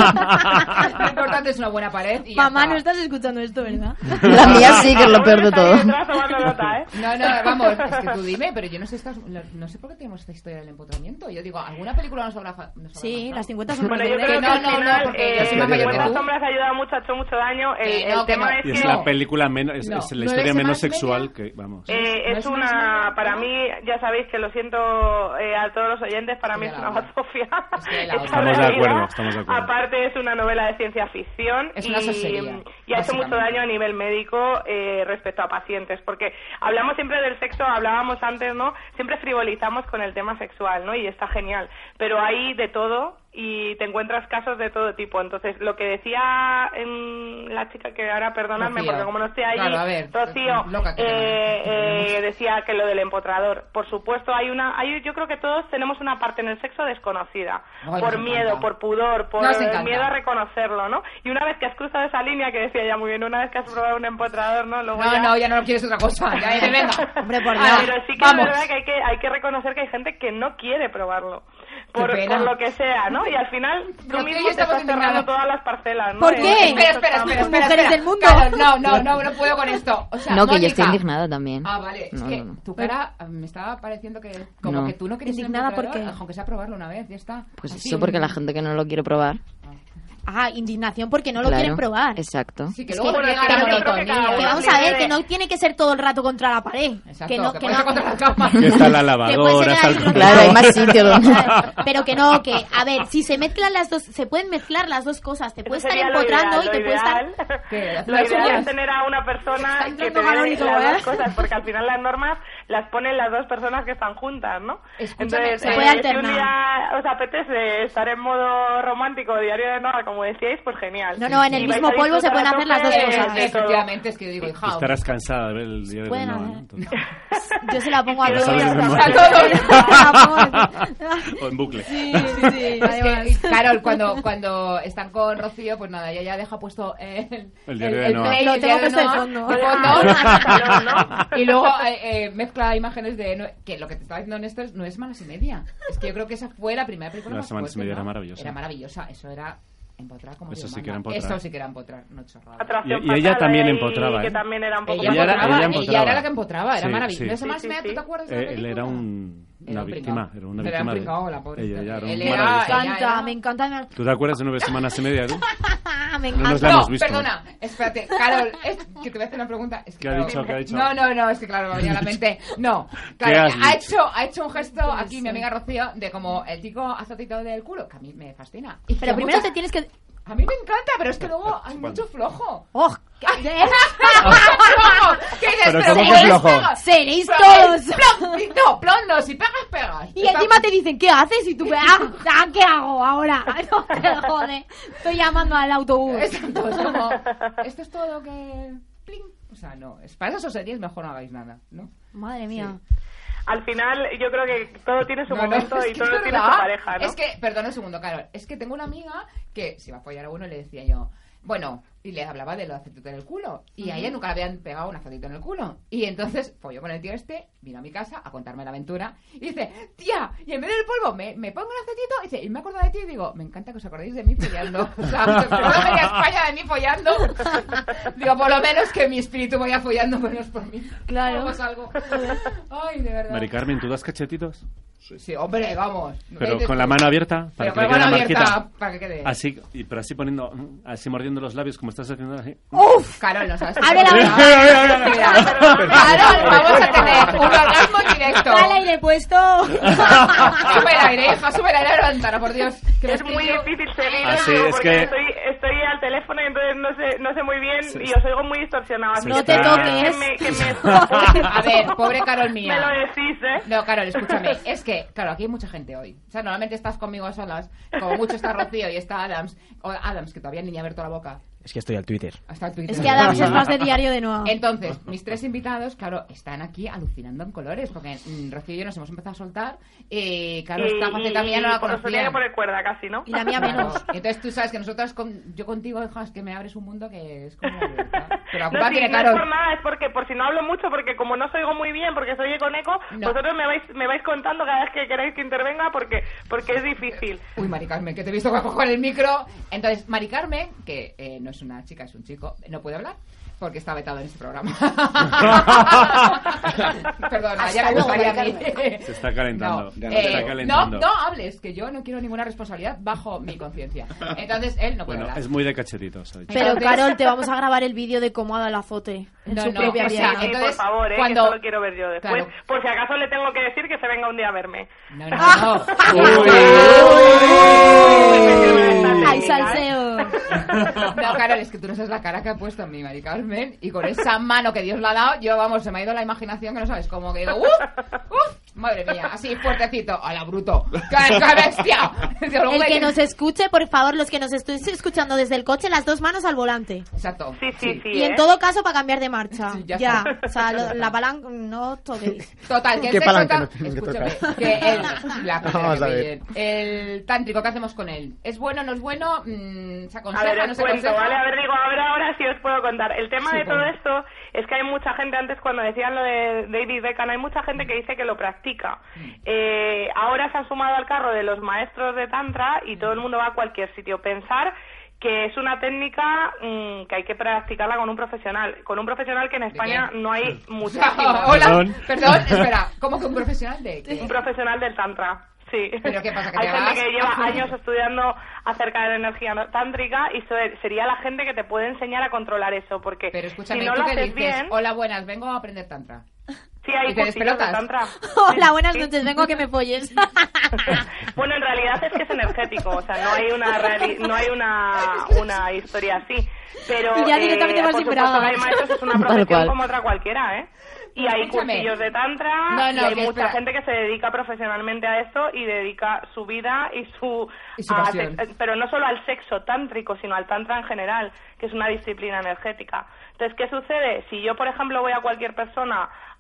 Lo importante es una buena pared y ya Mamá, está. no estás escuchando esto, ¿verdad? La mía sí, que es lo peor de todo. Detrás tomando nota, ¿eh? No, no, vamos, es que tú dime, pero yo no sé estas, no sé por qué tenemos esta historia del empotramiento. Yo digo, ¿alguna película nos habrá, fa- nos habrá Sí, marcado? las cincuenta sombras Bueno, de yo Grey. creo que no, al no, no, final, porque yo eh, soy más mayor que cincuenta tú. sombras ha ayudado mucho, ha hecho mucho daño. El, Que no, el que tema no. es Y que... es la película menos, es, No, es la ¿no historia eres menos más sexual media? que, vamos. Eh, ¿No es es más una, media? para mí, ya sabéis que lo siento eh, a todos los oyentes, para mí Ya es la una odio. bazofia. Es que la odio. Esta Estamos de realidad. acuerdo, estamos de acuerdo. Aparte es una novela de ciencia ficción Es y, una sosería, y ha hecho mucho básicamente. daño a nivel médico eh, respecto a pacientes, porque hablamos siempre del sexo, hablábamos antes, ¿no? Siempre frivolizamos con el tema sexual, ¿no? Y está genial, pero hay de todo y te encuentras casos de todo tipo. Entonces, lo que decía em, la chica, que ahora perdonadme, Rocío. porque como no estoy allí, Claro, a ver, Rocío, loca que eh, tenemos. eh, decía que lo del empotrador. Por supuesto, hay una, hay, yo creo que todos tenemos una parte en el sexo desconocida, Ay, por nos miedo, encanta. por pudor, por Nos encanta. miedo a reconocerlo, ¿no? Y una vez que has cruzado esa línea, que decía ya muy bien, una vez que has probado un empotrador, ¿no? Luego No, ya... no, ya no quieres otra cosa. Ya dices, venga. Hombre, por Ah, Dios. pero sí que Vamos. es verdad que hay, que hay que reconocer que hay gente que no quiere probarlo. Por, pena. por lo que sea, ¿no? Y al final tú Pero mismo que te ya estamos estás cerrando indignados. todas las parcelas, ¿no? ¿Por En- qué? en Espera, esos espera, espera, campos. espera, Mujeres espera. del mundo. Claro, no, no, no, no puedo con esto. O sea, No, que yo Mónica. estoy indignada también. Ah, vale. Es No, que no, no. tu cara eh, me estaba pareciendo que como No. que tú no querías Indignada un empotrador, porque- aunque sea probarlo una vez, ya está. Pues Así, eso porque un- la gente que no lo quiere probar. Ah, indignación porque no lo Claro, quieren probar. Exacto. Sí, que Es luego que- llega pero la yo creo que monotonía. cada Que uno vamos a ver, tiene- que no tiene que ser todo el rato contra la pared. Exacto, que no, que que puedes no. contra la cama. Que está la Que puede lavadora, ser está ahí el lo que- Claro, hay más sitio donde... Pero que no, que, a ver, si se mezclan las dos, se pueden mezclar las dos cosas. Te Eso puedes estar sería lo empotrando ideal, y te lo puedes estar... ideal. ¿Qué? Lo ¿Las ideal uñas? es tener a una persona Está que te entrando dé canónico, las ¿eh? dos cosas, porque al final las normas las ponen las dos personas que están juntas, ¿no? Escúchame, Entonces, se eh, puede si un alternar. día os apetece estar en modo romántico, diario de Noa, como decíais, pues genial. No, no, en el Y mismo vais a polvo se disfrutar pueden a hacer las dos tope cosas. de todo. Efectivamente, es que yo digo, hija. Estarás cansada de ver el diario Pueden de Noah, haber. ¿no? Entonces, Yo se la pongo a Es que todos. lo sabes de A memoria. todos. Se la pongo. O en bucle. Sí, sí, sí. Es que, Carol, cuando, cuando están con Rocío, pues nada, ella ya deja puesto el, El diario de Noa. play, Lo el tengo diario puesto de Noa, fondo. de fondo. Y luego eh, eh, mezcla imágenes de... no- que lo que te estaba diciendo Néstor no es Malas y Media. Es que yo creo que esa fue la primera película Las más Semanas y fuerte, Media ¿no? era maravillosa. Era maravillosa, eso era... Empotrar como Eso Dios sí que manda. era empotrar. Eso sí que era empotrar, no chorrada. Atracción Y- y ella fatal también ahí, empotraba, que ¿eh? también era un poco Ella, Ella era- empotraba, ella ella empotraba. era la que empotraba, era Sí, maravilloso. sí. ¿No es Malas y Sí, Media? sí, ¿Tú te acuerdas de la Eh, él película? era un, Era una un víctima. pringao. Era una Pero era víctima. un de- pringao, la pobre. Ella ya era Él un era- maravilloso. Me ella encanta, era- me encanta. me- ¿Tú te acuerdas de Nueve Semanas y Media, Edu? Me No nos encanta. la No, hemos visto. perdona, espérate, Carol, es que te voy a hacer una pregunta. Es que, ¿Qué ha claro, dicho? ¿Qué ha dicho? No, no, no, es que claro, me venía a la mente. No, ¿Qué claro, has ha dicho? hecho, ha hecho un gesto aquí mi amiga Rocío de como el chico azotito del culo, que a mí me fascina. Y Pero que primero mucha- te tienes que... A mí me encanta, pero es que luego hay mucho flojo. ¡Oh! ¡Flojo! ¿Qué dices? Pero Pero ¿cómo si que eres flojo? pega- Seréis Pero todos. es plon- y- No, plon no, si pegas, pegas. Y encima te dicen, ¿qué haces? Y tú, ah, ah, ¿qué hago ahora? No te jode. Estoy llamando al autobús. Exacto, es como, esto es todo que... Pling. O sea, no, es para esas series mejor no hagáis nada, ¿no? Madre mía. Al final, yo creo que todo tiene su No, no, momento es y que todo es tiene verdad. su pareja, ¿no? Es que, perdona un segundo, Carol, es que tengo una amiga que si va a follar a uno le decía yo, bueno, y le hablaba de lo de acetito en el culo, y a ella nunca le habían pegado un acetito en el culo, y entonces folló con el tío este, vino a mi casa a contarme la aventura, y dice, tía, y en vez del polvo me, me pongo el acetito, y dice, y me acuerdo de ti, y digo, me encanta que os acordéis de mí follando, o sea, no venía a España de mí follando, digo, por lo menos que mi espíritu vaya follando, menos por mí. Claro. Vamos algo. Ay, de verdad. Mari Carmen, ¿tú das cachetitos? Sí, hombre, vamos. Pero con la mano abierta, para Pero que con le la quede la mano abierta, marquita. para que quede. Así, y, pero así poniendo, así mordiendo los labios como estás haciendo así. ¡Uf! Carol, no sabes. Abre la boca. Mira, Carol, vamos a tener un orgasmo en directo. Al aire puesto. Sube el aire, hija, sube el aire a la ventana, por Dios. Que me Es muy explico. difícil seguir Así, esto es porque que- estoy, estoy al teléfono y entonces no sé, no sé muy bien Sí, y sí. os oigo muy distorsionados. Se No está- te toques. Que me, que me- A ver, pobre Carol mía. me lo decís, ¿eh? No, Carol, escúchame. Es que, claro, aquí hay mucha gente hoy. O sea, normalmente estás conmigo a solas. Como mucho está Rocío y está Adams. O Adams, que todavía ni ha abierto la boca. Es que estoy al Twitter. Hasta el Twitter. Es que Adams es más de diario de Noa. Entonces, mis tres invitados, claro, están aquí alucinando en colores, porque mm, Rocío y yo nos hemos empezado a soltar. Y, claro, esta faceta mía no la os tenía conocía. que poner cuerda casi, ¿no? Y la mía menos. Entonces tú sabes que nosotras, con, yo contigo, hija, es que me abres un mundo que es como... ¿verdad? Pero la No, culpa sí, tiene no es Carol. por nada, es porque por si no hablo mucho, porque como no os oigo muy bien, porque soy con eco, No. vosotros me vais me vais contando cada vez que queráis que intervenga porque porque es difícil. Uy, Mari Carmen, que te he visto que cojo en el micro. Entonces, Mari Carmen, que eh, no es una chica, es un chico, no puede hablar porque está vetado en este programa. Perdona, Hasta ya me luego, gustaría a Mari mí. Se está calentando. No, Se eh, está no, calentando. no hables, que yo no quiero ninguna responsabilidad bajo mi conciencia. Entonces, él no puede Bueno, hablar. es muy de cachetitos. ha dicho. Pero Entonces- Carol, te vamos a grabar el vídeo de cómo ha dado el azote en No, su no, propia o sea, vida. Sí, entonces, por favor, eh, cuando- que eso lo quiero ver yo después. Claro. Por si acaso le tengo que decir que se venga un día a verme. No, no, no. ¡Ay, salseo! No, Carol, es que tú no sabes la cara que ha puesto en mi Mari Carmen y con esa mano que Dios le ha dado, yo, vamos, se me ha ido la imaginación que no sabes cómo, que digo, ¡uf! ¡Uf! Madre mía, así fuertecito, a la bruto. ¡Qué, qué bestia! Digo, El me- que nos escuche, por favor, los que nos estéis escuchando desde el coche, las dos manos al volante. Exacto. Sí, sí, sí. Y en ¿eh? todo caso, para cambiar de marcha. Sí, ya ya. está. O sea, lo- la palanca, no toquéis. Total, que el ¿Qué sexo palanca tan- no tenemos que Escúchame, tocar? que el, la primera Vamos que a me ver. viene. El tántrico, ¿qué hacemos con él? ¿Es bueno, no es bueno? Mm, ¿Se A aconseja, ver, no os se cuento, aconseja? ¿vale? A ver, digo, a ver ahora sí os puedo contar. El tema Sí, de todo bueno. esto es que hay mucha gente, antes cuando decían lo de David Beckham, hay mucha gente que dice que lo practica. Eh, ahora se han sumado al carro de los maestros de Tantra y todo el mundo va a cualquier sitio. Pensar que es una técnica mmm, que hay que practicarla con un profesional. Con un profesional que en España no hay muchísimos. Hola, Perdón. perdón, espera, ¿cómo que un profesional de qué? Un profesional del Tantra. Sí. ¿Pero qué pasa, que Hay te gente vas? que lleva años estudiando acerca de la energía no- tántrica y so- sería la gente que te puede enseñar a controlar eso, porque Pero escúchame, si no ¿tú lo qué haces dices? bien, Hola, buenas, vengo a aprender tantra. sí hay ¿y te cursillos de despelotas? tantra. Hola, buenas noches, vengo a que me folles. Bueno, en realidad es que es energético, o sea, no hay una reali- no hay una, una historia así, pero Y ya directamente eh, vas por sin supuesto que bragas. hay maestros, es una Tal profesión cual. como otra cualquiera, ¿eh? Y hay Escúchame. cursillos de tantra No, no, y hay que mucha espera. gente que se dedica profesionalmente a esto y dedica su vida y su, Y su a pasión. sex- pero no solo al sexo tántrico, sino al tantra en general, que es una disciplina energética. Entonces, ¿qué sucede? Si yo, por ejemplo, voy a cualquier persona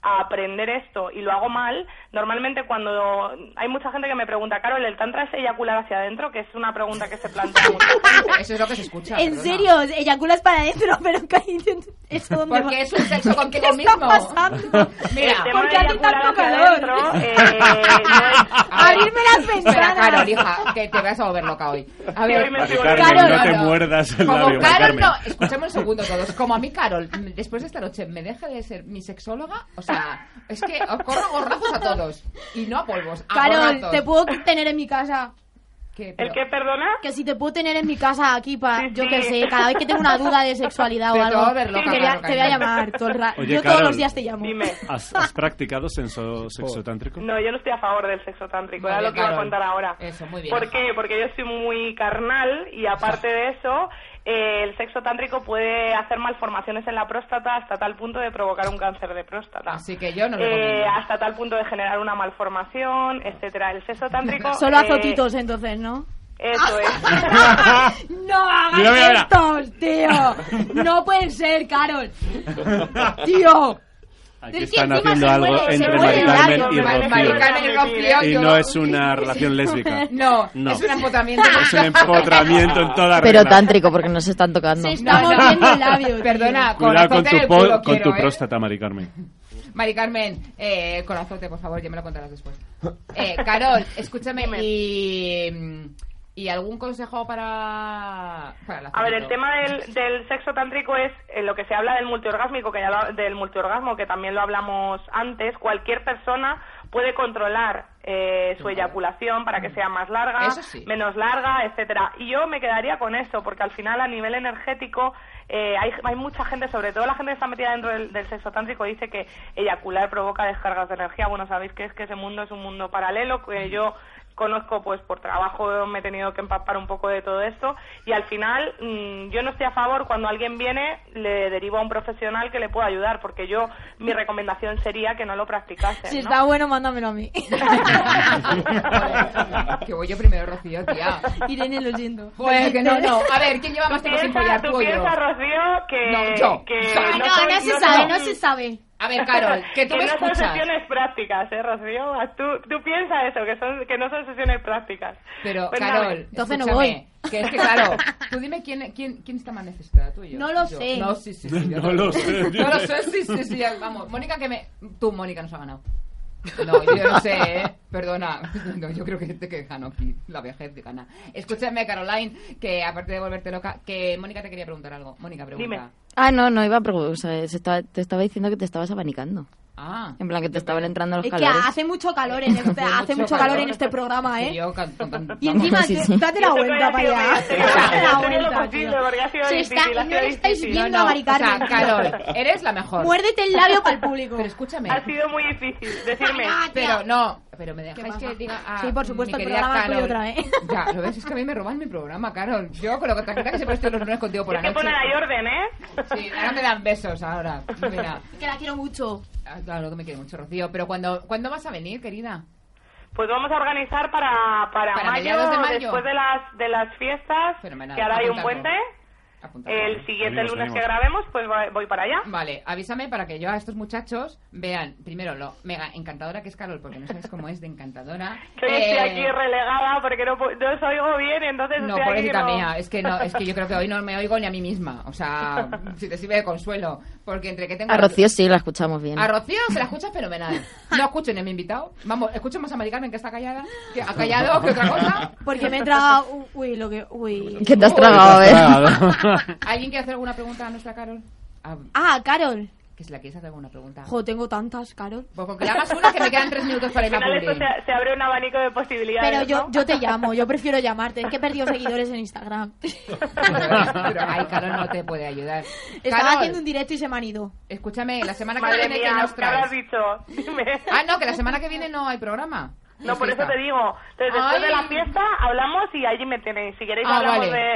a aprender esto y lo hago mal, normalmente cuando hay mucha gente que me pregunta, Carol, ¿el tantra es eyacular hacia adentro? Que es una pregunta que se plantea mucha gente. Eso es lo que se escucha. ¿En perdona. serio? ¿Eyaculas para adentro? Pero eso dónde Porque va? es un sexo contigo ¿Qué mismo. está pasando? Mira, el tema ¿por qué de hace eyacular tanto hacia calor? adentro, eh, no es- Abrirme las Espera, ventanas. Carol, hija, que te vas a volver loca hoy. A Sí, ver, hoy me Mari estoy Carmen, Carol, no te no. muerdas el como labio, Mari Carol, Carmen. no, escuchemos un segundo todos. Como a mí, Carol, después de esta noche me deje de ser mi sexóloga, o sea, es que os corro a gorrazos a todos. Y no a polvos, a Carol, gorrazos. ¿te puedo tener en mi casa? ¿Qué? ¿El Pero- qué, perdona? Que si te puedo tener en mi casa aquí para, Sí, yo sí. qué sé, cada vez que tengo una duda de sexualidad o Te algo, voy a ver loca, te, voy a, Carol, te voy a cariño. llamar todo el rato. Oye, Yo todos Carol. los días te llamo. Dime. ¿Has, has practicado senso, sexo tántrico? No, yo no estoy a favor del sexo tántrico, Muy era bien, lo que iba a Carol. contar ahora. Eso, muy bien. ¿Por qué? Porque yo soy muy carnal y aparte de eso, eh, el sexo tántrico puede hacer malformaciones en la próstata hasta tal punto de provocar un cáncer de próstata. Así que yo no lo Eh, recomiendo. hasta tal punto de generar una malformación, etcétera. El sexo tántrico... Solo eh, azotitos entonces, ¿no? Eso es. No hagas Mira, mira, mira. estos, tío. No pueden ser, Carol. Tío. Aquí Es que están encima haciendo se algo muere, se entre muere Mari el Carmen labio, y Mari- Rocío. Mari Carmen y Rocío, Y yo- no es una relación lésbica. No, No. es un empotamiento. Es un empotramiento en toda Pero regla. tántrico, porque no se están tocando. Se está No, no. moviendo el labio, tío. Perdona, Cuidado con corazote en tu, el po- culo con quiero, tu ¿eh? próstata, Mari Carmen. Mari Carmen, eh, corazote, por favor, ya me lo contarás después. Eh, Carol, escúchame, y, y algún consejo para, para la A ver, el foto? tema del, del sexo tántrico es eh, lo que se habla del multiorgásmico, que ya lo- del multiorgasmo, que también lo hablamos antes. Cualquier persona puede controlar eh, su eyaculación para que sea más larga, Eso sí. menos larga, etcétera. Y yo me quedaría con eso, porque al final a nivel energético eh, hay, hay mucha gente, sobre todo la gente que está metida dentro del, del sexo tántrico, dice que eyacular provoca descargas de energía. Bueno, sabéis que es que ese mundo es un mundo paralelo, que yo conozco, pues por trabajo me he tenido que empapar un poco de todo esto, y al final mmm, yo no estoy a favor. Cuando alguien viene le derivo a un profesional que le pueda ayudar, porque yo, mi recomendación sería que no lo practicase, Si ¿no? está bueno, mándamelo a mí. Que voy yo primero, Rocío, tía. Irene, lo siento. Pues que no, no. A ver, ¿quién lleva más tiempo sin follar, Piensa, tú tú o yo? piensas, Rocío, que... No, yo. que Ah, no, soy- no se no sabe, soy- no se sabe. A ver, Carol, que tú me no son escuchas. sesiones prácticas, ¿eh, Rocío? Tú, tú piensas eso, que, son, que no son sesiones prácticas. Pero, Cuéntame. Carol, Entonces no escúchame, que es que, claro, tú dime quién, quién, quién está más necesitada, tú y yo. No lo Yo. sé. No, sí, sí, sí. yo No lo sé. No lo sé, sí, sí, sí. Vamos, Mónica, que me... Tú, Mónica, nos ha ganado. No, yo no sé, ¿eh? Perdona. No, yo creo que te que ganó aquí. La vejez de gana. Escúchame, Caroline, que aparte de volverte loca, que Mónica te quería preguntar algo. Mónica, pregunta. Dime. Ah, no, no iba a preguntar. O sea, se estaba- te estaba diciendo que te estabas abanicando. Ah. En plan, que te estaban entrando los Es que calores. hace mucho calor en este, hace mucho calor en este programa, ¿eh? Sí, yo can- con tan- Y encima, Sí, que- sí. date la Eso que vuelta ha para sido allá. medio serio. Date la He hecho lo vuelta, posible, tío. porque ha sido Se difícil, está, ha no sido le estáis difícil. viendo No, a no, Mari Carmen. o sea, Carol, eres la mejor. Muérdete el labio para el público. Pero escúchame. Ha sido muy difícil, decirme. Ah, tía. Pero no, pero me ¿Qué dejáis pasa? que diga a Sí, por supuesto, mi el querida programa es tuyo Carol. otra vez. Ya, lo ves, es que a mí me roban mi programa, Carol. Yo con lo que tranquila que siempre estoy los lunes contigo por Es la que noche. poner ahí orden, ¿eh? Sí, ahora me dan besos ahora. Mira. Que la quiero mucho. Ah, claro que me quiere mucho, Rocío. Pero ¿cuándo, ¿cuándo vas a venir, querida? Pues vamos a organizar para, para, Para mayo, mediados de mayo. después de las, de las fiestas, Fenomenal. que ahora hay un Apuntadlo. puente. Apuntadlo. El siguiente Venimos, lunes que venimos. grabemos, pues voy- voy para allá. Vale, avísame para que yo a estos muchachos vean, primero, lo mega encantadora que es Carol, porque no sabes cómo es de encantadora. Que hoy estoy Eh, aquí relegada porque no, pu- no os oigo bien, entonces No, estoy aquí que pobrecita no- mía, es que no, es que yo creo que hoy no me oigo ni a mí misma. O sea, si te sirve de consuelo. Porque entre que tengo. A Rocío sí la escuchamos bien. A Rocío se la escucha fenomenal. No escucho ni a mi invitado. Vamos, escucho más a Mari Carmen, que está callada. Que ha callado que otra cosa. Porque me he tragado... Uy, lo que... Uy. ¿Qué te has tragado? A ver. ¿Alguien quiere hacer alguna pregunta a nuestra Carol? Ah, Ah, Carol. que si la quieres hacer alguna pregunta. Jo, tengo tantas, Carol. Pues con que le hagas una, que me quedan tres minutos para Al ir a final esto Publi. se, se abre un abanico de posibilidades, Pero yo, ¿no? yo te llamo, yo prefiero llamarte. Es que he perdido seguidores en Instagram. Pero ay, Carol no te puede ayudar. Estaba Carol, haciendo un directo y se me han ido. escúchame, la semana que Madre viene, ¿qué mía, nos ¿qué habrás traes? dicho? Dime. Ah, no, que la semana que viene no hay programa. No, Es por eso fiesta. te digo. Entonces, después Ay. de la fiesta hablamos y allí me tenéis. Si queréis Ah, hablamos vale. de,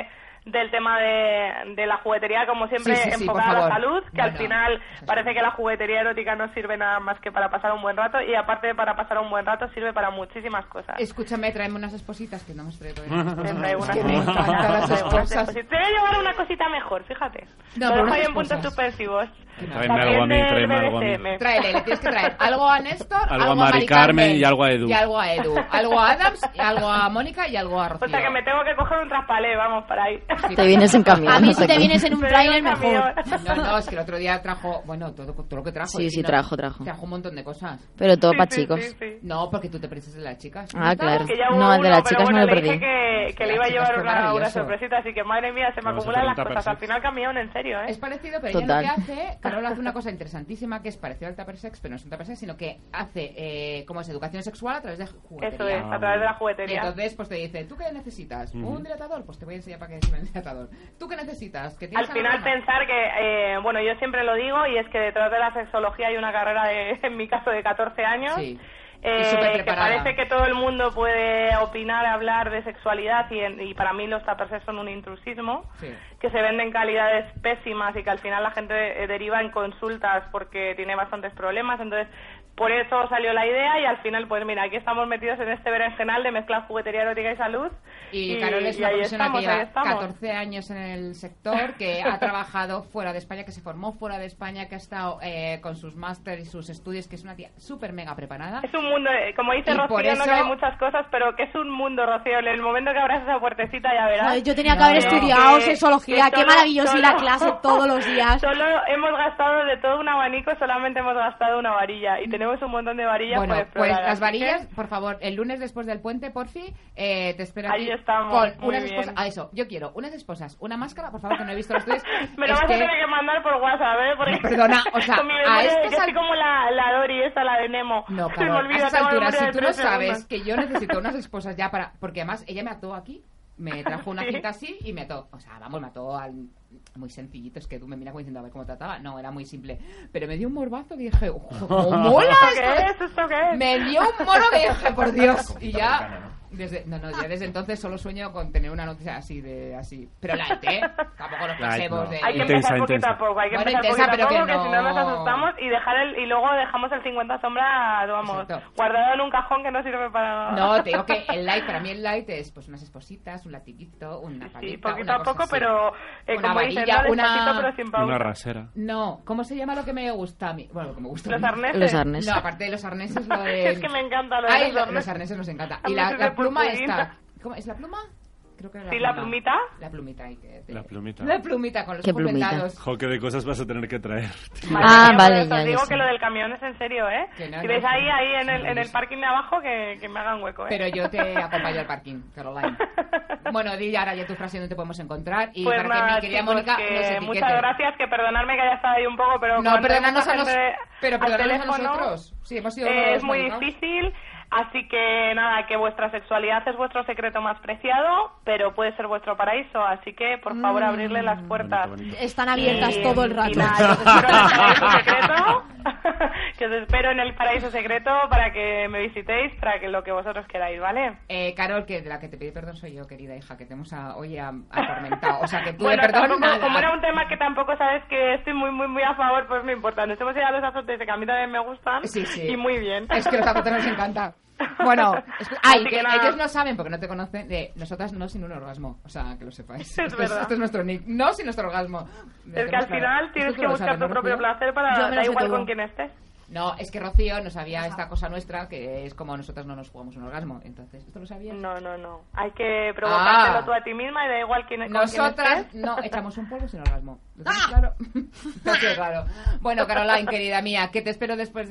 del tema de, de la juguetería, como siempre, Sí, sí, sí, enfocada por a la favor. salud, que No, al no, final parece que la juguetería erótica no sirve nada más que para pasar un buen rato, y aparte de para pasar un buen rato, sirve para muchísimas cosas. Escúchame, tráeme unas espositas que no hemos traído todavía. Te traigo unas Que me cositas. encantan las Te traigo unas esposas. cositas. Te voy a llevar una cosita mejor, fíjate. No, Lo pero dejo ahí unas en puntos esposas. suspensivos. Tráeme algo a mí, tráeme algo a mí. Tráele, le tienes que traer algo a Néstor, Algo algo, a Mari Carmen y algo a Edu. Y algo a Edu. Algo a Adams, y algo a Mónica y algo a Rocío. O sea que me tengo que coger un traspalé, vamos, para ahí. Te vienes en camión. A mí no si sé te qué. vienes en un Me tráiler vengo en mejor. camión. No, no, es que el otro día trajo, bueno, todo, todo lo que trajo. Sí, y sí, no- trajo, trajo. Trajo un montón de cosas. Pero todo Sí, para sí, chicos. sí, sí. No, porque tú te pareces de las chicas. Ah, claro. Que ya hubo No, el de uno, las pero chicas bueno, me lo le dije perdí. que, que le iba a Las llevar chicas fue una, una maravilloso. sorpresita, así que madre mía, se me Vamos a acumulan las hacer un cosas. tupper Al final camión, en serio, ¿eh? Es parecido, pero Total. ella lo que hace, Carol hace una cosa interesantísima que es parecido al tupper sex, pero no es un tupper sex, sino que hace, eh, como es educación sexual a través de juguetería. Eso es, a través de la Y juguetería. entonces, pues te dice, ¿tú qué necesitas? Ujú. ¿Un dilatador? Pues te voy a enseñar para qué sirve el dilatador. ¿Tú qué necesitas? ¿Que Al tienes final algo más? pensar que, eh, bueno, yo siempre lo digo, y es que detrás de la sexología hay una carrera, de, en mi caso, de catorce años. Sí. eh, Y súper que preparada. parece que todo el mundo puede opinar, hablar de sexualidad, y, en- y para mí los tuppers son un intrusismo, Sí. que se venden calidades pésimas y que al final la gente eh, deriva en consultas porque tiene bastantes problemas. Entonces, por eso salió la idea, y al final, pues mira, aquí estamos metidos en este berenjenal de mezclar juguetería erótica y salud. Y Carol es y una ahí profesional estamos, que ahí lleva estamos. catorce años en el sector, que ha trabajado fuera de España, que se formó fuera de España, que ha estado eh, con sus máster y sus estudios, que es una tía súper mega preparada. Es un mundo, eh, como dice Y por Rocío, no eso- que hay muchas cosas, pero que es un mundo, Rocío. En el momento que abras esa puertecita ya verás. Joder, yo tenía que No, haber no, estudiado que- sexología. que Qué solo- maravilloso ir a solo- clase todos los días. Solo hemos gastado de todo un abanico, solamente hemos gastado una varilla. Y tenemos un montón de varillas Bueno, por pues explorar, las así varillas, que- por favor, el lunes después del puente, porfi, eh, te espero Ahí aquí estamos, con muy unas bien. esposas. Ah, eso, yo quiero unas esposas, una máscara, por favor, que no he visto los tuyos. Me lo Es vas que- a tener que mandar por WhatsApp, ¿eh? Porque Perdona, o sea, con mi a memoria, estas yo estoy al- como la, la Dory esta, la de Nemo. No, Se me Carol, olvida, a esas tengo alturas, memoria si de tú no tres sabes segundos. que yo necesito unas esposas ya para... Porque además ella me ató aquí, me trajo una Sí. cinta así y me ató. O sea, vamos, me ató al... Muy sencillito, es que tú me miras como diciendo a ver cómo trataba. No, era muy simple. Pero me dio un morbazo que dije, "Ojo, ¿cómo mola ¿Esto esto?". qué es? ¿Esto qué es? Me dio un moro que dije, por Dios. Y ya... Desde, no, no, ya desde entonces solo sueño con tener una noticia así de así. Pero light, ¿eh? Tampoco nos Light, pasemos no. de... Hay que Intensa, empezar poquito intensa. a poco, hay que Bueno, empezar intensa, poquito a pero poco, que que, si no nos no- asustamos, y dejar el y luego dejamos el cincuenta sombras, vamos, Exacto. guardado en un cajón que no sirve para nada. No, te digo que el light, para mí el light es pues unas espositas, un latiguito, una Sí, palita, poquito una a cosa poco, así. pero eh, Una como dicen, varilla, ¿no? una- Despacito, pero sin pausa. Una rasera. No, ¿cómo se llama lo que me gusta a mí? Bueno, lo que me gusta a Los mí. arneses. Los arneses. No, aparte de los arneses, lo de... Es que me encanta lo de Ay, los lo- arneses. los arneses nos encanta. Y Arneses la, de la pluma purpurina. esta... ¿Cómo? ¿Es la pluma? Creo que era Sí, la plumita. La plumita. ahí que te- La plumita. La plumita con los ¿Qué ojos plumita? vendados. Jo, que de cosas vas a tener que traer. Madre Ah, mía, vale, por eso ya, os ya digo sé. que lo del camión es en serio, ¿eh? Que no, si no, veis sí. ahí, ahí en el, Sí, en el sí. parking de abajo, que, que me hagan hueco, ¿eh? Pero yo te acompaño al parking, Caroline. Bueno, di ahora ya tu frase donde te podemos encontrar. Y Pues para nada, que mi querida chicos, Mónica que nos etiquete. muchas gracias, que perdonadme que haya estado ahí un poco, pero No, cuando hay perdónanos mucha a, nos, gente pero al perdónanos a teléfono, nosotros. Sí, hemos sido eh, los es muy maleducados. difícil, así que nada, que vuestra sexualidad es vuestro secreto más preciado, pero puede ser vuestro paraíso, así que por favor Mm. abrirle las puertas. Están abiertas Y- todo el y rato. nada, que os espero en el paraíso secreto, que os espero en el paraíso secreto para que me visitéis, para que lo que vosotros queráis, ¿vale? Eh, Carol, que de la que te pide perdón soy yo, querida hija, que te hemos a, hoy a- atormentado. O sea, que tú Bueno, de perdón tampoco- nada. como era un tema que tampoco sabes que estoy muy, muy, muy a favor, pues no importa. Nos hemos ido a los azotes que a mí también me gustan. Sí, sí. Y muy bien. Es que los azotes nos encanta. Bueno, escu- ay, Así que que nada. ellos no saben porque no te conocen de nosotras no sin un orgasmo. O sea, que lo sepáis. Es esto, es, verdad. esto es nuestro nick. No sin nuestro orgasmo. Es que al final tienes que buscar tu propio placer para Yo me lo da sé igual todo. con quien estés. No, es que Rocío no sabía esta cosa nuestra, que es como nosotras no nos jugamos un orgasmo. Entonces, ¿esto lo sabías? No, no, no. Hay que provocártelo Ah. tú a ti misma y da igual quién con quién Nosotras estés. no echamos un polvo sin orgasmo. ¿Lo tienes claro? Entonces, claro. Bueno, Caroline, querida mía, que te espero después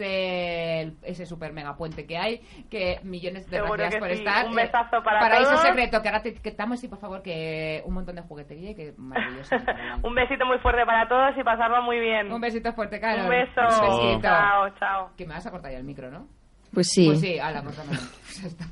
de ese super mega puente que hay. Que millones de Seguro gracias que por sí. estar. Un besazo para Paraíso todos. secreto, que ahora te etiquetamos y por favor que un montón de juguetería y que maravilloso. Caroline. Un besito muy fuerte para todos y pasarlo muy bien. Un besito fuerte, Carol. Un beso. Un besito. Chao, chao. Que me vas a cortar ya el micro, ¿no? Pues sí. Pues sí, ala, córtamelo. Pues ya está.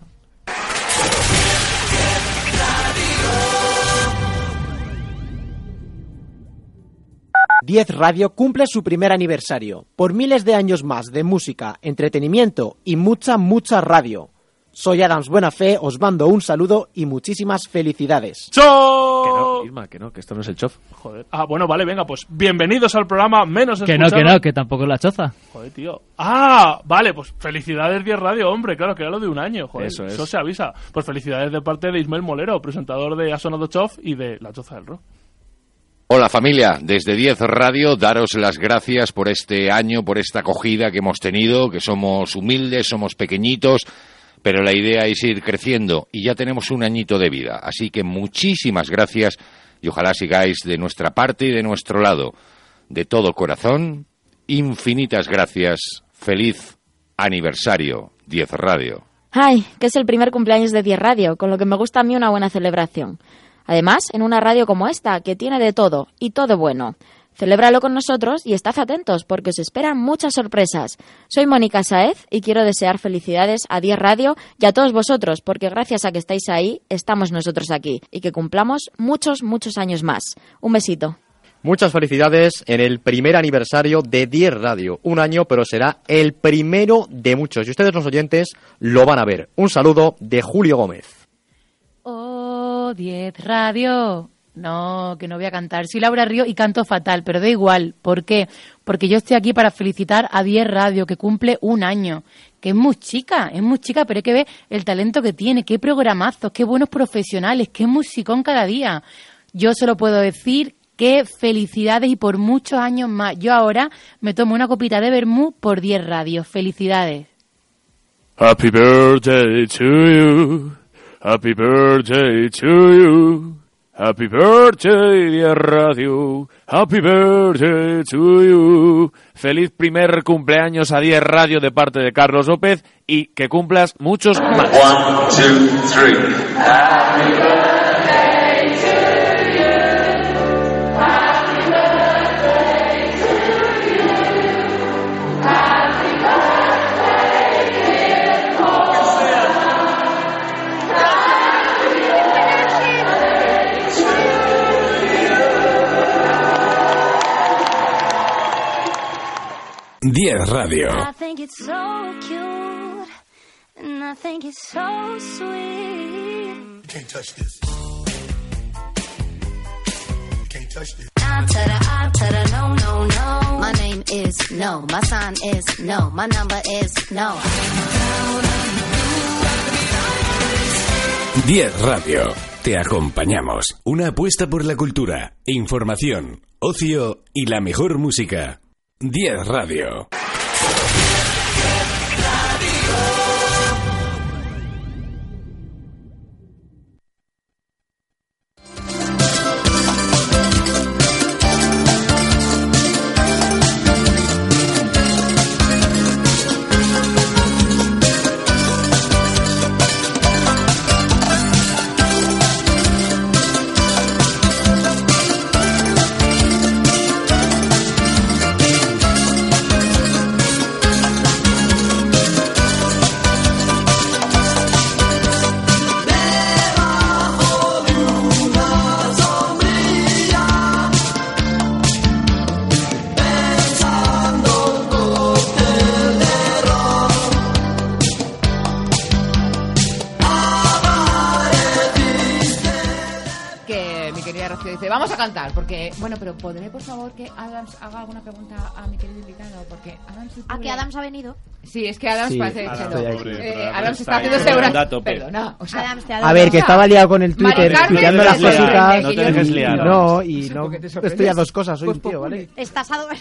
diez Radio cumple su primer aniversario. Por miles de años más de música, entretenimiento y mucha, mucha radio. Soy Adams Buenafe, os mando un saludo y muchísimas felicidades. ¡Chof! Que no, Irma, que no, que esto no es el chof. Joder. Ah, bueno, vale, venga, pues bienvenidos al programa menos Que escuchado. no, que no, que tampoco es la choza. Joder, tío. Ah, vale, pues felicidades diez Radio, hombre, claro, que era lo de un año, joder. Eso es. Eso se avisa. Pues felicidades de parte de Ismael Molero, presentador de Ha Sonado Chof y de La Choza del Rock. Hola familia, desde diez Radio daros las gracias por este año, por esta acogida que hemos tenido, que somos humildes, somos pequeñitos, pero la idea es ir creciendo y ya tenemos un añito de vida. Así que muchísimas gracias y ojalá sigáis de nuestra parte y de nuestro lado. De todo corazón, infinitas gracias. Feliz aniversario, diez Radio. Ay, que es el primer cumpleaños de diez Radio, con lo que me gusta a mí una buena celebración. Además, en una radio como esta, que tiene de todo, y todo bueno. Celébralo con nosotros y estad atentos, porque os esperan muchas sorpresas. Soy Mónica Sáez y quiero desear felicidades a diez Radio y a todos vosotros, porque gracias a que estáis ahí, estamos nosotros aquí, y que cumplamos muchos, muchos años más. Un besito. Muchas felicidades en el primer aniversario de diez Radio. Un año, pero será el primero de muchos. Y ustedes, los oyentes, lo van a ver. Un saludo de Julio Gómez. Oh, diez Radio. No, que no voy a cantar. Soy Laura Río y canto fatal, pero da igual. ¿Por qué? Porque yo estoy aquí para felicitar a diez Radio, que cumple un año. Que es muy chica, es muy chica, pero hay que ver el talento que tiene, qué programazos, qué buenos profesionales, qué musicón cada día. Yo solo puedo decir que felicidades y por muchos años más. Yo ahora me tomo una copita de vermú por diez Radio. Felicidades. Happy birthday to you. Happy birthday to you. Happy birthday, diez Radio. Happy birthday to you. Feliz primer cumpleaños a diez Radio de parte de Carlos López y que cumplas muchos más. One, two, three. Happy birthday to you. Happy birthday to you. Happy birthday, dear Paul. diez Radio. I think it's so cute, and I think it's so sweet. You can't touch this. You can't touch this. I tell her, I tell her, no, no, no. My name is no, my sign is no, my number is no. diez Radio. Te acompañamos. Una apuesta por la cultura, información, ocio y la mejor música. diez Radio. Vamos a cantar, porque... Bueno, pero ¿podré, por favor, que Adams haga alguna pregunta a mi querido invitado? Porque Adams... ¿A que Adams ha venido? Sí, es que Adams Sí, parece... Adams, chelo. estoy aquí. Eh, Adams está haciendo segura... Perdona, o sea... Adams te ha A dado- ver, que estaba liado con el Twitter, Mari Carmen, explicando las no te dejes cositas. liar, no te dejes liar. No, y Sí, no. porque te sorprendes. Estoy a dos cosas, soy Pues un tío, ¿vale? Estás a...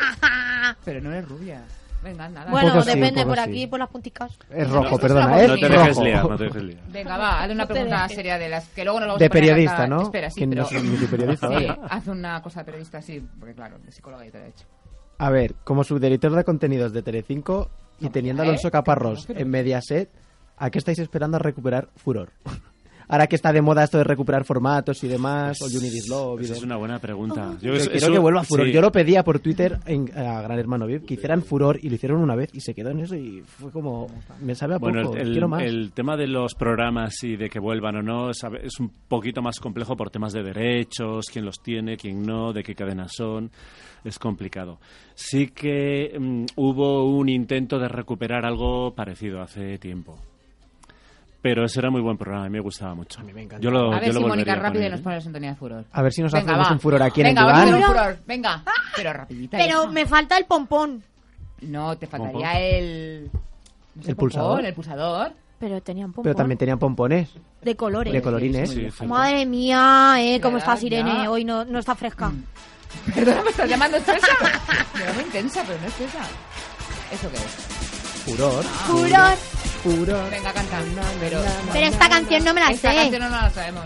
Pero no eres rubia. Venga, nada. Bueno, Un poco sí, depende, un poco por sí. aquí, por las punticas. Es rojo, No, perdona, no, es no te rojo. dejes liar, no te dejes liar. Venga, va, hazle una No te pregunta dejes. seria de las que luego nos vamos De a poner a periodista, cantar. ¿no? Espera, sí, Que no pero... soy ni periodista, Sí, ¿vale? haz una cosa de periodista, sí, porque claro, de psicóloga y te lo he hecho. A ver, como subdirector de contenidos de Telecinco y teniendo a ¿eh? Alonso Caparrós en Mediaset, ¿a qué estáis esperando a recuperar furor? Ahora que está de moda esto de recuperar formatos y demás, o You Need Is Love y Esa es demás. una buena pregunta. Yo Yo es- quiero eso- que vuelva a furor. sí. Yo lo pedía por Twitter en, a Gran Hermano V I P, que hicieran furor y lo hicieron una vez y se quedó en eso y fue como... Me sabe a poco, Bueno, el, quiero más. el tema de los programas y de que vuelvan o no es, a ve- es un poquito más complejo por temas de derechos, quién los tiene, quién no, de qué cadenas son. Es complicado. Sí que mm, hubo un intento de recuperar algo parecido hace tiempo. Pero ese era muy buen programa, a mí me gustaba mucho. A mí me encanta. Yo lo, A ver yo lo si Mónica volvería a rápido poner, y nos ¿eh? pone la sintonía de furor. A ver si nos Venga, hacemos va. un furor aquí en Venga, el vamos a diván. hacer un furor. Venga, pero rapidita. Pero hija. me falta el pompón. No, te faltaría ¿Pompón? el... no sé, El pompón, pulsador. El pulsador. Pero tenían pompón. Pero también tenían pompones. De colores. De colorines. Sí, sí. Madre mía, eh, cómo Ya, está Irene. ya. Hoy no, no está fresca. Perdona, ¿me estás llamando César? Me llamo intensa, pero no es César. ¿Eso qué es? Furor. Furor. Furor. Venga, canta. Pero, Pero esta canción no me la esta sé. canción no la sabemos.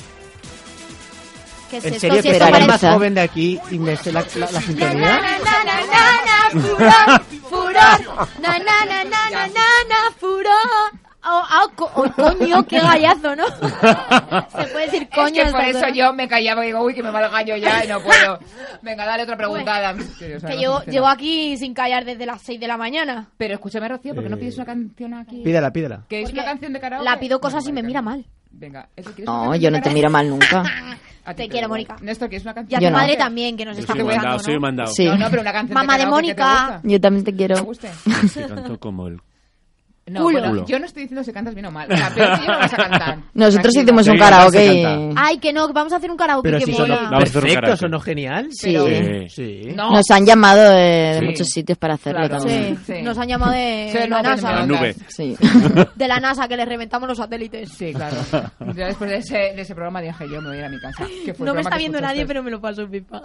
¿Qué es ¿En esto? serio Si que esto eres el parece- más joven de aquí y me sé la, la, la sintonía? Furor, furor, na na na na na na na, furor. Oh, oh, co- oh, coño, qué gallazo, ¿no? Se puede decir coño. Es que esta por eso cosa. yo me callaba y digo, uy, que me va el gallo ya y no puedo. Venga, dale otra pregunta, Adam. Que, Dios, Que no llevo, funciona. llevo aquí sin callar desde las seis de la mañana. Pero escúchame, Rocío, ¿por qué no Eh, pides una canción aquí? Pídela, pídela. ¿Que es Porque una canción de karaoke? La pido cosas y me mira mal. Venga, ¿eso quieres una No, canción yo de no te karaoke? miro mal nunca. A ti Te da quiero, igual. Mónica. Néstor, ¿quieres una Y canción? a Yo tu no. madre también, que nos está Soy mandado, soy escuchando, ¿no? mandado. Sí. No, no, pero una canción Mamá de de karaoke que te Mónica. gusta. Yo también te ¿Te quiero. guste? Que canto como el... No, Culo. bueno, Culo. yo no estoy diciendo si cantas bien o mal. O sea, pero tú no vas a cantar. Nosotros Tranquila. hicimos un Sí, karaoke se y... canta. Ay, que no, que vamos a hacer un karaoke Pero que si mola. sonó Vamos a hacer un perfecto, karaoke. sonó genial. Sí. Sí. Sí. No. Nos han llamado de, de Sí. muchos sitios para hacerlo Claro. también. Sí, Sí. nos han llamado de Sí, la no, NASA. La pero- nube. Sí. De la NASA, que les reventamos los satélites. Sí, claro. Ya después de ese, de ese programa dije yo me voy a ir a mi casa. Que fue el No me programa está que viendo escuchaste. nadie, pero me lo paso pipa.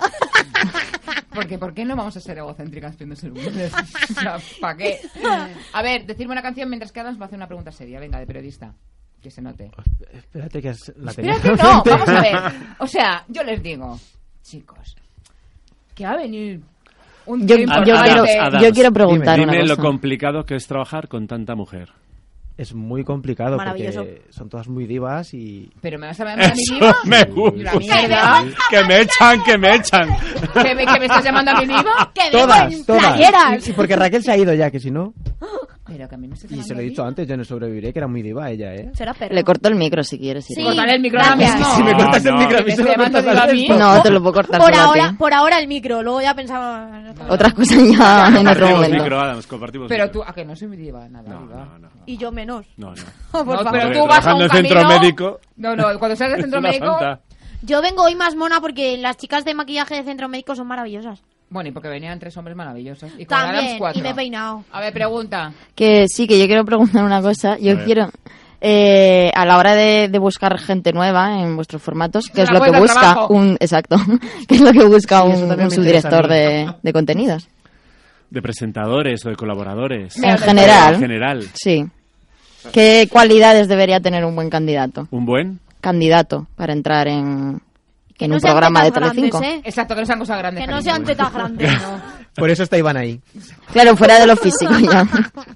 Porque, ¿por qué no vamos a ser egocéntricas pidiendo ser humildes? O sea, ¿para qué? A ver, decirme una canción mientras que Adams va a hacer una pregunta seria. Venga, de periodista. Que se note. Espérate que es- la tenía. Espérate, no, vamos a ver. O sea, yo les digo, chicos, que va a venir un Yo, tío yo, importante. quiero, Adams, yo quiero preguntar Dime una lo cosa. complicado que es trabajar con tanta mujer. Es muy complicado Maravilloso. porque son todas muy divas y... Pero me vas a mandar a mi Eso diva. me Y gusta. la mierda. Que me echan, que me echan. ¿Que me, que me estás llamando a mi diva? ¡Que digo Todas, en todas. playeras! Y, y porque Raquel se ha ido ya, que si no... Pero que a mí me estás Y llamando se lo he a dicho diva. antes, yo no sobreviviré, que era muy diva ella, ¿eh? Será perro. Le corto el micro si quieres. Sí. Irene. Cortarle el micro ahora Gracias. mismo. Si me cortas el no. micro, a Que mí me se esté lo llamando cortas diva al a mí. resto. No, te lo puedo cortar Por solo a ahora, ti. por ahora el micro, luego ya pensaba... Otras cosas ya en otro Compartimos momento. micro, Adams, compartimos Pero micro. tú, ¿a que no soy mi diva? Nada, No, diva. no, no. Y yo menos. No, no. Oh, por No, favor. pero Pero tú vas a trabajando un en centro camino- médico. No, no, cuando sales del centro Es una médico... santa. Yo vengo hoy más mona porque las chicas de maquillaje de centro médico son maravillosas. Bueno, y porque venían tres hombres maravillosos. Y con Adams También, cuatro. y me he peinado. A ver, pregunta. Que sí, que yo quiero preguntar una cosa. Yo A ver. quiero, eh, a la hora de, de buscar gente nueva en vuestros formatos, ¿qué Se es la lo que cuesta el busca trabajo. un, exacto, qué es lo que busca Sí, eso un, también un me subdirector interesa a de, de contenidos? De presentadores o de colaboradores. En general. En general. Sí. ¿Qué cualidades debería tener un buen candidato? ¿Un buen? Candidato para entrar en, en no un sean programa de tetas Telecinco. grandes, ¿eh? Exacto, que no sean cosas grandes. Que no cariño. sean tetas grandes, no. Por eso está Iván ahí. Claro, fuera de lo físico ya.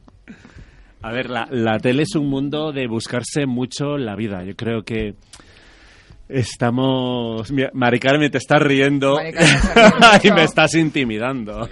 A ver, la, la tele es un mundo de buscarse mucho la vida. Yo creo que estamos... Mira, Mari Carmen, te estás riendo Mari Carmen se ríe mucho. y me estás intimidando.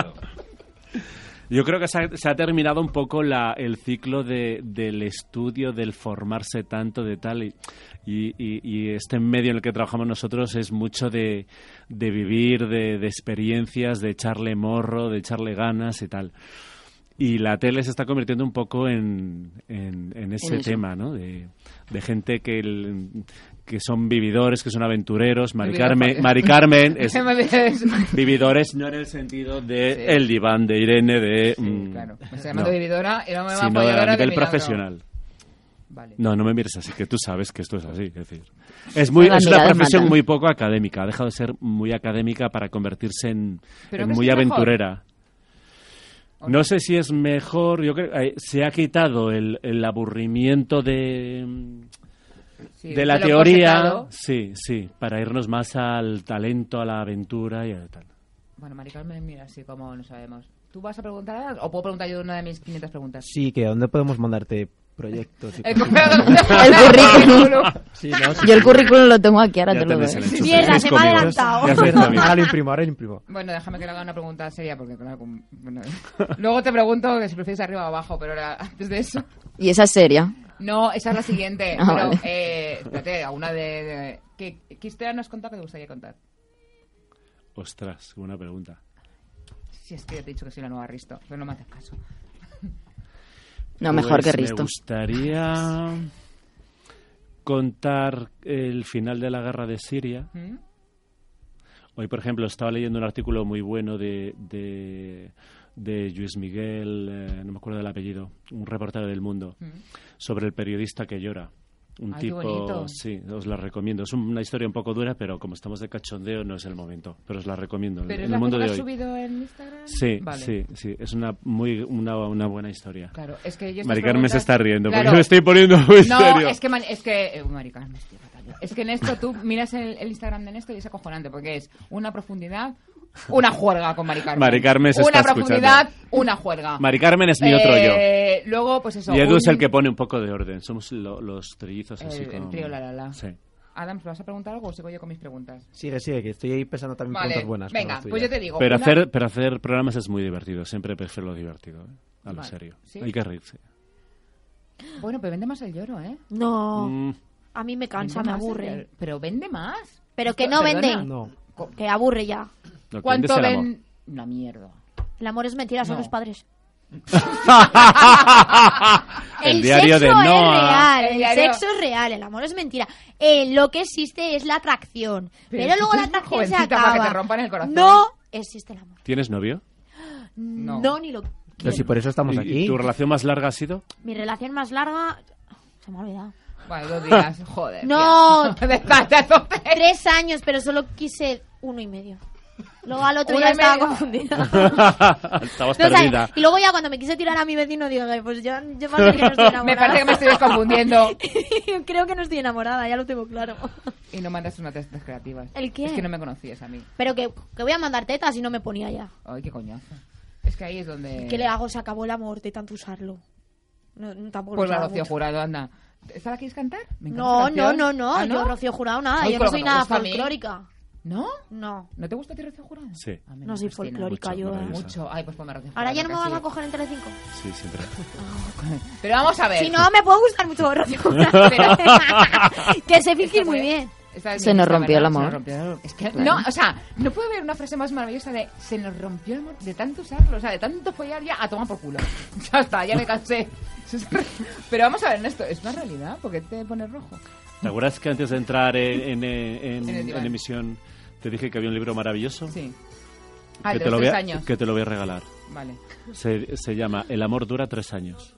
Yo creo que se ha, se ha terminado un poco la, el ciclo de, del estudio, del formarse tanto, de tal. Y, y, y- y este medio en el que trabajamos nosotros es mucho de, de vivir, de, de experiencias, de echarle morro, de echarle ganas y tal. Y la tele se está convirtiendo un poco en, en, en ese En eso. tema, ¿no? De, de gente que, el- que son vividores, que son aventureros. Mari Vividor, Carmen, porque- Mari Carmen es Me ves. vividores no en el sentido de Sí. el diván de Irene, de... Sí, mm, claro. Me está llamando no, vividora y no me va a sino apoyar a ahora de nivel milagro. profesional. Vale. No, no me mires así, que tú sabes que esto es así. Es decir, es, muy, La es una mirada profesión mata. muy poco académica. Ha dejado de ser muy académica para convertirse en, ¿Pero en crees muy que es mejor? aventurera. No sé si es mejor, yo creo eh, se ha quitado el, el aburrimiento de, Sí, de la de lo teoría, cosetado. sí, sí, para irnos más al talento, a la aventura y a tal. Bueno, Mari Carmen, mira, así como no sabemos. ¿Tú vas a preguntar ahora o puedo preguntar yo una de mis quinientas preguntas? Sí, que ¿dónde podemos mandarte proyectos? y El cosas? El currículum. Sí, ¿no? Sí, Yo el sí. currículum lo tengo aquí, ahora Ya te lo tenéis doy. el enchufe. Mierda, Tenéis se me ha conmigo. adelantado. Ya Es está verdad, bien. ahora lo imprimo, ahora lo imprimo. Bueno, déjame que le haga una pregunta seria porque claro, como- bueno, luego te pregunto que si prefieres arriba o abajo, pero la- antes de eso. Y esa es seria. No, esa es la siguiente. Ah, pero, vale. eh, espérate, alguna de, de ¿qué, qué historia nos has contado que te gustaría contar? Ostras, qué buena pregunta. Si es que ya te he dicho que soy la nueva Risto, pero no me haces caso. No, mejor Pues que Risto. Me gustaría contar el final de la guerra de Siria. ¿Mm? Hoy, por ejemplo, estaba leyendo un artículo muy bueno de, de, de Luis Miguel, eh, no me acuerdo del apellido, un reportero del Mundo, ¿Mm? sobre el periodista que llora. Un Ay, qué tipo, bonito. sí, os la recomiendo. Es una historia un poco dura, pero como estamos de cachondeo no es el momento. Pero os la recomiendo. ¿Pero en es el la mundo que de has hoy. subido en Instagram? Sí, Vale. sí, sí. Es una muy una, una buena historia. Claro, es que yo estas Mari Carmen se preguntas- está riendo Claro. porque me estoy poniendo muy no, serio. es que, man- es que eh, Mari Carmen, estoy fatal yo. Es que en esto tú miras el, el Instagram de Néstor y es acojonante porque es una profundidad, una juerga con Mari Carmen. Mari Carmen se una está profundidad, una juerga. Mari Carmen es mi otro yo. Eh, Luego, pues eso. Y Edu un- es el que pone un poco de orden. Somos lo- los trillizos así El- el como... trío la, la, la. Sí. Adams, ¿vas a preguntar algo o sigo yo con mis preguntas? Sigue, sigue, que estoy ahí pensando también Vale, preguntas buenas. como venga, las tuyas. pues yo te digo. Pero una- hacer, pero hacer programas es muy divertido. Siempre prefiero lo divertido, ¿eh? A lo Vale, serio. ¿sí? Hay que reírse. Bueno, pero vende más el lloro, ¿eh? No, Mm. a mí me cansa, Vende me más el aburre. lloro. Pero vende más. Pero que Esto- no perdona. vende. No. Que aburre ya. Lo que ¿Cuánto vende es el amor. ven? Una mierda. El amor es mentira, son No. los padres. El diario sexo de es Noah. real, El el, diario- sexo es real, el amor es mentira. Eh, lo que existe es la atracción. Pero, Pero si luego tú la eres muy atracción se jovencita para acaba. que te rompan el corazón. No existe el amor. ¿Tienes novio? No, ni lo Pero quiero. si por eso estamos ¿Y- aquí. ¿Y tu relación más larga ha sido? Mi relación más larga... Se me ha olvidado. Bueno, dos días, joder. No, tía. De tanta tontería. tres años, pero solo quise uno y medio. Luego al otro Uno ya y estaba medio. confundida. Estabas No, o sea, perdida. y luego ya cuando me quise tirar a mi vecino digo, "Ay, pues yo, yo parece que no estoy enamorada". Me parece que me estoy confundiendo. Yo creo que no estoy enamorada, ya lo tengo claro. Y no mandas unas testas creativas. ¿El qué? Es que no me conocías a mí. Pero que, que voy a mandar tetas y no me ponía ya. Ay, qué coñazo. Es que ahí es donde... ¿Qué le hago? Se acabó el amor de tanto usarlo. No, no, tampoco Pues lo la usaba Rocío mucho. Jurado, anda. ¿Esta la quieres cantar? Me encanta No, esa no, canción. no, no, ¿Ah, yo Rocío Jurado nada, Ay, yo con no lo que soy me nada gusta a mí. folclórica. ¿No? No. ¿No te gusta a ti Rocío Jurado? Sí. A mí No me soy fascina folclórica mucho, yo. eh. maravillosa. Mucho. Ay, pues ponme Rocío Ahora ya no me Jurado, vas a que coger en Telecinco. Sí, siempre. Pero vamos a ver. Si no, me puede gustar mucho Rocío Jurado. que sé fingir muy bien. Esta es Se mi nos lista, rompió el ¿verdad? Se amor. nos rompió el amor. Es que, no, o sea, no puede haber una frase más maravillosa de se nos rompió el amor de tanto usarlo, o sea, de tanto follar ya a tomar por culo. Ya está, ya me cansé. Pero vamos a ver, esto ¿es una realidad? ¿Por qué te pones rojo? ¿Te acuerdas que antes de entrar en, en, en- En el diván. en emisión te dije que había un libro maravilloso? Sí. Ah, que, de te los lo voy tres a, años. que te lo voy a regalar. Vale. Se, se llama El amor dura tres años.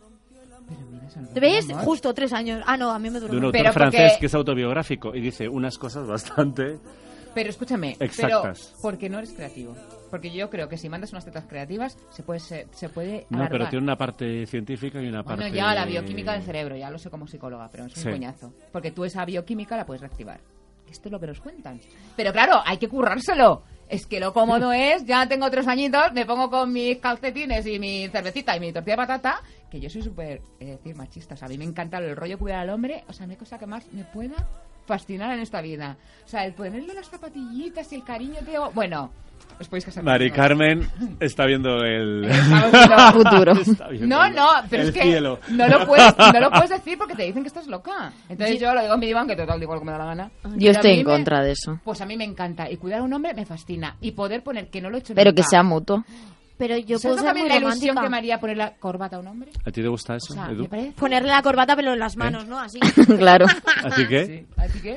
¿Te ves? Justo tres años. Ah, no, a mí me duró. De un más. autor Pero francés porque- que es autobiográfico y dice unas cosas bastante... Pero escúchame, Exactas. pero porque no eres creativo. Porque yo creo que si mandas unas tetas creativas se puede se, se puede No, alargar. pero tiene una parte científica y una Bueno, parte... ya la bioquímica del cerebro, ya lo sé como psicóloga, pero es un Sí. coñazo. Porque tú esa bioquímica la puedes reactivar. Esto es lo que nos cuentan. Pero claro, hay que currárselo. Es que lo cómodo es, ya tengo tres añitos, me pongo con mis calcetines y mi cervecita y mi tortilla de patata, que yo soy súper, es decir, machista. O sea, a mí me encanta el rollo cuidar al hombre. O sea, no hay cosa que más me pueda fascinar en esta vida. O sea, el ponerle las zapatillitas y el cariño, tío. Bueno, os podéis casar. Mari conmigo. Carmen está viendo el... Estamos Futuro. Está viendo No, el- no, pero el es que cielo. no lo, puedes, no lo puedes decir porque te dicen que estás loca. Entonces yo lo digo en mi diván, que total digo lo que me da la gana. Yo Pero estoy a mí en me- contra de eso. Pues a mí me encanta. Y cuidar a un hombre me fascina. Y poder poner que no lo he hecho Pero nunca. que sea mutuo. Pero yo ¿Sabes puedo ser también muy la ilusión romántica. que me haría poner la corbata a un hombre? ¿A ti te gusta eso, O sea, Edu? me parece... Ponerle la corbata pero en las manos, ¿no? Así. Claro. ¿Así que? Sí. ¿Así qué?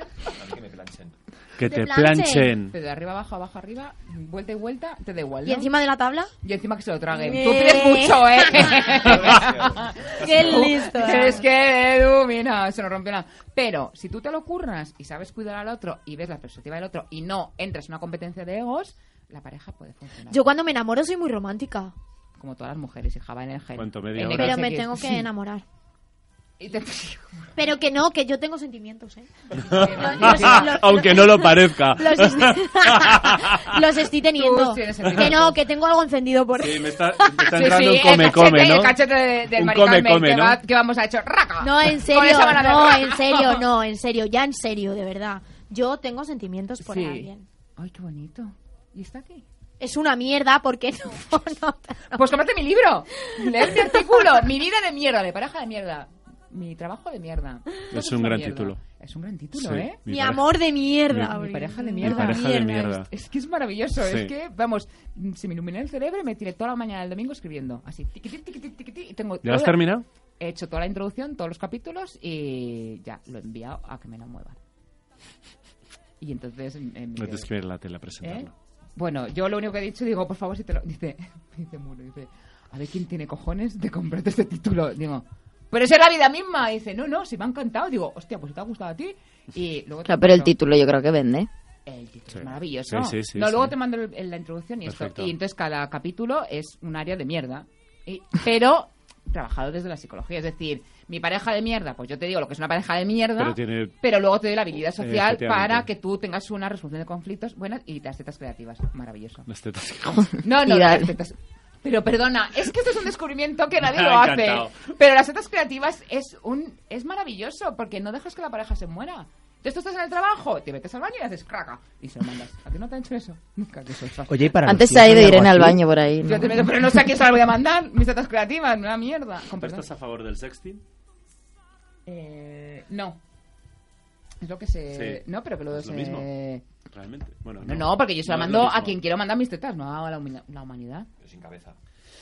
Que Te te planchen. planchen. Pero de arriba abajo, abajo arriba, vuelta y vuelta, te da igual, ¿no? ¿Y encima de la tabla? Y encima que se lo traguen. Eh. Tú pides mucho, ¿eh? Qué listo, eh. Es que, Edu, mira, se nos rompió nada. Pero, si tú te lo curras y sabes cuidar al otro y ves la perspectiva del otro y no entras en una competencia de egos, la pareja puede funcionar. Yo cuando me enamoro soy muy romántica. Como todas las mujeres, hija, va en el gen. ¿Cuánto, media En hora? Pero X me X. tengo que enamorar. Y te- Pero que no, que yo tengo sentimientos, ¿eh? Aunque no lo parezca. Los, est- los estoy teniendo. Tú tienes sentimientos. Que no, que tengo algo encendido por... Sí, me está, me está Sí, entrando sí, un come-come, el cachete, ¿no? el cachete de- del Un Mari Carmen, come-come, que, ¿no? va- que vamos a hecho raca. No, en Con serio, esa mano de no, raca. en serio, no, en serio, ya en serio, de verdad. Yo tengo sentimientos por Sí. alguien. Ay, qué bonito. ¿Y está aquí? Es una mierda porque no, no, Pues cómprate mi libro. Leer mi artículo. Mi vida de mierda, de pareja de mierda. Mi trabajo de mierda. Todo Es un una gran mierda. título. Es un gran título, Sí. ¿eh? mi pareja- amor de mierda. Mi oye. pareja de Mi mierda. pareja de mierda. Es, es que es maravilloso. Sí. Es que, vamos, se me ilumina el cerebro y me tiré toda la mañana del domingo escribiendo. Así, tiqui, tiqui, tiqui, tiqui, tiqui, y tengo ¿Ya has toda- terminado? he hecho toda la introducción, todos los capítulos y ya, lo he enviado a que me la muevan. Y entonces... eh, me No quedo- tienes que ir a la tele a presentarlo. ¿Eh? Bueno, yo lo único que he dicho, digo, por favor, si te lo... Dice, dice Muro, dice, a ver quién tiene cojones de comprarte este título. Digo, pero esa es la vida misma. Y dice, no, no, si me ha encantado. Digo, hostia, pues si te ha gustado a ti. Y luego te Claro, pero el mando- título yo creo que vende. El título Sí. es maravilloso. Sí, sí, sí, no, sí. luego te mando el- el- la introducción y esto. Perfecto. Y entonces cada capítulo es un área de mierda. Y- pero trabajado desde la psicología. Es decir, mi pareja de mierda, pues yo te digo lo que es una pareja de mierda, Pero tiene- pero luego te doy la habilidad social Efectivamente. para que tú tengas una resolución de conflictos buenas y las tetas creativas. Maravilloso. Las tetas. No, no, Y las dale. tetas. Pero perdona, es que esto es un descubrimiento que nadie Me lo ha hace. encantado. Pero las tetas creativas es un es maravilloso porque no dejas que la pareja se muera. Entonces tú estás en el trabajo, te metes al baño y haces craca y se lo mandas. ¿A ti no te han hecho eso? Nunca, que soy fácil. Oye, y para Antes los se ha tíos, ido ¿no hay Irene algo al así? baño por ahí. Yo ¿no? te meto, pero no sé a quién se las voy a mandar. Mis tetas creativas, una mierda. Con ¿Tú perdón. estás a favor del sexting? Eh, no. Es lo que se... Sí. No, pero que lo Es lo se... mismo. Realmente. Bueno, No, no, porque yo se la No es mando lo a mismo. quien quiero mandar mis tetas, no a la, humi- la humanidad. Pero sin cabeza.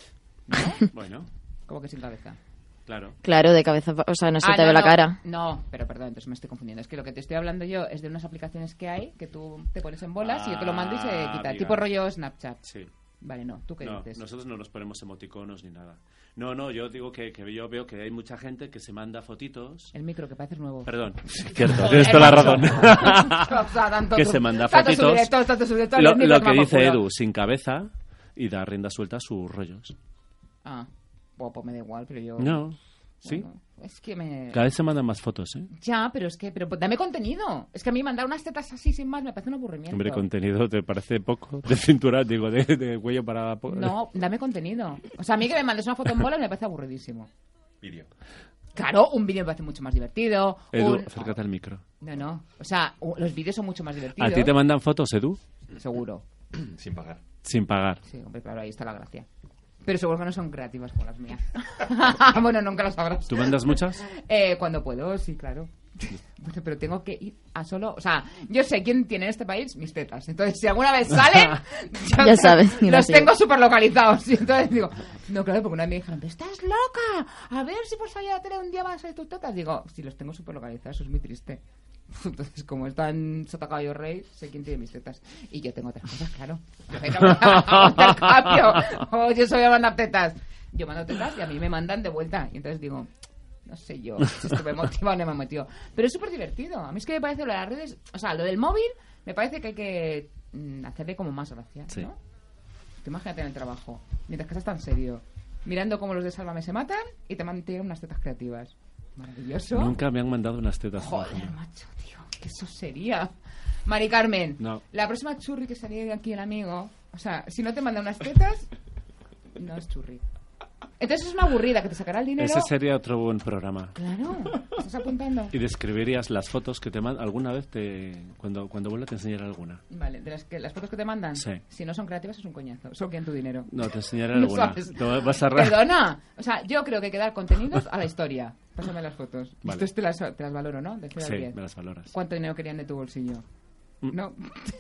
Bueno, ¿Cómo que sin cabeza? claro. Claro, de cabeza, o sea, no se Ah, te no, ve la no. cara. No, pero perdón, entonces me estoy confundiendo. Es que lo que te estoy hablando yo es de unas aplicaciones que hay que tú te pones en bolas y yo te lo mando y se Ah, quita. amiga. Tipo rollo Snapchat. Sí. Vale, no. ¿Tú qué No, dices? nosotros no nos ponemos emoticonos ni nada. No, no, yo digo que, que yo veo que hay mucha gente que se manda fotitos. El micro, que pareces nuevo. Perdón, sí, cierto, tienes toda la razón. O sea, tanto que tú- se manda tanto fotitos. subdirector, tanto subdirector, Lo, el micro lo es que más dice oscuro. Edu, sin cabeza y da rienda suelta a sus rollos. Ah, bueno, pues me da igual, pero yo... No, sí. Bueno, es que me... Cada vez se mandan más fotos, ¿eh? Ya, pero es que... Pero pues, dame contenido. Es que a mí mandar unas tetas así sin más me parece un aburrimiento. Hombre, contenido, ¿te parece poco? De cintura, digo, de, de cuello para... po- No, dame contenido. O sea, a mí que me mandes una foto en bolas me parece aburridísimo. Vídeo. Claro, un vídeo me parece mucho más divertido. Edu, un- acércate al micro. No, no. O sea, u- los vídeos son mucho más divertidos. ¿A ti te mandan fotos, Edu? Seguro. Sin pagar. Sin pagar. Sí, hombre, claro, ahí está la gracia. Pero seguro que no son creativas como las mías. Bueno, nunca lo sabrás. ¿Tú mandas muchas? Eh, cuando puedo, sí, claro. Bueno, pero tengo que ir a solo... O sea, yo sé quién tiene en este país mis tetas. Entonces, si alguna vez salen... yo Ya sabes, quién Los ha sido. tengo súper localizados. Y entonces digo... No, claro, porque una vez me dijeron... "Pero estás loca. A ver si por salir a la tele un día van a salir tus tetas". Digo, si los tengo súper localizados, eso es muy triste. Entonces, como está en Sota Caballo Rey, sé quién tiene mis tetas. Y yo tengo otras cosas, claro. Yo no me hago intercambio. Oh, yo soy a mandar tetas. Yo mando tetas y a mí me mandan de vuelta. Y entonces digo... No sé yo si esto me motiva o no me motiva. Pero es súper divertido. A mí es que me parece lo de las redes... O sea, lo del móvil me parece que hay que mm, hacerle como más gracia, Sí. ¿no? Tú imagínate en el trabajo, mientras que estás tan serio, mirando cómo los de Sálvame se matan y te mantienen unas tetas creativas. Maravilloso. Nunca me han mandado unas tetas. por Joder, ejemplo. macho, tío. Que eso sería... Mari Carmen, No. la próxima churri que salía aquí el amigo... O sea, si no te manda unas tetas, no es churri. Entonces es una aburrida que te sacará el dinero... Ese sería otro buen programa. Claro, ¿estás apuntando? Y describirías las fotos que te mandan. ¿Alguna vez te cuando cuando vuelva te enseñaré alguna? Vale, de las, que, las fotos que te mandan, Sí. si no son creativas es un coñazo. Solo quieren tu dinero. No, te enseñaré No alguna. sabes. Te vas a ra- Perdona. O sea, yo creo que hay que dar contenidos a la historia. Pásame las fotos. Vale. Entonces te las, te las valoro, ¿no? De cero a Sí, diez. me las valoras. ¿Cuánto dinero querían de tu bolsillo? Mm. No.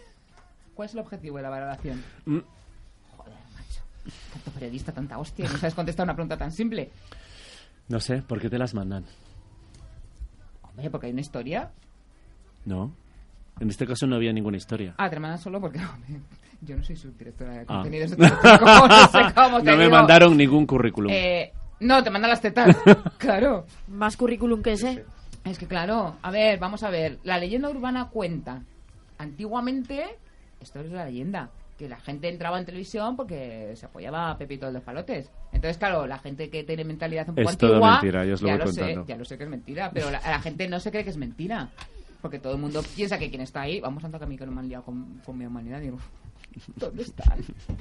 ¿Cuál es el objetivo de la valoración? Mm. Joder, macho. Tanto periodista, tanta hostia. y No sabes contestar una pregunta tan simple. No sé, ¿por qué te las mandan? Hombre, porque hay una historia. No. En este caso no había ninguna historia. Ah, te la mandan solo porque hombre, yo no soy subdirectora de Ah. contenidos. No sé cómo, no sé cómo te No me digo. mandaron ningún currículum. Eh, no, te mandan las tetas. Claro. Más currículum que ese. Es que claro, a ver, vamos a ver. La leyenda urbana cuenta. Antiguamente, esto es la leyenda, que la gente entraba en televisión porque se apoyaba a Pepito el de Palotes. Entonces, claro, la gente que tiene mentalidad un poco Es todo antigua... mentira, yo os lo ya voy lo sé, contando. ya lo sé que es mentira, pero la, la gente no se cree que es mentira. Porque todo el mundo piensa que quien está ahí... Vamos, tanto que a mí que no me han liado con, con mi humanidad. Digo, ¿dónde están?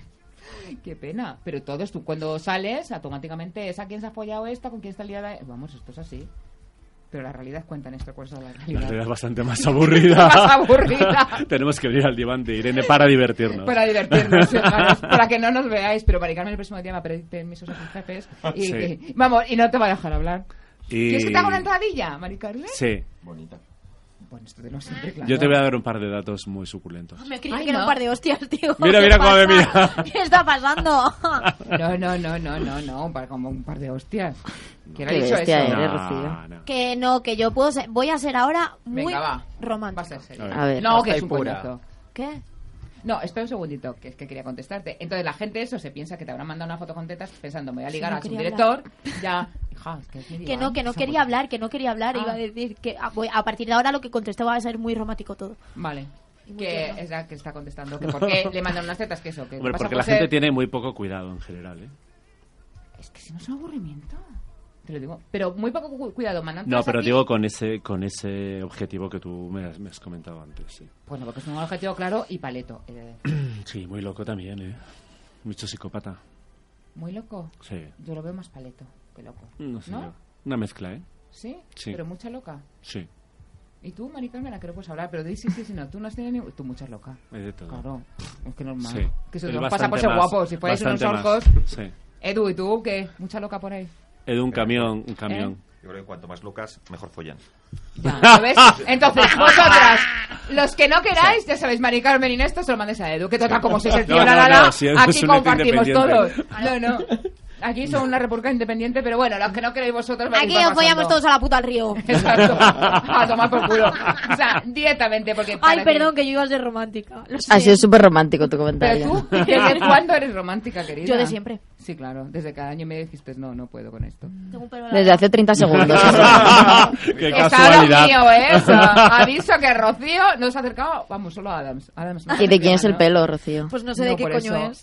Qué pena. Pero todos, tú cuando sales, automáticamente es a quién se ha follado esta, con quién está liada... Vamos, esto es así. Pero la realidad cuenta en esta cosa de la La realidad. realidad es bastante más aburrida. Más aburrida. Tenemos que venir al diván de Irene para divertirnos. Para divertirnos, sí, hermanos, para que no nos veáis. Pero Mari Carmen el próximo día me va a pedir permisos a sus jefes. Y, Sí. y- vamos, y no te va a dejar hablar. Y- ¿Quieres que te haga una entradilla, Mari Carmen? Sí. Bonita. Bueno, esto de lo siempre, claro. Yo te voy a dar un par de datos muy suculentos. Me creía Ay, que era no. un par de hostias, tío. Mira, ¿Qué mira cómo me pasa? mira. ¿Qué está pasando? No, no, no, no, no, no, un par- como un par de hostias. ¿Quién ha Qué dicho bestia eso? eres, No, Rocío. no. Que no, que yo puedo ser, voy a ser ahora muy Venga, va. romántica. Va a ser serio. A ver. A ver. No, que Hasta es un pura. coñazo. ¿Qué? No, espera un segundito, que es que quería contestarte. Entonces la gente eso se piensa que te habrán mandado una foto con tetas pensando, me voy a Sí, ligar no a su quería director. Ya, hija, es que es mi Que diván, no, que no esa quería foto. hablar, que no quería hablar. Ah. Iba a decir que a, voy- a partir de ahora lo que contesté va a ser muy romántico todo. Vale. Y muy Que tierno. es la que está contestando. Que por qué le mandan unas tetas, que eso. Que Hombre, pasa porque por la ser- gente tiene muy poco cuidado en general, ¿eh? Es que si no es un aburrimiento. Te lo digo. Pero muy poco cu- cuidado, mandan No, tetas pero aquí. digo con ese con ese objetivo que tú me has, me has comentado antes, sí. Bueno, porque es un objetivo claro y paleto. he de decir. Sí, muy loco también, ¿eh? Mucho psicópata. Muy loco. Sí. Yo lo veo más paleto que loco. No sé ¿No? yo. Una mezcla, ¿eh? ¿Sí? Sí. Pero mucha loca. Sí, ¿Y tú, Mari Carmen, a qué no puedes hablar? Pero di sí, sí, sí, no. Tú no has tenido ni... Tú mucha loca. hay de todo. Claro. Es que normal. Sí. Que eso Es nos pasa por bastante ser más- guapos. Si fuerais unos bastante orcos... más, sí. Edu, ¿y tú qué? ¿Mucha loca por ahí? Edu, un camión, un camión. Yo creo que cuanto más locas, mejor follan. Ya, ¿lo ves? Entonces, vosotras, los que no queráis, ya sabéis, Mari Carmen y Néstor, se lo mandes a Edu. Que total, como sois el tío No, la, no, la, la, no, si Edu aquí es un ente compartimos todos. independiente. No, no. Aquí son una república independiente, pero bueno, los que no queréis vosotros... Aquí venís os follamos pasando. todos a la puta al río. Exacto. A tomar por culo. O sea, directamente, porque... Ay, para perdón, ti- que yo iba a ser romántica. Lo Ha sido sé. súper romántico tu Pero comentario. tú, ¿desde cuándo eres romántica, querida? Yo de siempre. Sí, claro. Desde cada año me dijiste, no, no puedo con esto. Tengo un pelo Desde largo. hace treinta segundos. Qué Está lo casualidad. mío, ¿eh? O sea, aviso que Rocío nos ha acercado, vamos, solo a Adams. Adams no ¿Y de quién es el ¿no? pelo, Rocío? Pues no sé No, de qué por coño eso. es.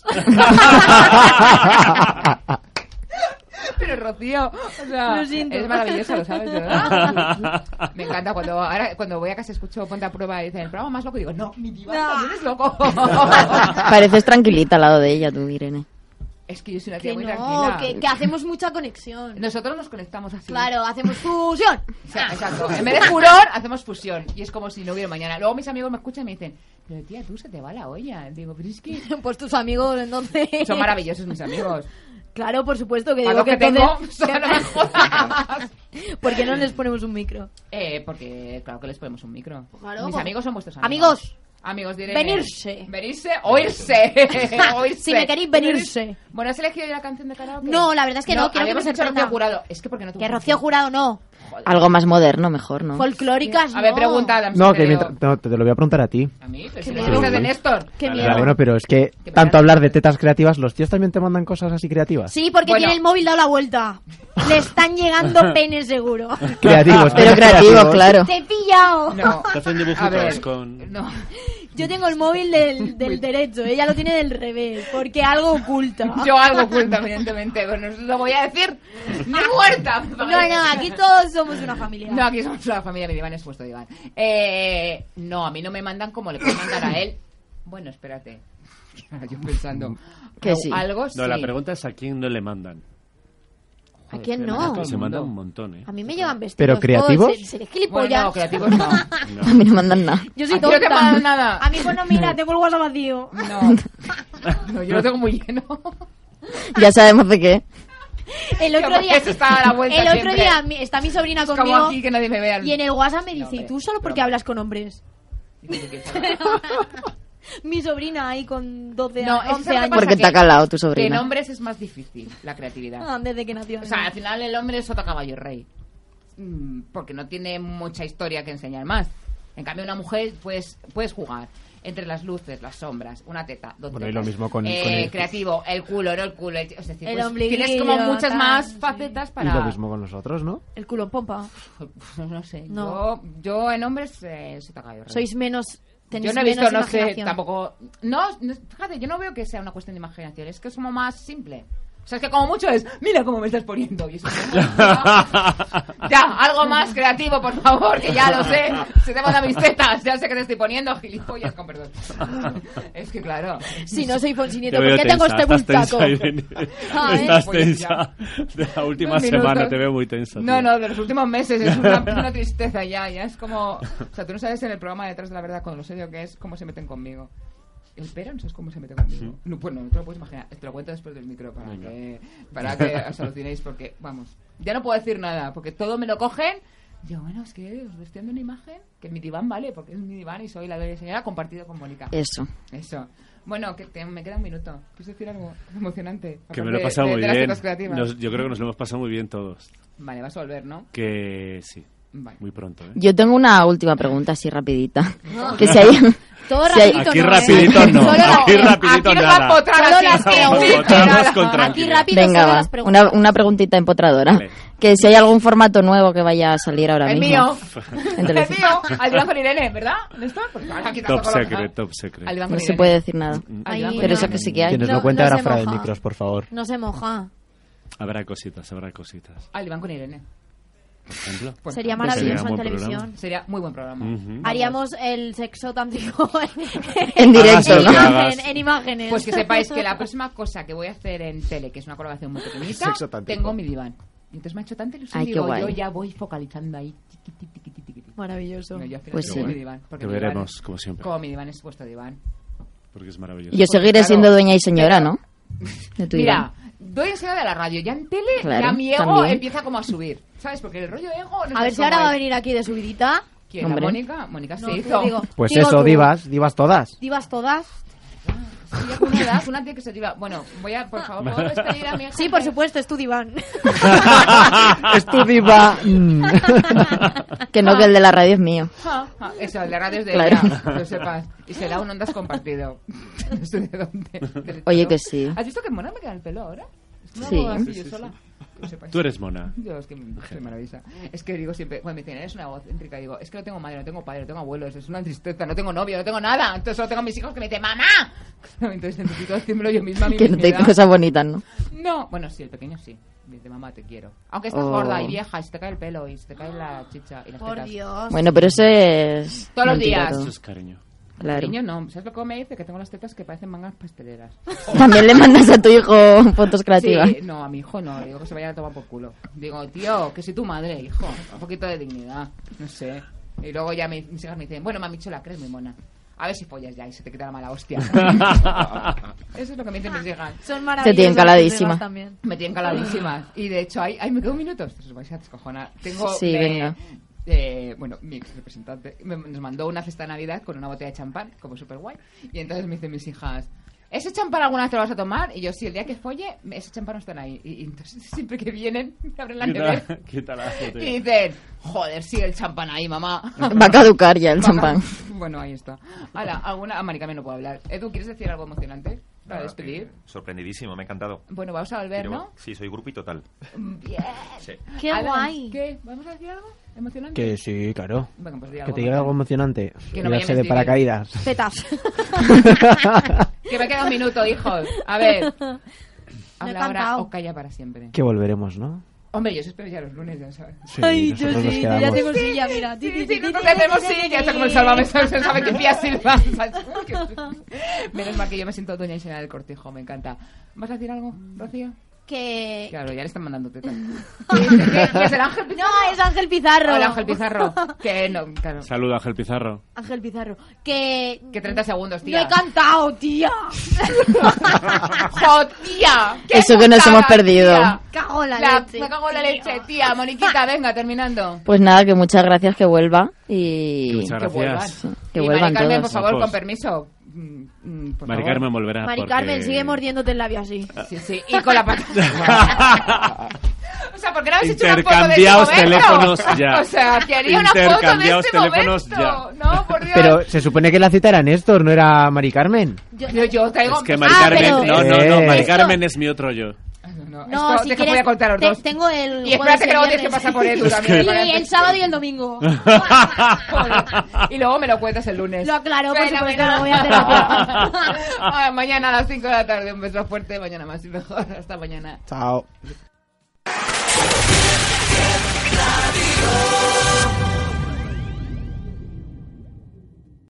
Pero Rocío, o sea, Lo siento. es maravilloso, lo sabes, ¿verdad? Me encanta cuando ahora cuando voy a casa escucho Ponte a Prueba y dicen, el programa más loco, y digo, no, mi diva también es loco. Pareces tranquilita al lado de ella, tú, Irene. Es que yo soy una tía Que muy no, tranquila. que, que hacemos mucha conexión. Nosotros nos conectamos así. Claro, hacemos fusión. O sea, exacto. En vez de furor, hacemos fusión. Y es como si no hubiera mañana. Luego mis amigos me escuchan y me dicen, pero tía, tú se te va la olla. Digo, pero es que... Pues tus amigos, entonces. Son maravillosos mis amigos. Claro, por supuesto que Para digo los que, que tengo, entonces- o sea, no me jodas. ¿Por qué no les ponemos un micro? Eh, porque claro que les ponemos un micro. Claro, Mis pues- amigos son vuestros Amigos. amigos. Amigos diré. Venirse. Venirse o irse. O irse. Si me queréis venirse. Bueno, ¿has elegido ya la canción de karaoke? No, la verdad es que no, quiero que habíamos me hecho sorprenda. Rocío Jurado. Es que porque no te Que gusta Rocío Jurado no. Algo más moderno, mejor, ¿no? Folclóricas A ver, no. pregunta Adams. No, te que veo. mientras- no, te lo voy a preguntar a ti. A mí, pero Qué si me miedo. dijiste de Néstor. Qué Ya, miedo. bueno, pero es que me tanto da- hablar de tetas creativas, ¿los tíos también te mandan cosas así creativas? Sí, porque Bueno. tiene el móvil dado la vuelta. Le están llegando penes seguro. Creativos. Pero tetas creativo, creativos. claro. Te he pillado. No. Te hacen A dibujitos ver, con... no. Yo tengo el móvil del, del derecho, ella lo tiene del revés, porque algo oculta. Yo algo oculta, evidentemente. Bueno, no lo voy a decir ni muerta. No, no, aquí todos somos una familia. No, aquí somos una familia, mi diván es puesto diván. Eh, no, a mí no me mandan como le pueden mandar a él. Bueno, espérate. Yo pensando. Que sí. Algo sí. No, la pregunta es a quién no le mandan. ¿A quién se no? manda todo el Se mandan mundo. un montón, ¿eh? A mí me llevan vestidos. ¿Pero creativos? ¿Puedo ser- seré gilipollas? Bueno, no, creativos no. A mí no mandan nada. Yo soy ¿A ti no te tonta. mandan nada? A mí, bueno, mira, tengo el WhatsApp vacío. No. No, yo lo tengo muy lleno. Ya sabemos de qué. El otro Porque día, eso está a la vuelta el otro siempre. día mi- está mi sobrina Es como conmigo aquí que nadie me vea. y en el WhatsApp me No, dice, hombre, ¿y tú solo porque broma. hablas con hombres? Mi sobrina ahí con doce No, años, es once que lo que años. pasa Porque te ha que- calado tu Que en sobrina. hombres es más difícil la creatividad. Ah, desde que nació. O sea, al final el hombre es sota caballo rey. Mm, Porque no tiene mucha historia que enseñar más. En cambio, una mujer pues, puedes jugar entre las luces, las sombras, una teta, dos Bueno, y tetas. lo mismo con- Eh, con el- creativo, el culo, no el culo. el- Es decir, El pues, ombliguillo, tienes como muchas tal, más sí. facetas Y para... lo mismo con nosotros, ¿no? El culo en pompa. No sé. No. Yo, yo en hombres eh, sota caballo rey. Sois menos... Tenéis Yo no he visto, menos no sé, imaginación. tampoco... No, no, fíjate, yo no veo que sea una cuestión de imaginación, es que es como más simple. O sea, es que como mucho es, mira cómo me estás poniendo. Y eso es como, ya, algo más creativo, por favor, que ya lo sé. Se te mandan mis tetas, ya sé que te estoy poniendo, gilipollas, con perdón. Es que claro. Si no soy Fonsi Nieto, Te ¿por veo qué tengo tensa, este estás tensa, bultaco? Irene. Ah, ¿eh? Estás Pues tensa. De la última Dos minutos. semana te veo muy tensa. No, tío. no, de los últimos meses es una, una tristeza ya, ya es como... O sea, tú no sabes en el programa Detrás de la Verdad, con lo serio que es, cómo se meten conmigo. El pero no sabes cómo se mete conmigo. No, pues no, no te lo puedes imaginar. Te lo cuento después del micro para Venga. que, para que os alucinéis porque, vamos, ya no puedo decir nada, porque todo me lo cogen Yo, bueno, es que os estoy dando una imagen que mi diván vale, porque es mi diván y soy la bella señora compartido con Mónica. Eso. Eso. Bueno, que te- me queda un minuto. ¿Quieres decir algo emocionante? Que me lo he Aparte pasado de- muy de las bien. cosas creativas. Nos- yo creo que nos lo hemos pasado muy bien todos. Vale, vas a volver, ¿no? Que sí. Vale. Muy pronto, ¿eh? Yo tengo una última pregunta así rapidita. No. Que si hay... Todo si hay- rapidito Aquí no, ¿eh? rapidito no. Solo la- Aquí rapidito Aquí nos nada. va a potrar Solo así. las preguntas. Votamos con Aquí tranquilidad. rápido Venga, solo va. las preguntas. Una, una preguntita empotradora. Vale. Que si hay algún formato nuevo que vaya a salir ahora El mismo. mío. En El televisión. mío. Al diván con Irene, ¿verdad? ¿Néstor? Porque ahora aquí Top tampoco lo- secret, top secret. Al diván No con se Irene. puede decir nada. Al Ahí diván con Pero eso Irene. que sí que hay. Que nos No, lo cuente no ahora se fuera de moja. micros, por favor. No se moja. Habrá cositas, habrá cositas. Al diván con Irene. Por ejemplo. Pues, Sería pues maravilloso sería en un buen televisión. programa. Sería muy buen programa. Ujú. Haríamos el sexo tántrico En directo, en, lo que ¿no? hagas. imagen, en imágenes. Pues que sepáis que la próxima cosa que voy a hacer en tele, que es una colaboración muy pequeñita, Sexo tántrico. tengo mi diván. Y entonces me ha hecho tanta ilusión. Ay, qué Digo, guay. yo ya voy focalizando ahí. Tiqui, tiqui, tiqui, tiqui, tiqui. Maravilloso. No, yo al final Pues tengo sí. mi diván, porque Que mi diván veremos, es- como siempre. Como mi diván es vuestro diván. Porque es maravilloso. Yo seguiré Claro. siendo dueña y señora, ¿no? De tu Mira, diván. doy enseña de la radio. Ya en tele, Claro, ya mi ego también. empieza como a subir. ¿Sabes? Porque el rollo ego... No A sé ver si cómo ahora va a es. venir aquí de subidita. ¿Quién? Hombre. ¿La Mónica? Mónica se No, hizo. digo, Pues digo eso, tú. divas, divas todas. Divas todas. Sí, ya con una edad, una tía que se diva. Bueno, voy a, por favor, ¿puedo despedir a mi hija? Sí, por supuesto, es tu diván. Es tu diva. mm. Que no, que el de la radio es mío. Ja, ja, eso, el de radio es de Claro. ella, que lo sepas. Y será un ondas compartido. No sé de dónde. del Oye, todo. que sí. ¿Has visto que mona me queda el pelo ahora? Es que me Sí. hago así Sí, yo sí, sola. sí. Que lo sepáis. Tú eres mona. Yo es que me- soy maravillosa. Es que digo siempre, cuando me dicen, eres una voz céntrica, digo, es que no tengo madre, no tengo padre, no tengo abuelos, es una tristeza, no tengo novio, no tengo nada. Entonces solo tengo a mis hijos que me dicen, ¡mamá! Entonces necesito decírmelo yo misma a mi Que no te intimidad. cosas bonitas, ¿no? No, bueno, sí, el pequeño sí. Dice, mamá, te quiero. Aunque estás Oh. gorda y vieja, y se te cae el pelo, y se te cae la chicha y las Por tetas. Dios. Bueno, pero eso es... Todos los mentira días. todo. Eso es cariño. Claro. Niño, no. ¿Sabes lo que me dice? Que tengo las tetas que parecen mangas pasteleras. También le mandas a tu hijo fotos creativas. Sí, no, a mi hijo no. Digo que se vaya a tomar por culo. Digo, tío, que soy tu madre, hijo. Un poquito de dignidad. No sé. Y luego ya me- mis hijas me dicen, bueno, mami, chola, crees muy mona. A ver si follas ya y se te quita la mala hostia. Eso es lo que me dicen mis hijas. Son Te maravillosas. tienen caladísima. tus divas también. Me tienen caladísimas. Y de hecho, ahí, ahí me quedo un minuto. Os vais a descojonar. Tengo. Sí, eh, venga. eh, bueno, mi ex representante me, nos mandó una cesta de Navidad con una botella de champán, como súper guay. Y entonces me dicen mis hijas, ¿ese champán alguna vez te lo vas a tomar? Y yo, sí, el día que folle, ese champán no están ahí. Y, y entonces siempre que vienen, me abren la nevera Quita, quita la y botella. dicen, joder, sí, el champán ahí, mamá. Va a caducar ya el Va a champán. ca- Bueno, ahí está. Hala, alguna... A Maricame no puedo hablar. Edu, ¿quieres decir algo emocionante para Nada, despedir? que Sorprendidísimo, me ha encantado. Bueno, vamos a volver, Pero, ¿no? Sí, soy grupi total. Bien. Sí. Qué Alan, guay. ¿Qué? ¿Vamos a decir algo emocionante? Que sí, claro. Venga, pues di Que algo te diga algo emocionante. emocionante. Que no me Tirarse llames de paracaídas. Tetas. Que me queda un minuto, hijos. A ver. he Habla ahora cantado. o calla para siempre. Que volveremos, ¿no? Hombre, yo os espero ya los lunes, ya sabes. Sí, Ay, yo nosotros nos sí, yo ya quedamos. tengo silla, mira. Sí, sí, nosotros ya tenemos silla. Está como el Sálvame, ¿sabes? Sabe que pía Silva. Menos mal que yo me siento doña y señora del cortijo, me encanta. ¿Vas a decir algo, Rocío? Que... Claro, ya le están mandando tetas. ¿Qué, qué, qué es el Ángel Pizarro? No, es Ángel Pizarro. Hola, Ángel Pizarro. Que no, claro. Saluda, Ángel Pizarro. Ángel Pizarro. Que... Que treinta segundos, No tía. he cantado, tía. ¡Jo, tía! ¡Qué Eso que nos putada, hemos perdido. tía! Cago en la, La, leche. me cago en la tío. leche, tía. Moniquita, venga, terminando. Pues nada, que muchas gracias, que vuelva. Y Muchas Que vuelvan. gracias. que y vuelvan Mari Carmen, por todos. favor, Guapos. con permiso. Mm, mm, por Mari favor. Carmen volverá. Mari porque- Carmen, sigue mordiéndote el labio así. Sí, sí, y con la pata. O sea, ¿por qué no habéis hecho una foto de este Intercambiaos momento? teléfonos ya. O sea, que haría una foto de Intercambiaos este teléfonos momento. ya. No, por Dios. Pero se supone que la cita era Néstor, no era Mari Carmen. yo, yo, yo traigo... Es que Mari Ah, Carmen. pero- No, no, no. Eh. Mari Esto- Carmen es mi otro yo. No, No, esto si deja quieres... voy a contar los te- dos. Tengo el... Y espérate que luego jueves, tienes que el pasar por viernes. Edu también. para Y el antes. sábado y el domingo. Joder. Y luego me lo cuentas el lunes. Lo aclaro, por Venga, supuesto, venga. lo voy a terapia. Ah, mañana a las cinco de la tarde. Un beso fuerte. Mañana más y mejor. Hasta mañana. Chao.